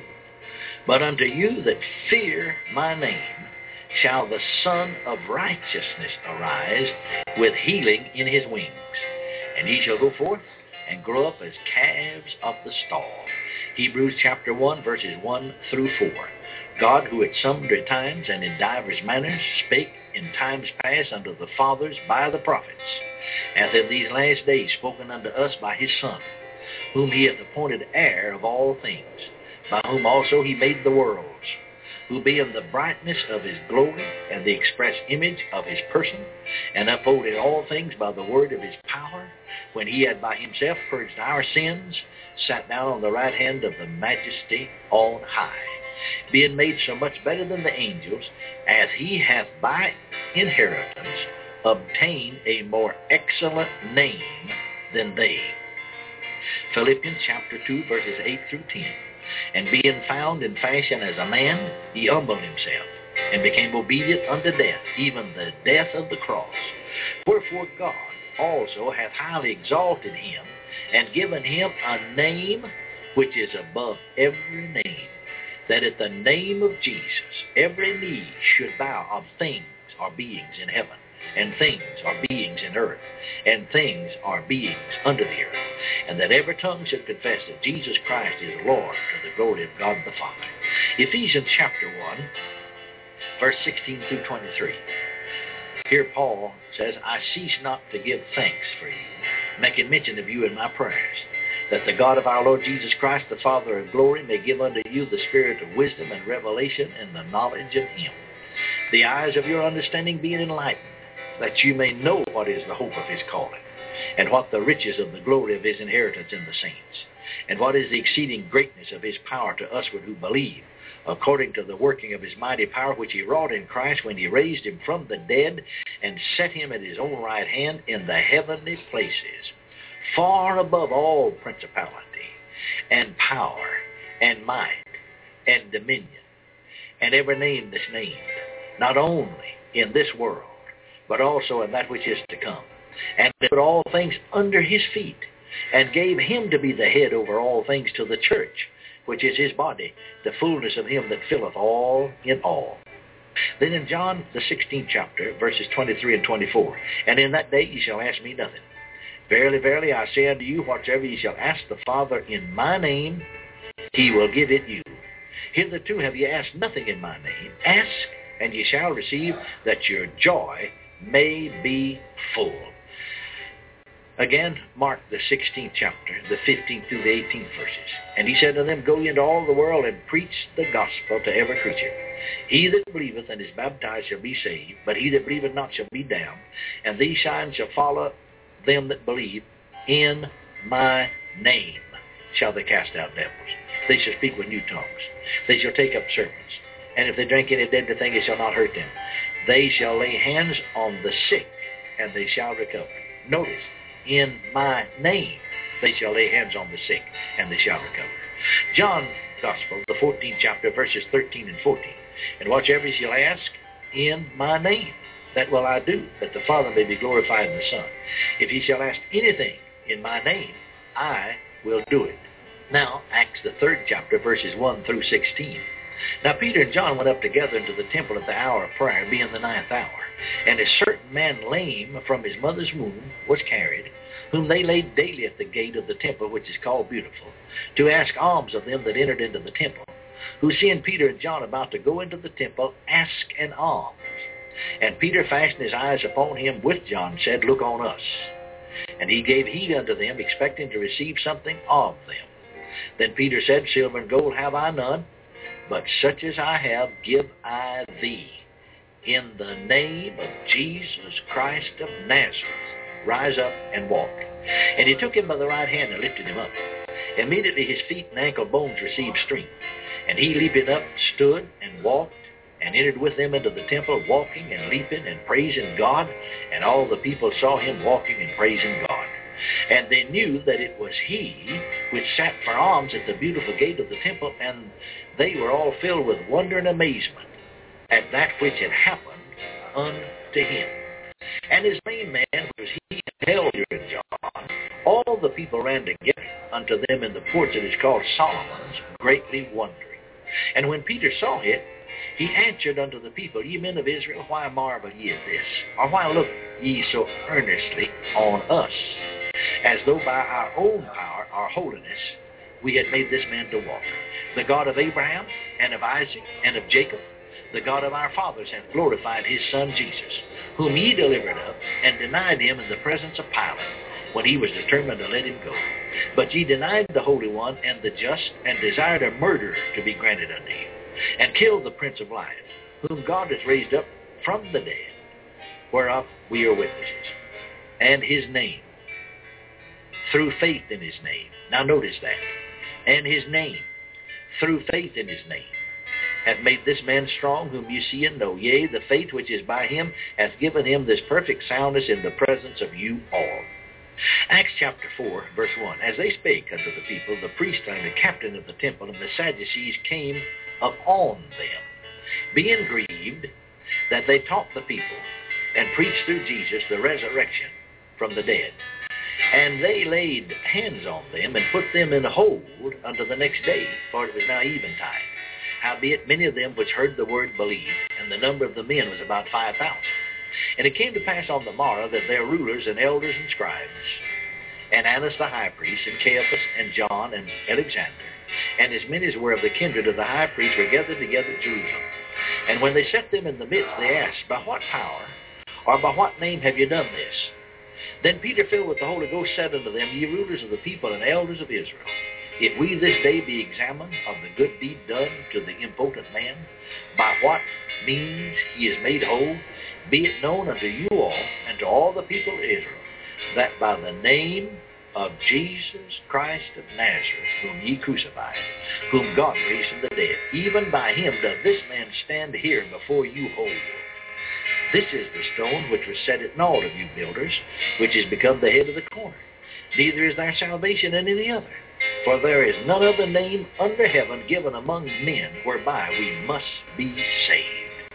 But unto you that fear my name shall the Son of Righteousness arise with healing in his wings. And he shall go forth and grow up as calves of the stall. Hebrews chapter one, verses one through four. God, who at sundry times and in divers manners spake in times past unto the fathers by the prophets, hath in these last days spoken unto us by his Son, whom he hath appointed heir of all things, by whom also he made the worlds, who being the brightness of his glory and the express image of his person, and upholding all things by the word of his power, when he had by himself purged our sins, sat down on the right hand of the majesty on high, being made so much better than the angels, as he hath by inheritance obtained a more excellent name than they. Philippians chapter two, verses eight through ten. And being found in fashion as a man, he humbled himself, and became obedient unto death, even the death of the cross. Wherefore God also hath highly exalted him, and given him a name which is above every name, that at the name of Jesus every knee should bow of things or beings in heaven, and things or beings in earth, and things or beings under the earth, and that every tongue should confess that Jesus Christ is Lord, to the glory of God the Father. Ephesians chapter one, verse sixteen through twenty-three. Here Paul says, I cease not to give thanks for you, making mention of you in my prayers, that the God of our Lord Jesus Christ, the Father of glory, may give unto you the spirit of wisdom and revelation in the knowledge of him, the eyes of your understanding being enlightened, that you may know what is the hope of his calling, and what the riches of the glory of his inheritance in the saints, and what is the exceeding greatness of his power to usward who believe, according to the working of his mighty power, which he wrought in Christ when he raised him from the dead, and set him at his own right hand in the heavenly places, far above all principality, and power, and might, and dominion, and every name that's named, not only in this world, but also in that which is to come, and put all things under his feet, and gave him to be the head over all things to the church, which is his body, the fullness of him that filleth all in all. Then in John the sixteenth chapter, verses twenty-three and twenty-four, And in that day ye shall ask me nothing. Verily, verily, I say unto you, whatsoever ye shall ask the Father in my name, he will give it you. Hitherto have ye asked nothing in my name. Ask, and ye shall receive, that your joy may be full. Again, Mark the sixteenth chapter, the fifteenth through the eighteenth verses. And he said to them, Go ye into all the world and preach the gospel to every creature. He that believeth and is baptized shall be saved, but he that believeth not shall be damned. And these signs shall follow them that believe. In my name shall they cast out devils. They shall speak with new tongues. They shall take up serpents. And if they drink any deadly thing, it shall not hurt them. They shall lay hands on the sick, and they shall recover. Notice, in my name they shall lay hands on the sick, and they shall recover. John Gospel, the fourteenth chapter, verses thirteen and fourteen. And whatsoever ye shall ask in my name, that will I do, that the Father may be glorified in the Son. If ye shall ask anything in my name, I will do it. Now, Acts the third chapter, verses one through sixteen. Now Peter and John went up together into the temple at the hour of prayer, being the ninth hour. And a certain man lame from his mother's womb was carried, whom they laid daily at the gate of the temple, which is called Beautiful, to ask alms of them that entered into the temple, who seeing Peter and John about to go into the temple, asked an alms. And Peter fastened his eyes upon him with John, said, Look on us. And he gave heed unto them, expecting to receive something of them. Then Peter said, Silver and gold have I none, but such as I have give I thee. In the name of Jesus Christ of Nazareth, rise up and walk. And he took him by the right hand and lifted him up. Immediately his feet and ankle bones received strength. And he leaping up stood and walked, and entered with them into the temple, walking and leaping and praising God. And all the people saw him walking and praising God. And they knew that it was he which sat for alms at the beautiful gate of the temple, and they were all filled with wonder and amazement at that which had happened unto him. And his main man was he and elder John. All the people ran together unto them in the porch that is called Solomon's, greatly wondering. And when Peter saw it, he answered unto the people, Ye men of Israel, why marvel ye at this? Or why look ye so earnestly on us, as though by our own power or holiness we had made this man to walk? The God of Abraham and of Isaac and of Jacob, the God of our fathers, hath glorified his Son Jesus, whom ye delivered up and denied him in the presence of Pilate, when he was determined to let him go. But ye denied the Holy One and the just, and desired a murderer to be granted unto you, and killed the Prince of Life, whom God hath raised up from the dead, whereof we are witnesses. And his name, through faith in his name. Now notice that. And his name, through faith in his name, hath made this man strong, whom you see and know. Yea, the faith which is by him hath given him this perfect soundness in the presence of you all. Acts chapter four, verse one. As they spake unto the people, the priest and the captain of the temple and the Sadducees came upon them, being grieved that they taught the people and preached through Jesus the resurrection from the dead. And they laid hands on them and put them in hold unto the next day, for it was now eventide. Howbeit many of them which heard the word believed, and the number of the men was about five thousand. And it came to pass on the morrow that their rulers and elders and scribes, and Annas the high priest, and Caiaphas, and John, and Alexander, and as many as were of the kindred of the high priest, were gathered together at Jerusalem. And when they set them in the midst, they asked, By what power, or by what name have you done this? Then Peter, filled with the Holy Ghost, said unto them, Ye rulers of the people and elders of Israel, if we this day be examined of the good deed done to the impotent man, by what means he is made whole, be it known unto you all and to all the people of Israel, that by the name of Jesus Christ of Nazareth, whom ye crucified, whom God raised from the dead, even by him doth this man stand here before you whole. This is the stone which was set at naught of you builders, which is become the head of the corner. Neither is there salvation in any other, for there is none other name under heaven given among men whereby we must be saved.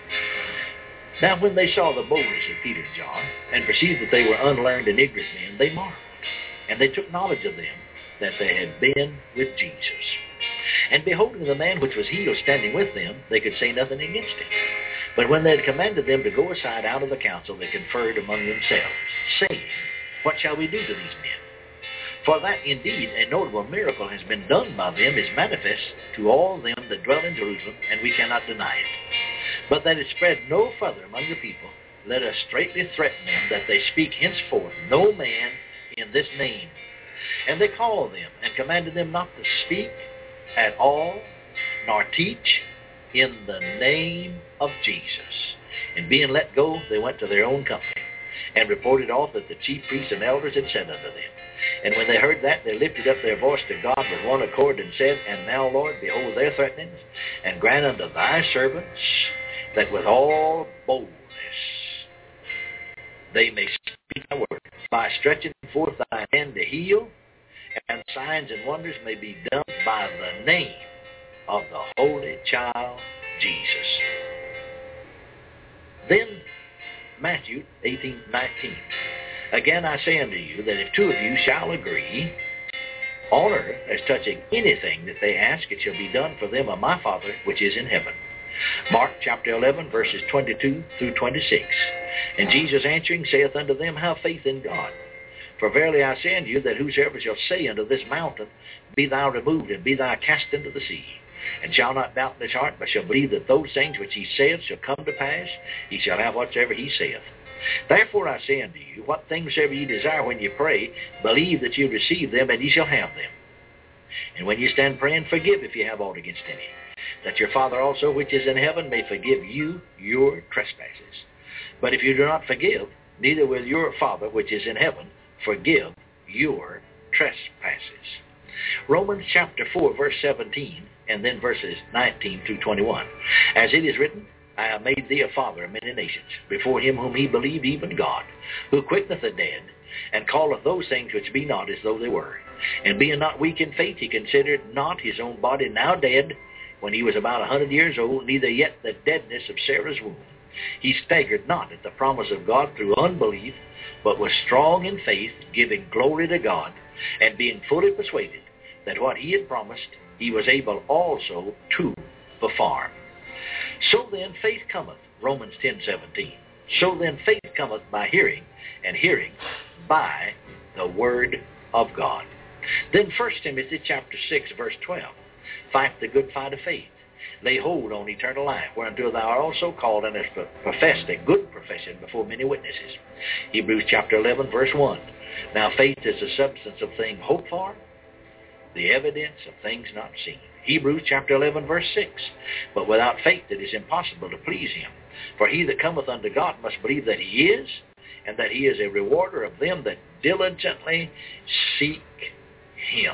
Now when they saw the boldness of Peter and John, and perceived that they were unlearned and ignorant men, they marveled, and they took knowledge of them that they had been with Jesus. And beholding the man which was healed standing with them, they could say nothing against him. But when they had commanded them to go aside out of the council, they conferred among themselves, saying, What shall we do to these men? For that indeed a notable miracle has been done by them is manifest to all them that dwell in Jerusalem, and we cannot deny it. But that it spread no further among the people, let us straitly threaten them that they speak henceforth no man in this name. And they called them and commanded them not to speak at all, nor teach in the name of Jesus. And being let go, they went to their own company, and reported off that the chief priests and elders had said unto them. And when they heard that, they lifted up their voice to God with one accord, and said, And now, Lord, behold their threatenings, and grant unto thy servants that with all boldness they may speak thy word, by stretching forth thine hand to heal, and signs and wonders may be done by the name of the Holy Child Jesus. Then Matthew eighteen nineteen. Again I say unto you that if two of you shall agree on earth as touching anything that they ask, it shall be done for them of my Father which is in heaven. Mark chapter eleven, verses twenty-two through twenty-six. And Jesus answering saith unto them, Have faith in God. For verily I say unto you that whosoever shall say unto this mountain, Be thou removed, and be thou cast into the sea, and shall not doubt in his heart, but shall believe that those things which he saith shall come to pass, he shall have whatsoever he saith. Therefore I say unto you, what things soever ye desire when ye pray, believe that ye receive them, and ye shall have them. And when ye stand praying, forgive if ye have aught against any, that your Father also which is in heaven may forgive you your trespasses. But if you do not forgive, neither will your Father which is in heaven forgive your trespasses. Romans chapter four, verse seventeen, and then verses nineteen through twenty-one. As it is written, I have made thee a father of many nations, before him whom he believed, even God, who quickeneth the dead, and calleth those things which be not as though they were. And being not weak in faith, he considered not his own body now dead, when he was about a hundred years old, neither yet the deadness of Sarah's womb. He staggered not at the promise of God through unbelief, but was strong in faith, giving glory to God, and being fully persuaded that what he had promised, he was able also to perform. So then faith cometh, Romans ten seventeen. So then faith cometh by hearing, and hearing by the word of God. Then First Timothy chapter six, verse twelve. Fight the good fight of faith. Lay hold on eternal life, whereunto thou art also called, and hast professed a good profession before many witnesses. Hebrews chapter eleven, verse one. Now faith is the substance of things hoped for, the evidence of things not seen. Hebrews chapter eleven, verse six. But without faith it is impossible to please him. For he that cometh unto God must believe that he is, and that he is a rewarder of them that diligently seek him.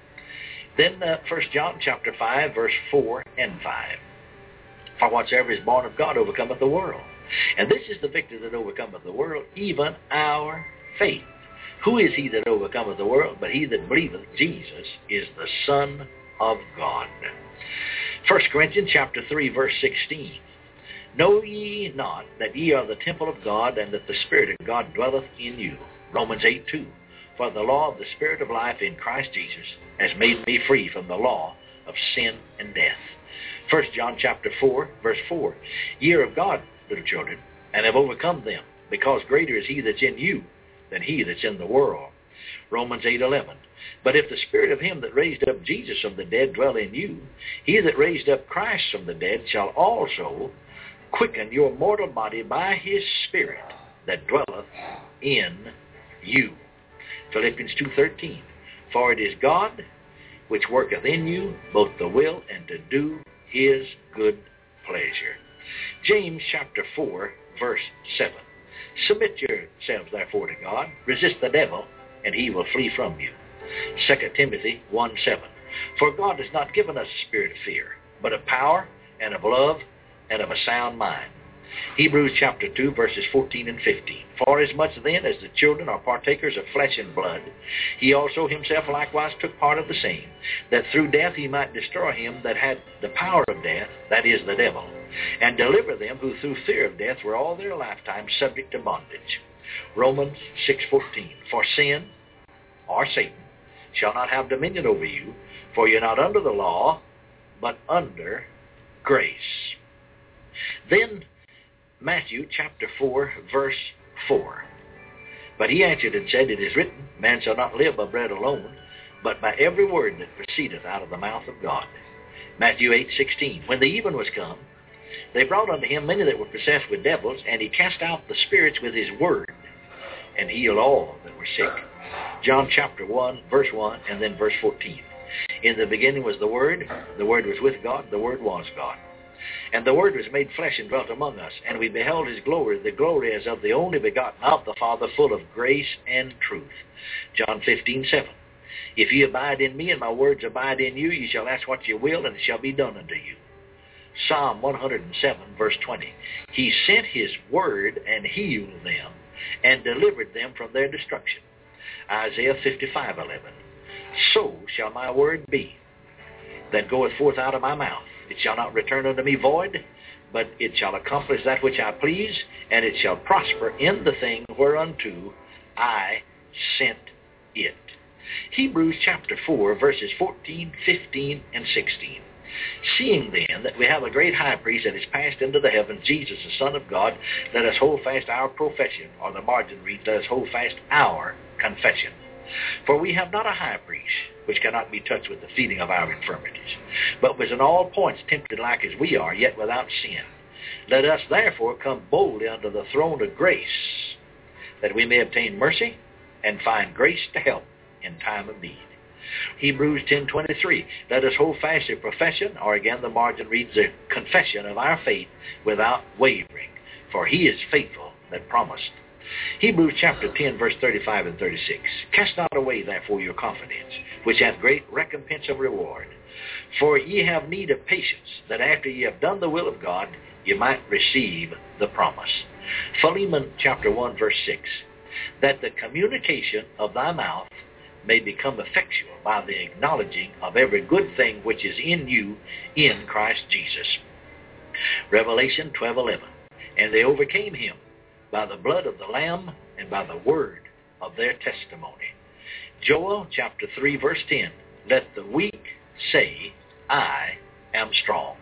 Then uh, First John chapter five, verse four and five. For whatsoever is born of God overcometh the world. And this is the victory that overcometh the world, even our faith. Who is he that overcometh the world? But he that believeth Jesus is the Son of God. First Corinthians chapter three, verse sixteen. Know ye not that ye are the temple of God, and that the Spirit of God dwelleth in you? Romans eight, two. For the law of the Spirit of life in Christ Jesus has made me free from the law of sin and death. First John chapter four, verse four. Ye are of God, little children, and have overcome them, because greater is he that's in you than he that's in the world. Romans eight, eleven. But if the Spirit of him that raised up Jesus from the dead dwell in you, he that raised up Christ from the dead shall also quicken your mortal body by his Spirit that dwelleth in you. Philippians two thirteen. For it is God which worketh in you both the will and to do his good pleasure. James chapter four, verse seven. Submit yourselves therefore to God, resist the devil, and he will flee from you. Second Timothy one, seven. For God has not given us a spirit of fear, but of power and of love and of a sound mind. Hebrews chapter two, verses fourteen and fifteen. For as much then as the children are partakers of flesh and blood, he also himself likewise took part of the same, that through death he might destroy him that had the power of death, that is, the devil, and deliver them who through fear of death were all their lifetime subject to bondage. Romans six fourteen. For sin, or Satan, shall not have dominion over you, for you're not under the law, but under grace. Then Matthew chapter four, verse four. But he answered and said, It is written, Man shall not live by bread alone, but by every word that proceedeth out of the mouth of God. Matthew eight sixteen. When the even was come, they brought unto him many that were possessed with devils, and he cast out the spirits with his word, and healed all that were sick, John chapter one, verse one, and then verse fourteen. In the beginning was the Word. The Word was with God. The Word was God. And the Word was made flesh and dwelt among us, and we beheld his glory, the glory as of the only begotten of the Father, full of grace and truth. John fifteen, seven. If ye abide in me, and my words abide in you, ye shall ask what ye will, and it shall be done unto you. Psalm one hundred seven, verse twenty. He sent his word and healed them, and delivered them from their destruction. Isaiah fifty-five, eleven. So shall my word be that goeth forth out of my mouth. It shall not return unto me void, but it shall accomplish that which I please, and it shall prosper in the thing whereunto I sent it. Hebrews chapter four, verses fourteen, fifteen, and sixteen. Seeing then that we have a great high priest that is passed into the heavens, Jesus, the Son of God, let us hold fast our profession, or the margin reads, let us hold fast our confession. For we have not a high priest, which cannot be touched with the feeling of our infirmities, but was in all points tempted like as we are, yet without sin. Let us therefore come boldly unto the throne of grace, that we may obtain mercy and find grace to help in time of need. Hebrews ten, twenty-three. Let us hold fast the profession, or again the margin reads, the confession of our faith without wavering, for he is faithful that promised. Hebrews chapter ten, verse thirty-five and thirty-six. Cast not away therefore your confidence, which hath great recompense of reward. For ye have need of patience, that after ye have done the will of God, ye might receive the promise. Philemon chapter one, verse six. That the communication of thy mouth may become effectual by the acknowledging of every good thing which is in you in Christ Jesus. Revelation twelve, eleven. And they overcame him by the blood of the Lamb and by the word of their testimony. Joel chapter three, verse ten. Let the weak say, I am strong.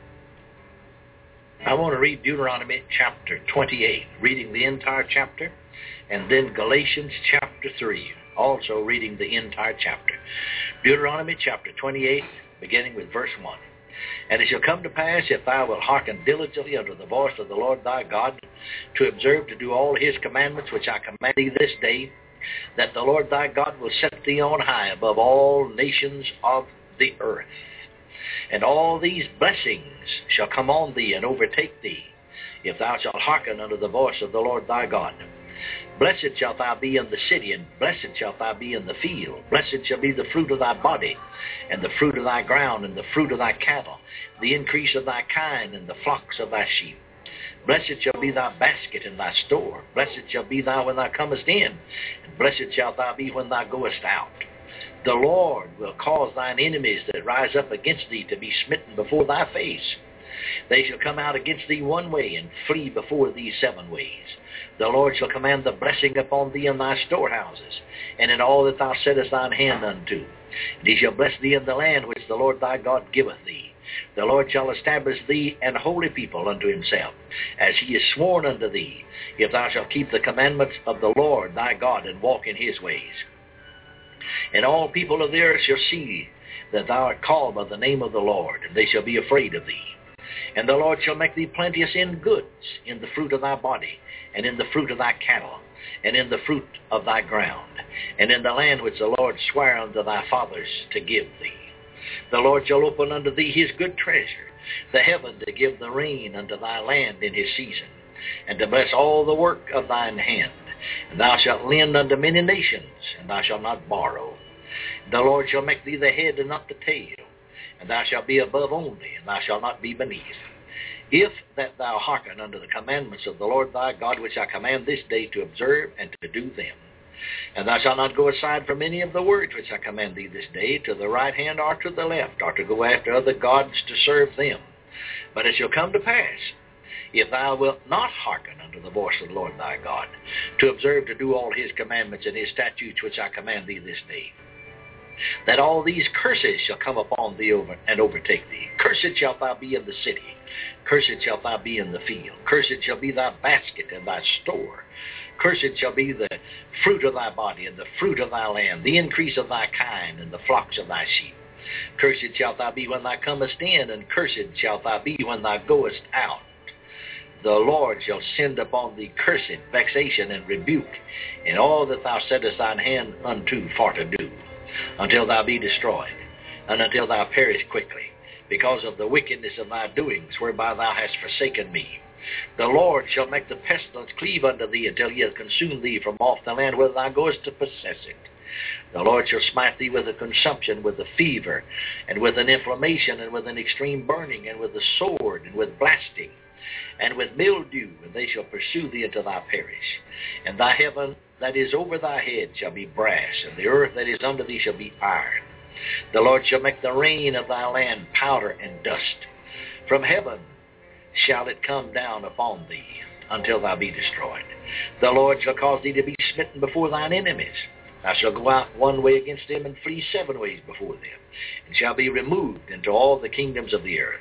I want to read Deuteronomy chapter twenty-eight, reading the entire chapter, and then Galatians chapter three, also reading the entire chapter. Deuteronomy chapter twenty-eight, beginning with verse one. And it shall come to pass, if thou wilt hearken diligently unto the voice of the Lord thy God, to observe to do all his commandments which I command thee this day, that the Lord thy God will set thee on high above all nations of the earth. And all these blessings shall come on thee and overtake thee, if thou shalt hearken unto the voice of the Lord thy God. Blessed shalt thou be in the city, and blessed shalt thou be in the field. Blessed shall be the fruit of thy body, and the fruit of thy ground, and the fruit of thy cattle, the increase of thy kind, and the flocks of thy sheep. Blessed shall be thy basket and thy store. Blessed shall be thou when thou comest in, and blessed shalt thou be when thou goest out. The Lord will cause thine enemies that rise up against thee to be smitten before thy face. They shall come out against thee one way, and flee before thee seven ways. The Lord shall command the blessing upon thee in thy storehouses, and in all that thou settest thine hand unto. And he shall bless thee in the land which the Lord thy God giveth thee. The Lord shall establish thee an holy people unto himself, as he has sworn unto thee, if thou shalt keep the commandments of the Lord thy God, and walk in his ways. And all people of the earth shall see that thou art called by the name of the Lord, and they shall be afraid of thee. And the Lord shall make thee plenteous in goods, in the fruit of thy body, and in the fruit of thy cattle, and in the fruit of thy ground, and in the land which the Lord sware unto thy fathers to give thee. The Lord shall open unto thee his good treasure, the heaven to give the rain unto thy land in his season, and to bless all the work of thine hand. And thou shalt lend unto many nations, and thou shalt not borrow. The Lord shall make thee the head and not the tail, and thou shalt be above only, and thou shalt not be beneath. If that thou hearken unto the commandments of the Lord thy God, which I command this day to observe and to do them. And thou shalt not go aside from any of the words which I command thee this day, to the right hand or to the left, or to go after other gods to serve them. But it shall come to pass, if thou wilt not hearken unto the voice of the Lord thy God, to observe to do all his commandments and his statutes which I command thee this day, that all these curses shall come upon thee over and overtake thee. Cursed shalt thou be in the city, cursed shalt thou be in the field, cursed shall be thy basket and thy store, cursed shall be the fruit of thy body, and the fruit of thy land, the increase of thy kind, and the flocks of thy sheep. Cursed shalt thou be when thou comest in, and cursed shalt thou be when thou goest out. the Lord shall send upon thee cursing, vexation, and rebuke, in all that thou settest thine hand unto for to do, until thou be destroyed, and until thou perish quickly, because of the wickedness of thy doings, whereby thou hast forsaken me. The Lord shall make the pestilence cleave unto thee, until he hath consumed thee from off the land whither thou goest to possess it. The Lord shall smite thee with a consumption, with a fever, and with an inflammation, and with an extreme burning, and with a sword, and with blasting, and with mildew, and they shall pursue thee until thou perish. And thy heaven that is over thy head shall be brass, and the earth that is under thee shall be iron. The Lord shall make the rain of thy land powder and dust. From heaven shall it come down upon thee, until thou be destroyed. The Lord shall cause thee to be smitten before thine enemies. Thou shalt go out one way against them, and flee seven ways before them, and shall be removed into all the kingdoms of the earth.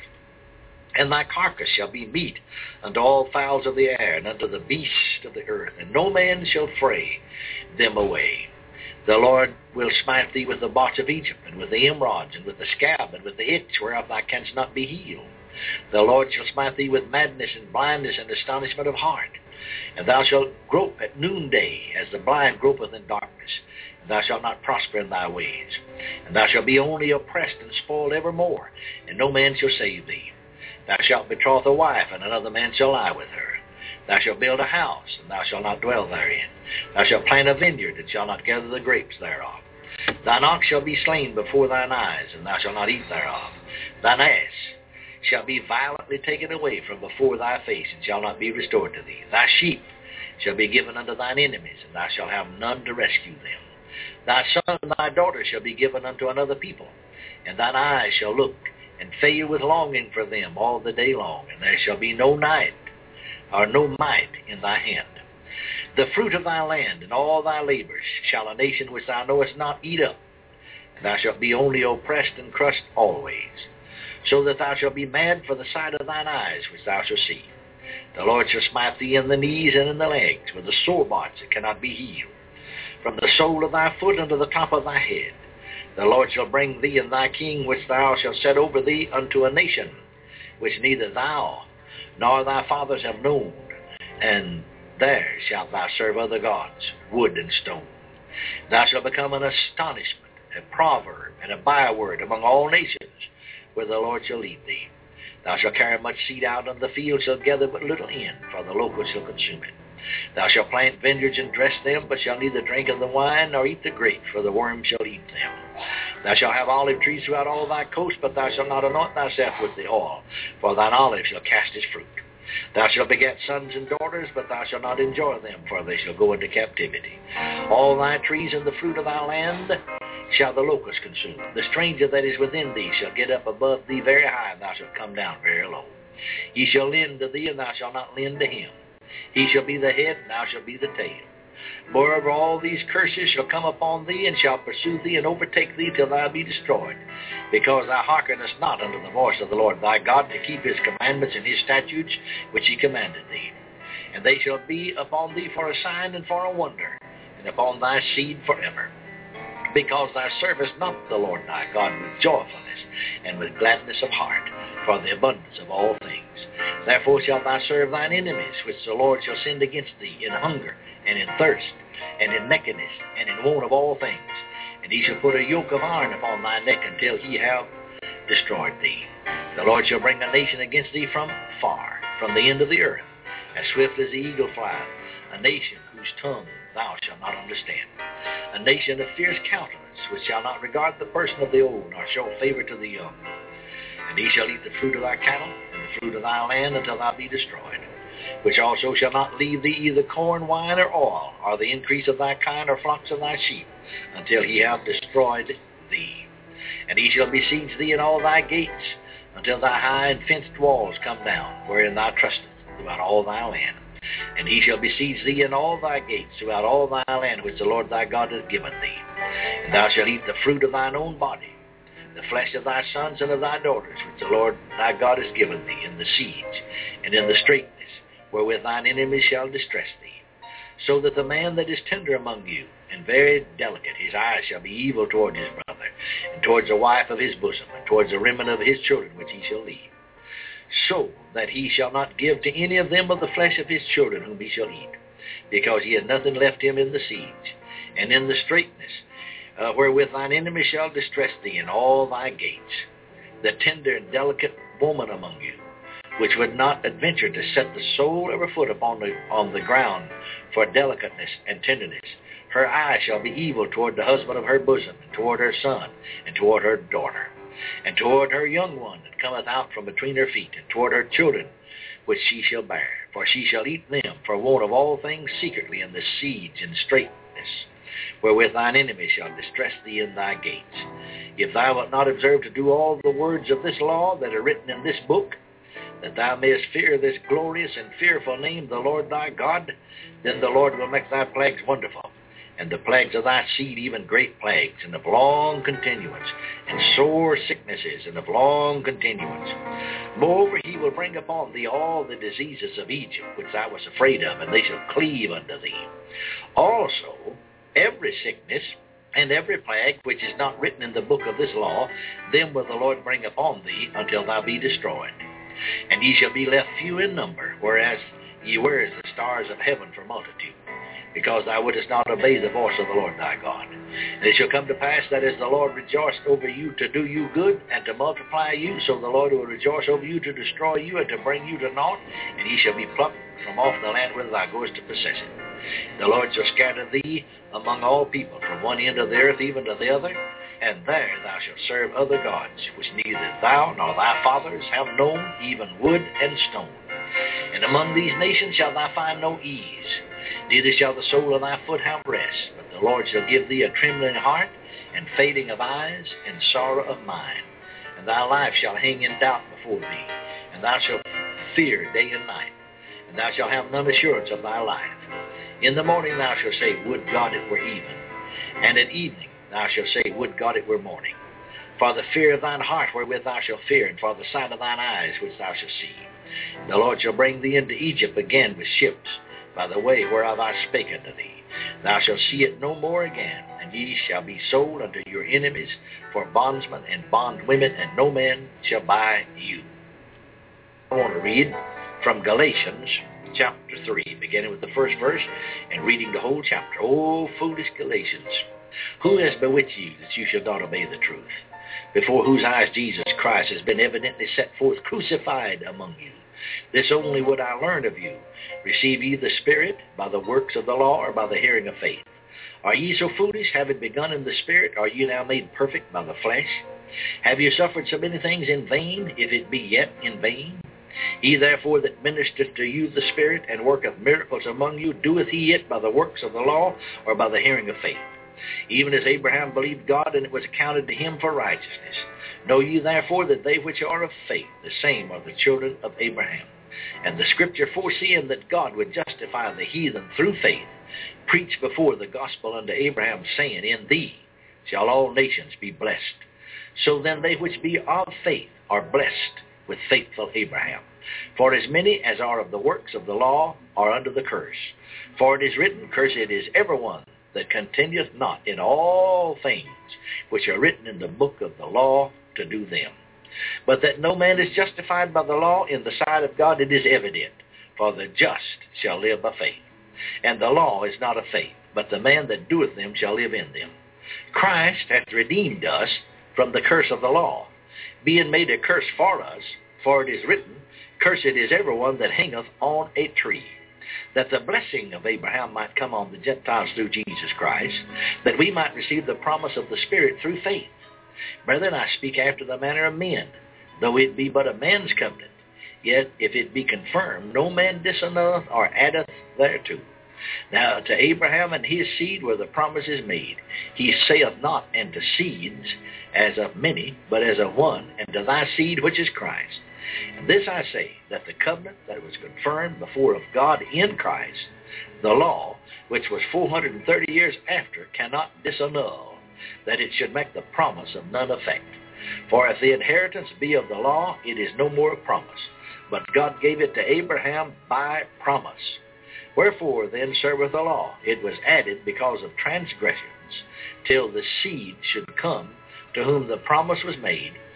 And thy carcass shall be meat unto all fowls of the air, and unto the beasts of the earth, and no man shall fray them away. The Lord will smite thee with the botch of Egypt, and with the emerods, and with the scab, and with the itch, whereof thou canst not be healed. The Lord shall smite thee with madness, and blindness, and astonishment of heart. And thou shalt grope at noonday, as the blind gropeth in darkness. And thou shalt not prosper in thy ways. And thou shalt be only oppressed and spoiled evermore, and no man shall save thee. Thou shalt betroth a wife, and another man shall lie with her. Thou shalt build a house, and thou shalt not dwell therein. Thou shalt plant a vineyard, and shalt not gather the grapes thereof. Thine ox shall be slain before thine eyes, and thou shalt not eat thereof. Thine ass shall be violently taken away from before thy face, and shall not be restored to thee. Thy sheep shall be given unto thine enemies, and thou shalt have none to rescue them. Thy son and thy daughter shall be given unto another people, and thine eyes shall look and fail with longing for them all the day long, and there shall be no night or no might in thy hand. The fruit of thy land and all thy labors shall a nation which thou knowest not eat up, and thou shalt be only oppressed and crushed always, so that thou shalt be mad for the sight of thine eyes which thou shalt see. The Lord shall smite thee in the knees and in the legs with the sore spots that cannot be healed, from the sole of thy foot unto the top of thy head. The Lord shall bring thee and thy king which thou shalt set over thee unto a nation which neither thou nor thy fathers have known, and there shalt thou serve other gods, wood and stone. Thou shalt become an astonishment, a proverb, and a byword among all nations, where the Lord shall lead thee. Thou shalt carry much seed out of the field, shalt gather but little in, for the locust shall consume it. Thou shalt plant vineyards and dress them, but shalt neither drink of the wine nor eat the grapes, for the worm shall eat them. Thou shalt have olive trees throughout all thy coast, but thou shalt not anoint thyself with the oil, for thine olive shall cast its fruit. Thou shalt beget sons and daughters, but thou shalt not enjoy them, for they shall go into captivity. All thy trees and the fruit of thy land shall the locust consume. The stranger that is within thee shall get up above thee very high, and thou shalt come down very low. He shall lend to thee, and thou shalt not lend to him. He shall be the head, and thou shalt be the tail. Moreover, all these curses shall come upon thee, and shall pursue thee, and overtake thee till thou be destroyed, because thou hearkenest not unto the voice of the Lord thy God, to keep his commandments and his statutes which he commanded thee. And they shall be upon thee for a sign and for a wonder, and upon thy seed forever, because thou servest not the Lord thy God with joyfulness and with gladness of heart, for the abundance of all things. Therefore shalt thou serve thine enemies, which the Lord shall send against thee, in hunger, and in thirst, and in nakedness, and in want of all things. And he shall put a yoke of iron upon thy neck, until he have destroyed thee. The Lord shall bring a nation against thee from far, from the end of the earth, as swift as the eagle flieth, a nation whose tongue thou shalt not understand, a nation of fierce countenance, which shall not regard the person of the old, nor show favor to the young. And he shall eat the fruit of thy cattle, and the fruit of thy land, until thou be destroyed, which also shall not leave thee either corn, wine, or oil, or the increase of thy kind, or flocks of thy sheep, until he have destroyed thee. And he shall besiege thee in all thy gates, until thy high and fenced walls come down, wherein thou trustest, throughout all thy land. And he shall besiege thee in all thy gates, throughout all thy land, which the Lord thy God hath given thee. And thou shalt eat the fruit of thine own body, the flesh of thy sons and of thy daughters, which the Lord thy God has given thee, in the siege, and in the straitness, wherewith thine enemies shall distress thee. So that the man that is tender among you, and very delicate, his eyes shall be evil toward his brother, and towards the wife of his bosom, and towards the remnant of his children which he shall leave. so that he shall not give to any of them of the flesh of his children whom he shall eat, because he had nothing left him in the siege, and in the straitness, uh, wherewith thine enemy shall distress thee in all thy gates. The tender and delicate woman among you, which would not adventure to set the sole of her foot upon the, on the ground for delicateness and tenderness. Her eye shall be evil toward the husband of her bosom, and toward her son, and toward her daughter, and toward her young one that cometh out from between her feet, and toward her children which she shall bear. For she shall eat them for want of all things secretly in the siege and straitness, wherewith thine enemy shall distress thee in thy gates. If thou wilt not observe to do all the words of this law that are written in this book, that thou mayest fear this glorious and fearful name, the Lord thy God, then the Lord will make thy plagues wonderful, and the plagues of thy seed even great plagues, and of long continuance, and sore sicknesses, and of long continuance. Moreover, he will bring upon thee all the diseases of Egypt, which thou wast afraid of, and they shall cleave unto thee. Also, every sickness and every plague which is not written in the book of this law, them will the Lord bring upon thee until thou be destroyed. And ye shall be left few in number, whereas ye were as the stars of heaven for multitude, because thou wouldest not obey the voice of the Lord thy God. And it shall come to pass that as the Lord rejoiced over you to do you good and to multiply you, so the Lord will rejoice over you to destroy you and to bring you to naught, and ye shall be plucked from off the land whither thou goest to possess it. The Lord shall scatter thee among all people, from one end of the earth even to the other, and there thou shalt serve other gods, which neither thou nor thy fathers have known, even wood and stone. And among these nations shalt thou find no ease, neither shall the sole of thy foot have rest, but the Lord shall give thee a trembling heart, and fading of eyes, and sorrow of mind. And thy life shall hang in doubt before thee, and thou shalt fear day and night, and thou shalt have none assurance of thy life. In the morning thou shalt say, would God it were even, and at evening thou shalt say, would God it were morning. For the fear of thine heart wherewith thou shalt fear, and for the sight of thine eyes which thou shalt see. The Lord shall bring thee into Egypt again with ships, by the way whereof I spake unto thee. Thou shalt see it no more again, and ye shall be sold unto your enemies for bondsmen and bondwomen, and no man shall buy you. I want to read from Galatians chapter three, beginning with the first verse and reading the whole chapter. O foolish Galatians, who has bewitched you that you should not obey the truth, before whose eyes Jesus Christ has been evidently set forth crucified among you? This only would I learn of you. Receive ye the Spirit by the works of the law, or by the hearing of faith? Are ye so foolish, having begun in the Spirit, are ye now made perfect by the flesh? Have you suffered so many things in vain, if it be yet in vain? He therefore that ministereth to you the Spirit, and worketh miracles among you, doeth he it by the works of the law, or by the hearing of faith? Even as Abraham believed God, and it was accounted to him for righteousness. Know ye therefore that they which are of faith, the same are the children of Abraham. And the Scripture, foreseeing that God would justify the heathen through faith, preached before the gospel unto Abraham, saying, in thee shall all nations be blessed. So then they which be of faith are blessed with faithful Abraham. For as many as are of the works of the law are under the curse. For it is written, cursed is every one that continueth not in all things which are written in the book of the law to do them. But that no man is justified by the law in the sight of God, it is evident, for the just shall live by faith. And the law is not of faith, but the man that doeth them shall live in them. Christ hath redeemed us from the curse of the law, being made a curse for us, for it is written, cursed is every one that hangeth on a tree, that the blessing of Abraham might come on the Gentiles through Jesus Christ, that we might receive the promise of the Spirit through faith. Brethren, I speak after the manner of men, though it be but a man's covenant. Yet if it be confirmed, no man disannulleth or addeth thereto. Now to Abraham and his seed were the promises made. He saith not unto seeds as of many, but as of one, and to thy seed which is Christ. And this I say, that the covenant that was confirmed before of God in Christ, the law, which was four hundred thirty years after, cannot disannul, that it should make the promise of none effect. For if the inheritance be of the law, it is no more a promise, but God gave it to Abraham by promise. Wherefore then serveth the law? It was added because of transgressions, till the seed should come, to whom the promise was made,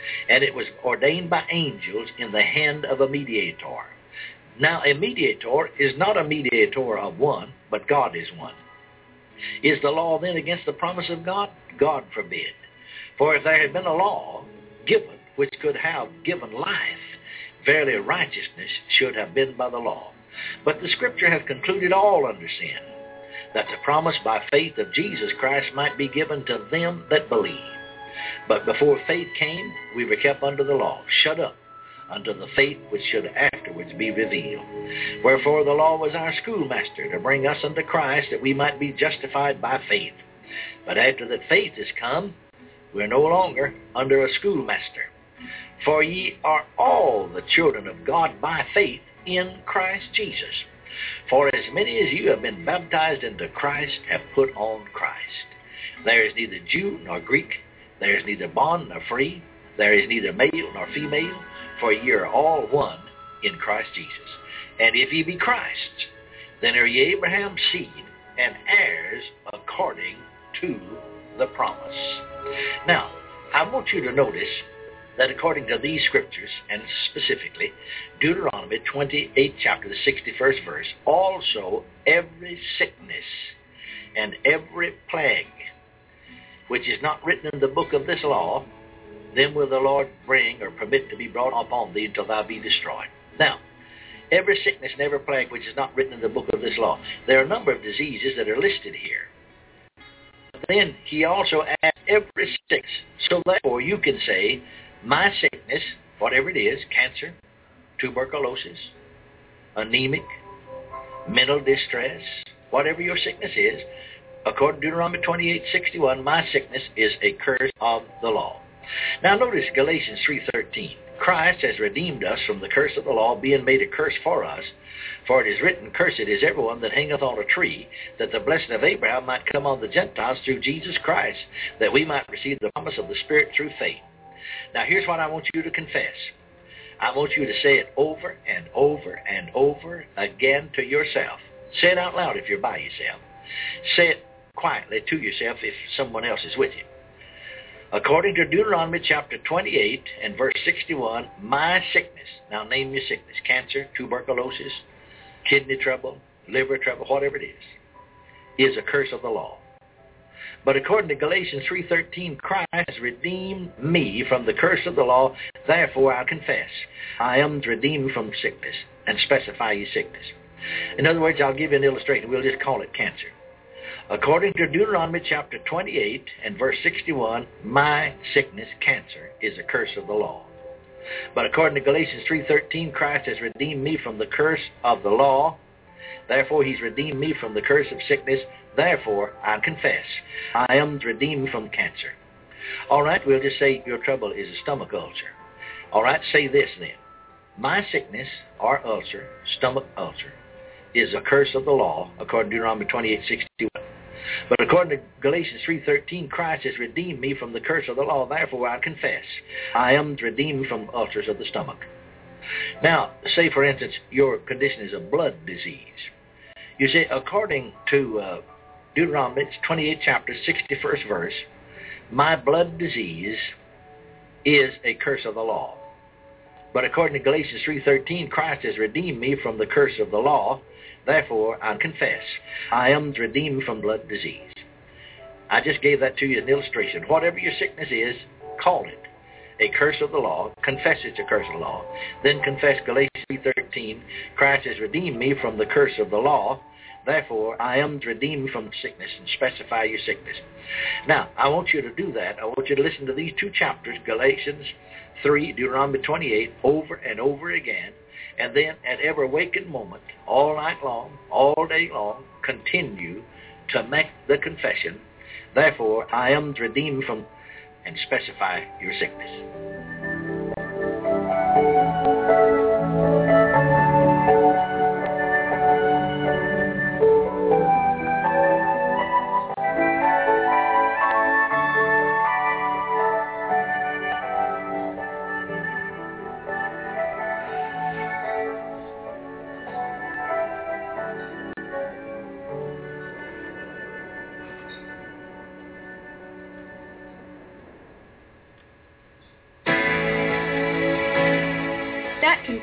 and it was ordained by angels in the hand of a mediator. Now, a mediator is not a mediator of one, but God is one. Is the law then against the promise of God? God forbid. For if there had been a law given which could have given life, verily righteousness should have been by the law. But the Scripture hath concluded all under sin, that the promise by faith of Jesus Christ might be given to them that believe. But before faith came, we were kept under the law, shut up unto the faith which should afterwards be revealed. Wherefore the law was our schoolmaster, to bring us unto Christ, that we might be justified by faith. But after that faith is come, we are no longer under a schoolmaster. For ye are all the children of God by faith in Christ Jesus. For as many as you have been baptized into Christ have put on Christ. There is neither Jew nor Greek, there is neither bond nor free, there is neither male nor female, for ye are all one in Christ Jesus. And if ye be Christ's, then are ye Abraham's seed, and heirs according to the promise. Now, I want you to notice that according to these scriptures, and specifically Deuteronomy twenty-eighth chapter, the sixty-first verse, also every sickness and every plague which is not written in the book of this law, then will the Lord bring or permit to be brought upon thee until thou be destroyed. Now, every sickness and every plague which is not written in the book of this law. There are a number of diseases that are listed here. Then he also adds every sickness. So therefore you can say, my sickness, whatever it is, cancer, tuberculosis, anemic, mental distress, whatever your sickness is, according to Deuteronomy twenty-eight sixty-one, my sickness is a curse of the law. Now notice Galatians three thirteen. Christ has redeemed us from the curse of the law, being made a curse for us. For it is written, cursed is everyone that hangeth on a tree, that the blessing of Abraham might come on the Gentiles through Jesus Christ, that we might receive the promise of the Spirit through faith. Now here's what I want you to confess. I want you to say it over and over and over again to yourself. Say it out loud if you're by yourself. Say it quietly to yourself if someone else is with you. According to Deuteronomy chapter twenty-eight and verse sixty-one, my sickness, now name your sickness, cancer, tuberculosis, kidney trouble, liver trouble, whatever it is, is a curse of the law. But according to Galatians three thirteen, Christ has redeemed me from the curse of the law, therefore I confess, I am redeemed from sickness, and specify your sickness. In other words, I'll give you an illustration. We'll just call it cancer. According to Deuteronomy chapter twenty-eight and verse sixty-one, my sickness, cancer, is a curse of the law. But according to Galatians three thirteen, Christ has redeemed me from the curse of the law. Therefore, he's redeemed me from the curse of sickness. Therefore, I confess, I am redeemed from cancer. All right, we'll just say your trouble is a stomach ulcer. All right, say this then. My sickness or ulcer, stomach ulcer, is a curse of the law, according to Deuteronomy twenty-eight sixty-one. But according to Galatians three thirteen, Christ has redeemed me from the curse of the law. Therefore, I confess, I am redeemed from ulcers of the stomach. Now, say, for instance, your condition is a blood disease. You say, according to uh, Deuteronomy twenty-eight chapter, sixty-first verse, my blood disease is a curse of the law. But according to Galatians three thirteen, Christ has redeemed me from the curse of the law. Therefore, I confess, I am redeemed from blood disease. I just gave that to you as an illustration. Whatever your sickness is, call it a curse of the law. Confess it's a curse of the law. Then confess Galatians three thirteen, Christ has redeemed me from the curse of the law. Therefore, I am redeemed from sickness, and specify your sickness. Now, I want you to do that. I want you to listen to these two chapters, Galatians three, Deuteronomy twenty-eight, over and over again. And then at every waking moment, all night long, all day long, continue to make the confession, therefore, I am redeemed from, and specify your sickness.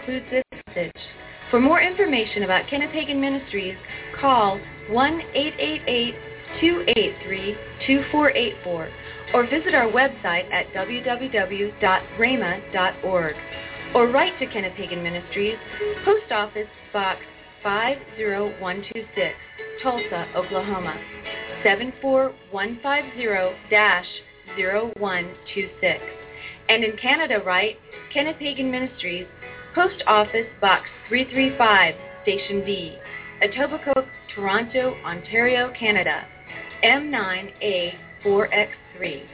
concludes this message. For more information about Kenneth Hagin Ministries, call one eight eight eight, two eight three, two four eight four or visit our website at w w w dot rhema dot org or write to Kenneth Hagin Ministries, Post Office Box five zero one two six, Tulsa, Oklahoma, seven four one five zero dash zero one two six. And in Canada, write Kenneth Hagin Ministries, Post Office Box three three five, Station D, Etobicoke, Toronto, Ontario, Canada, M nine A four X three.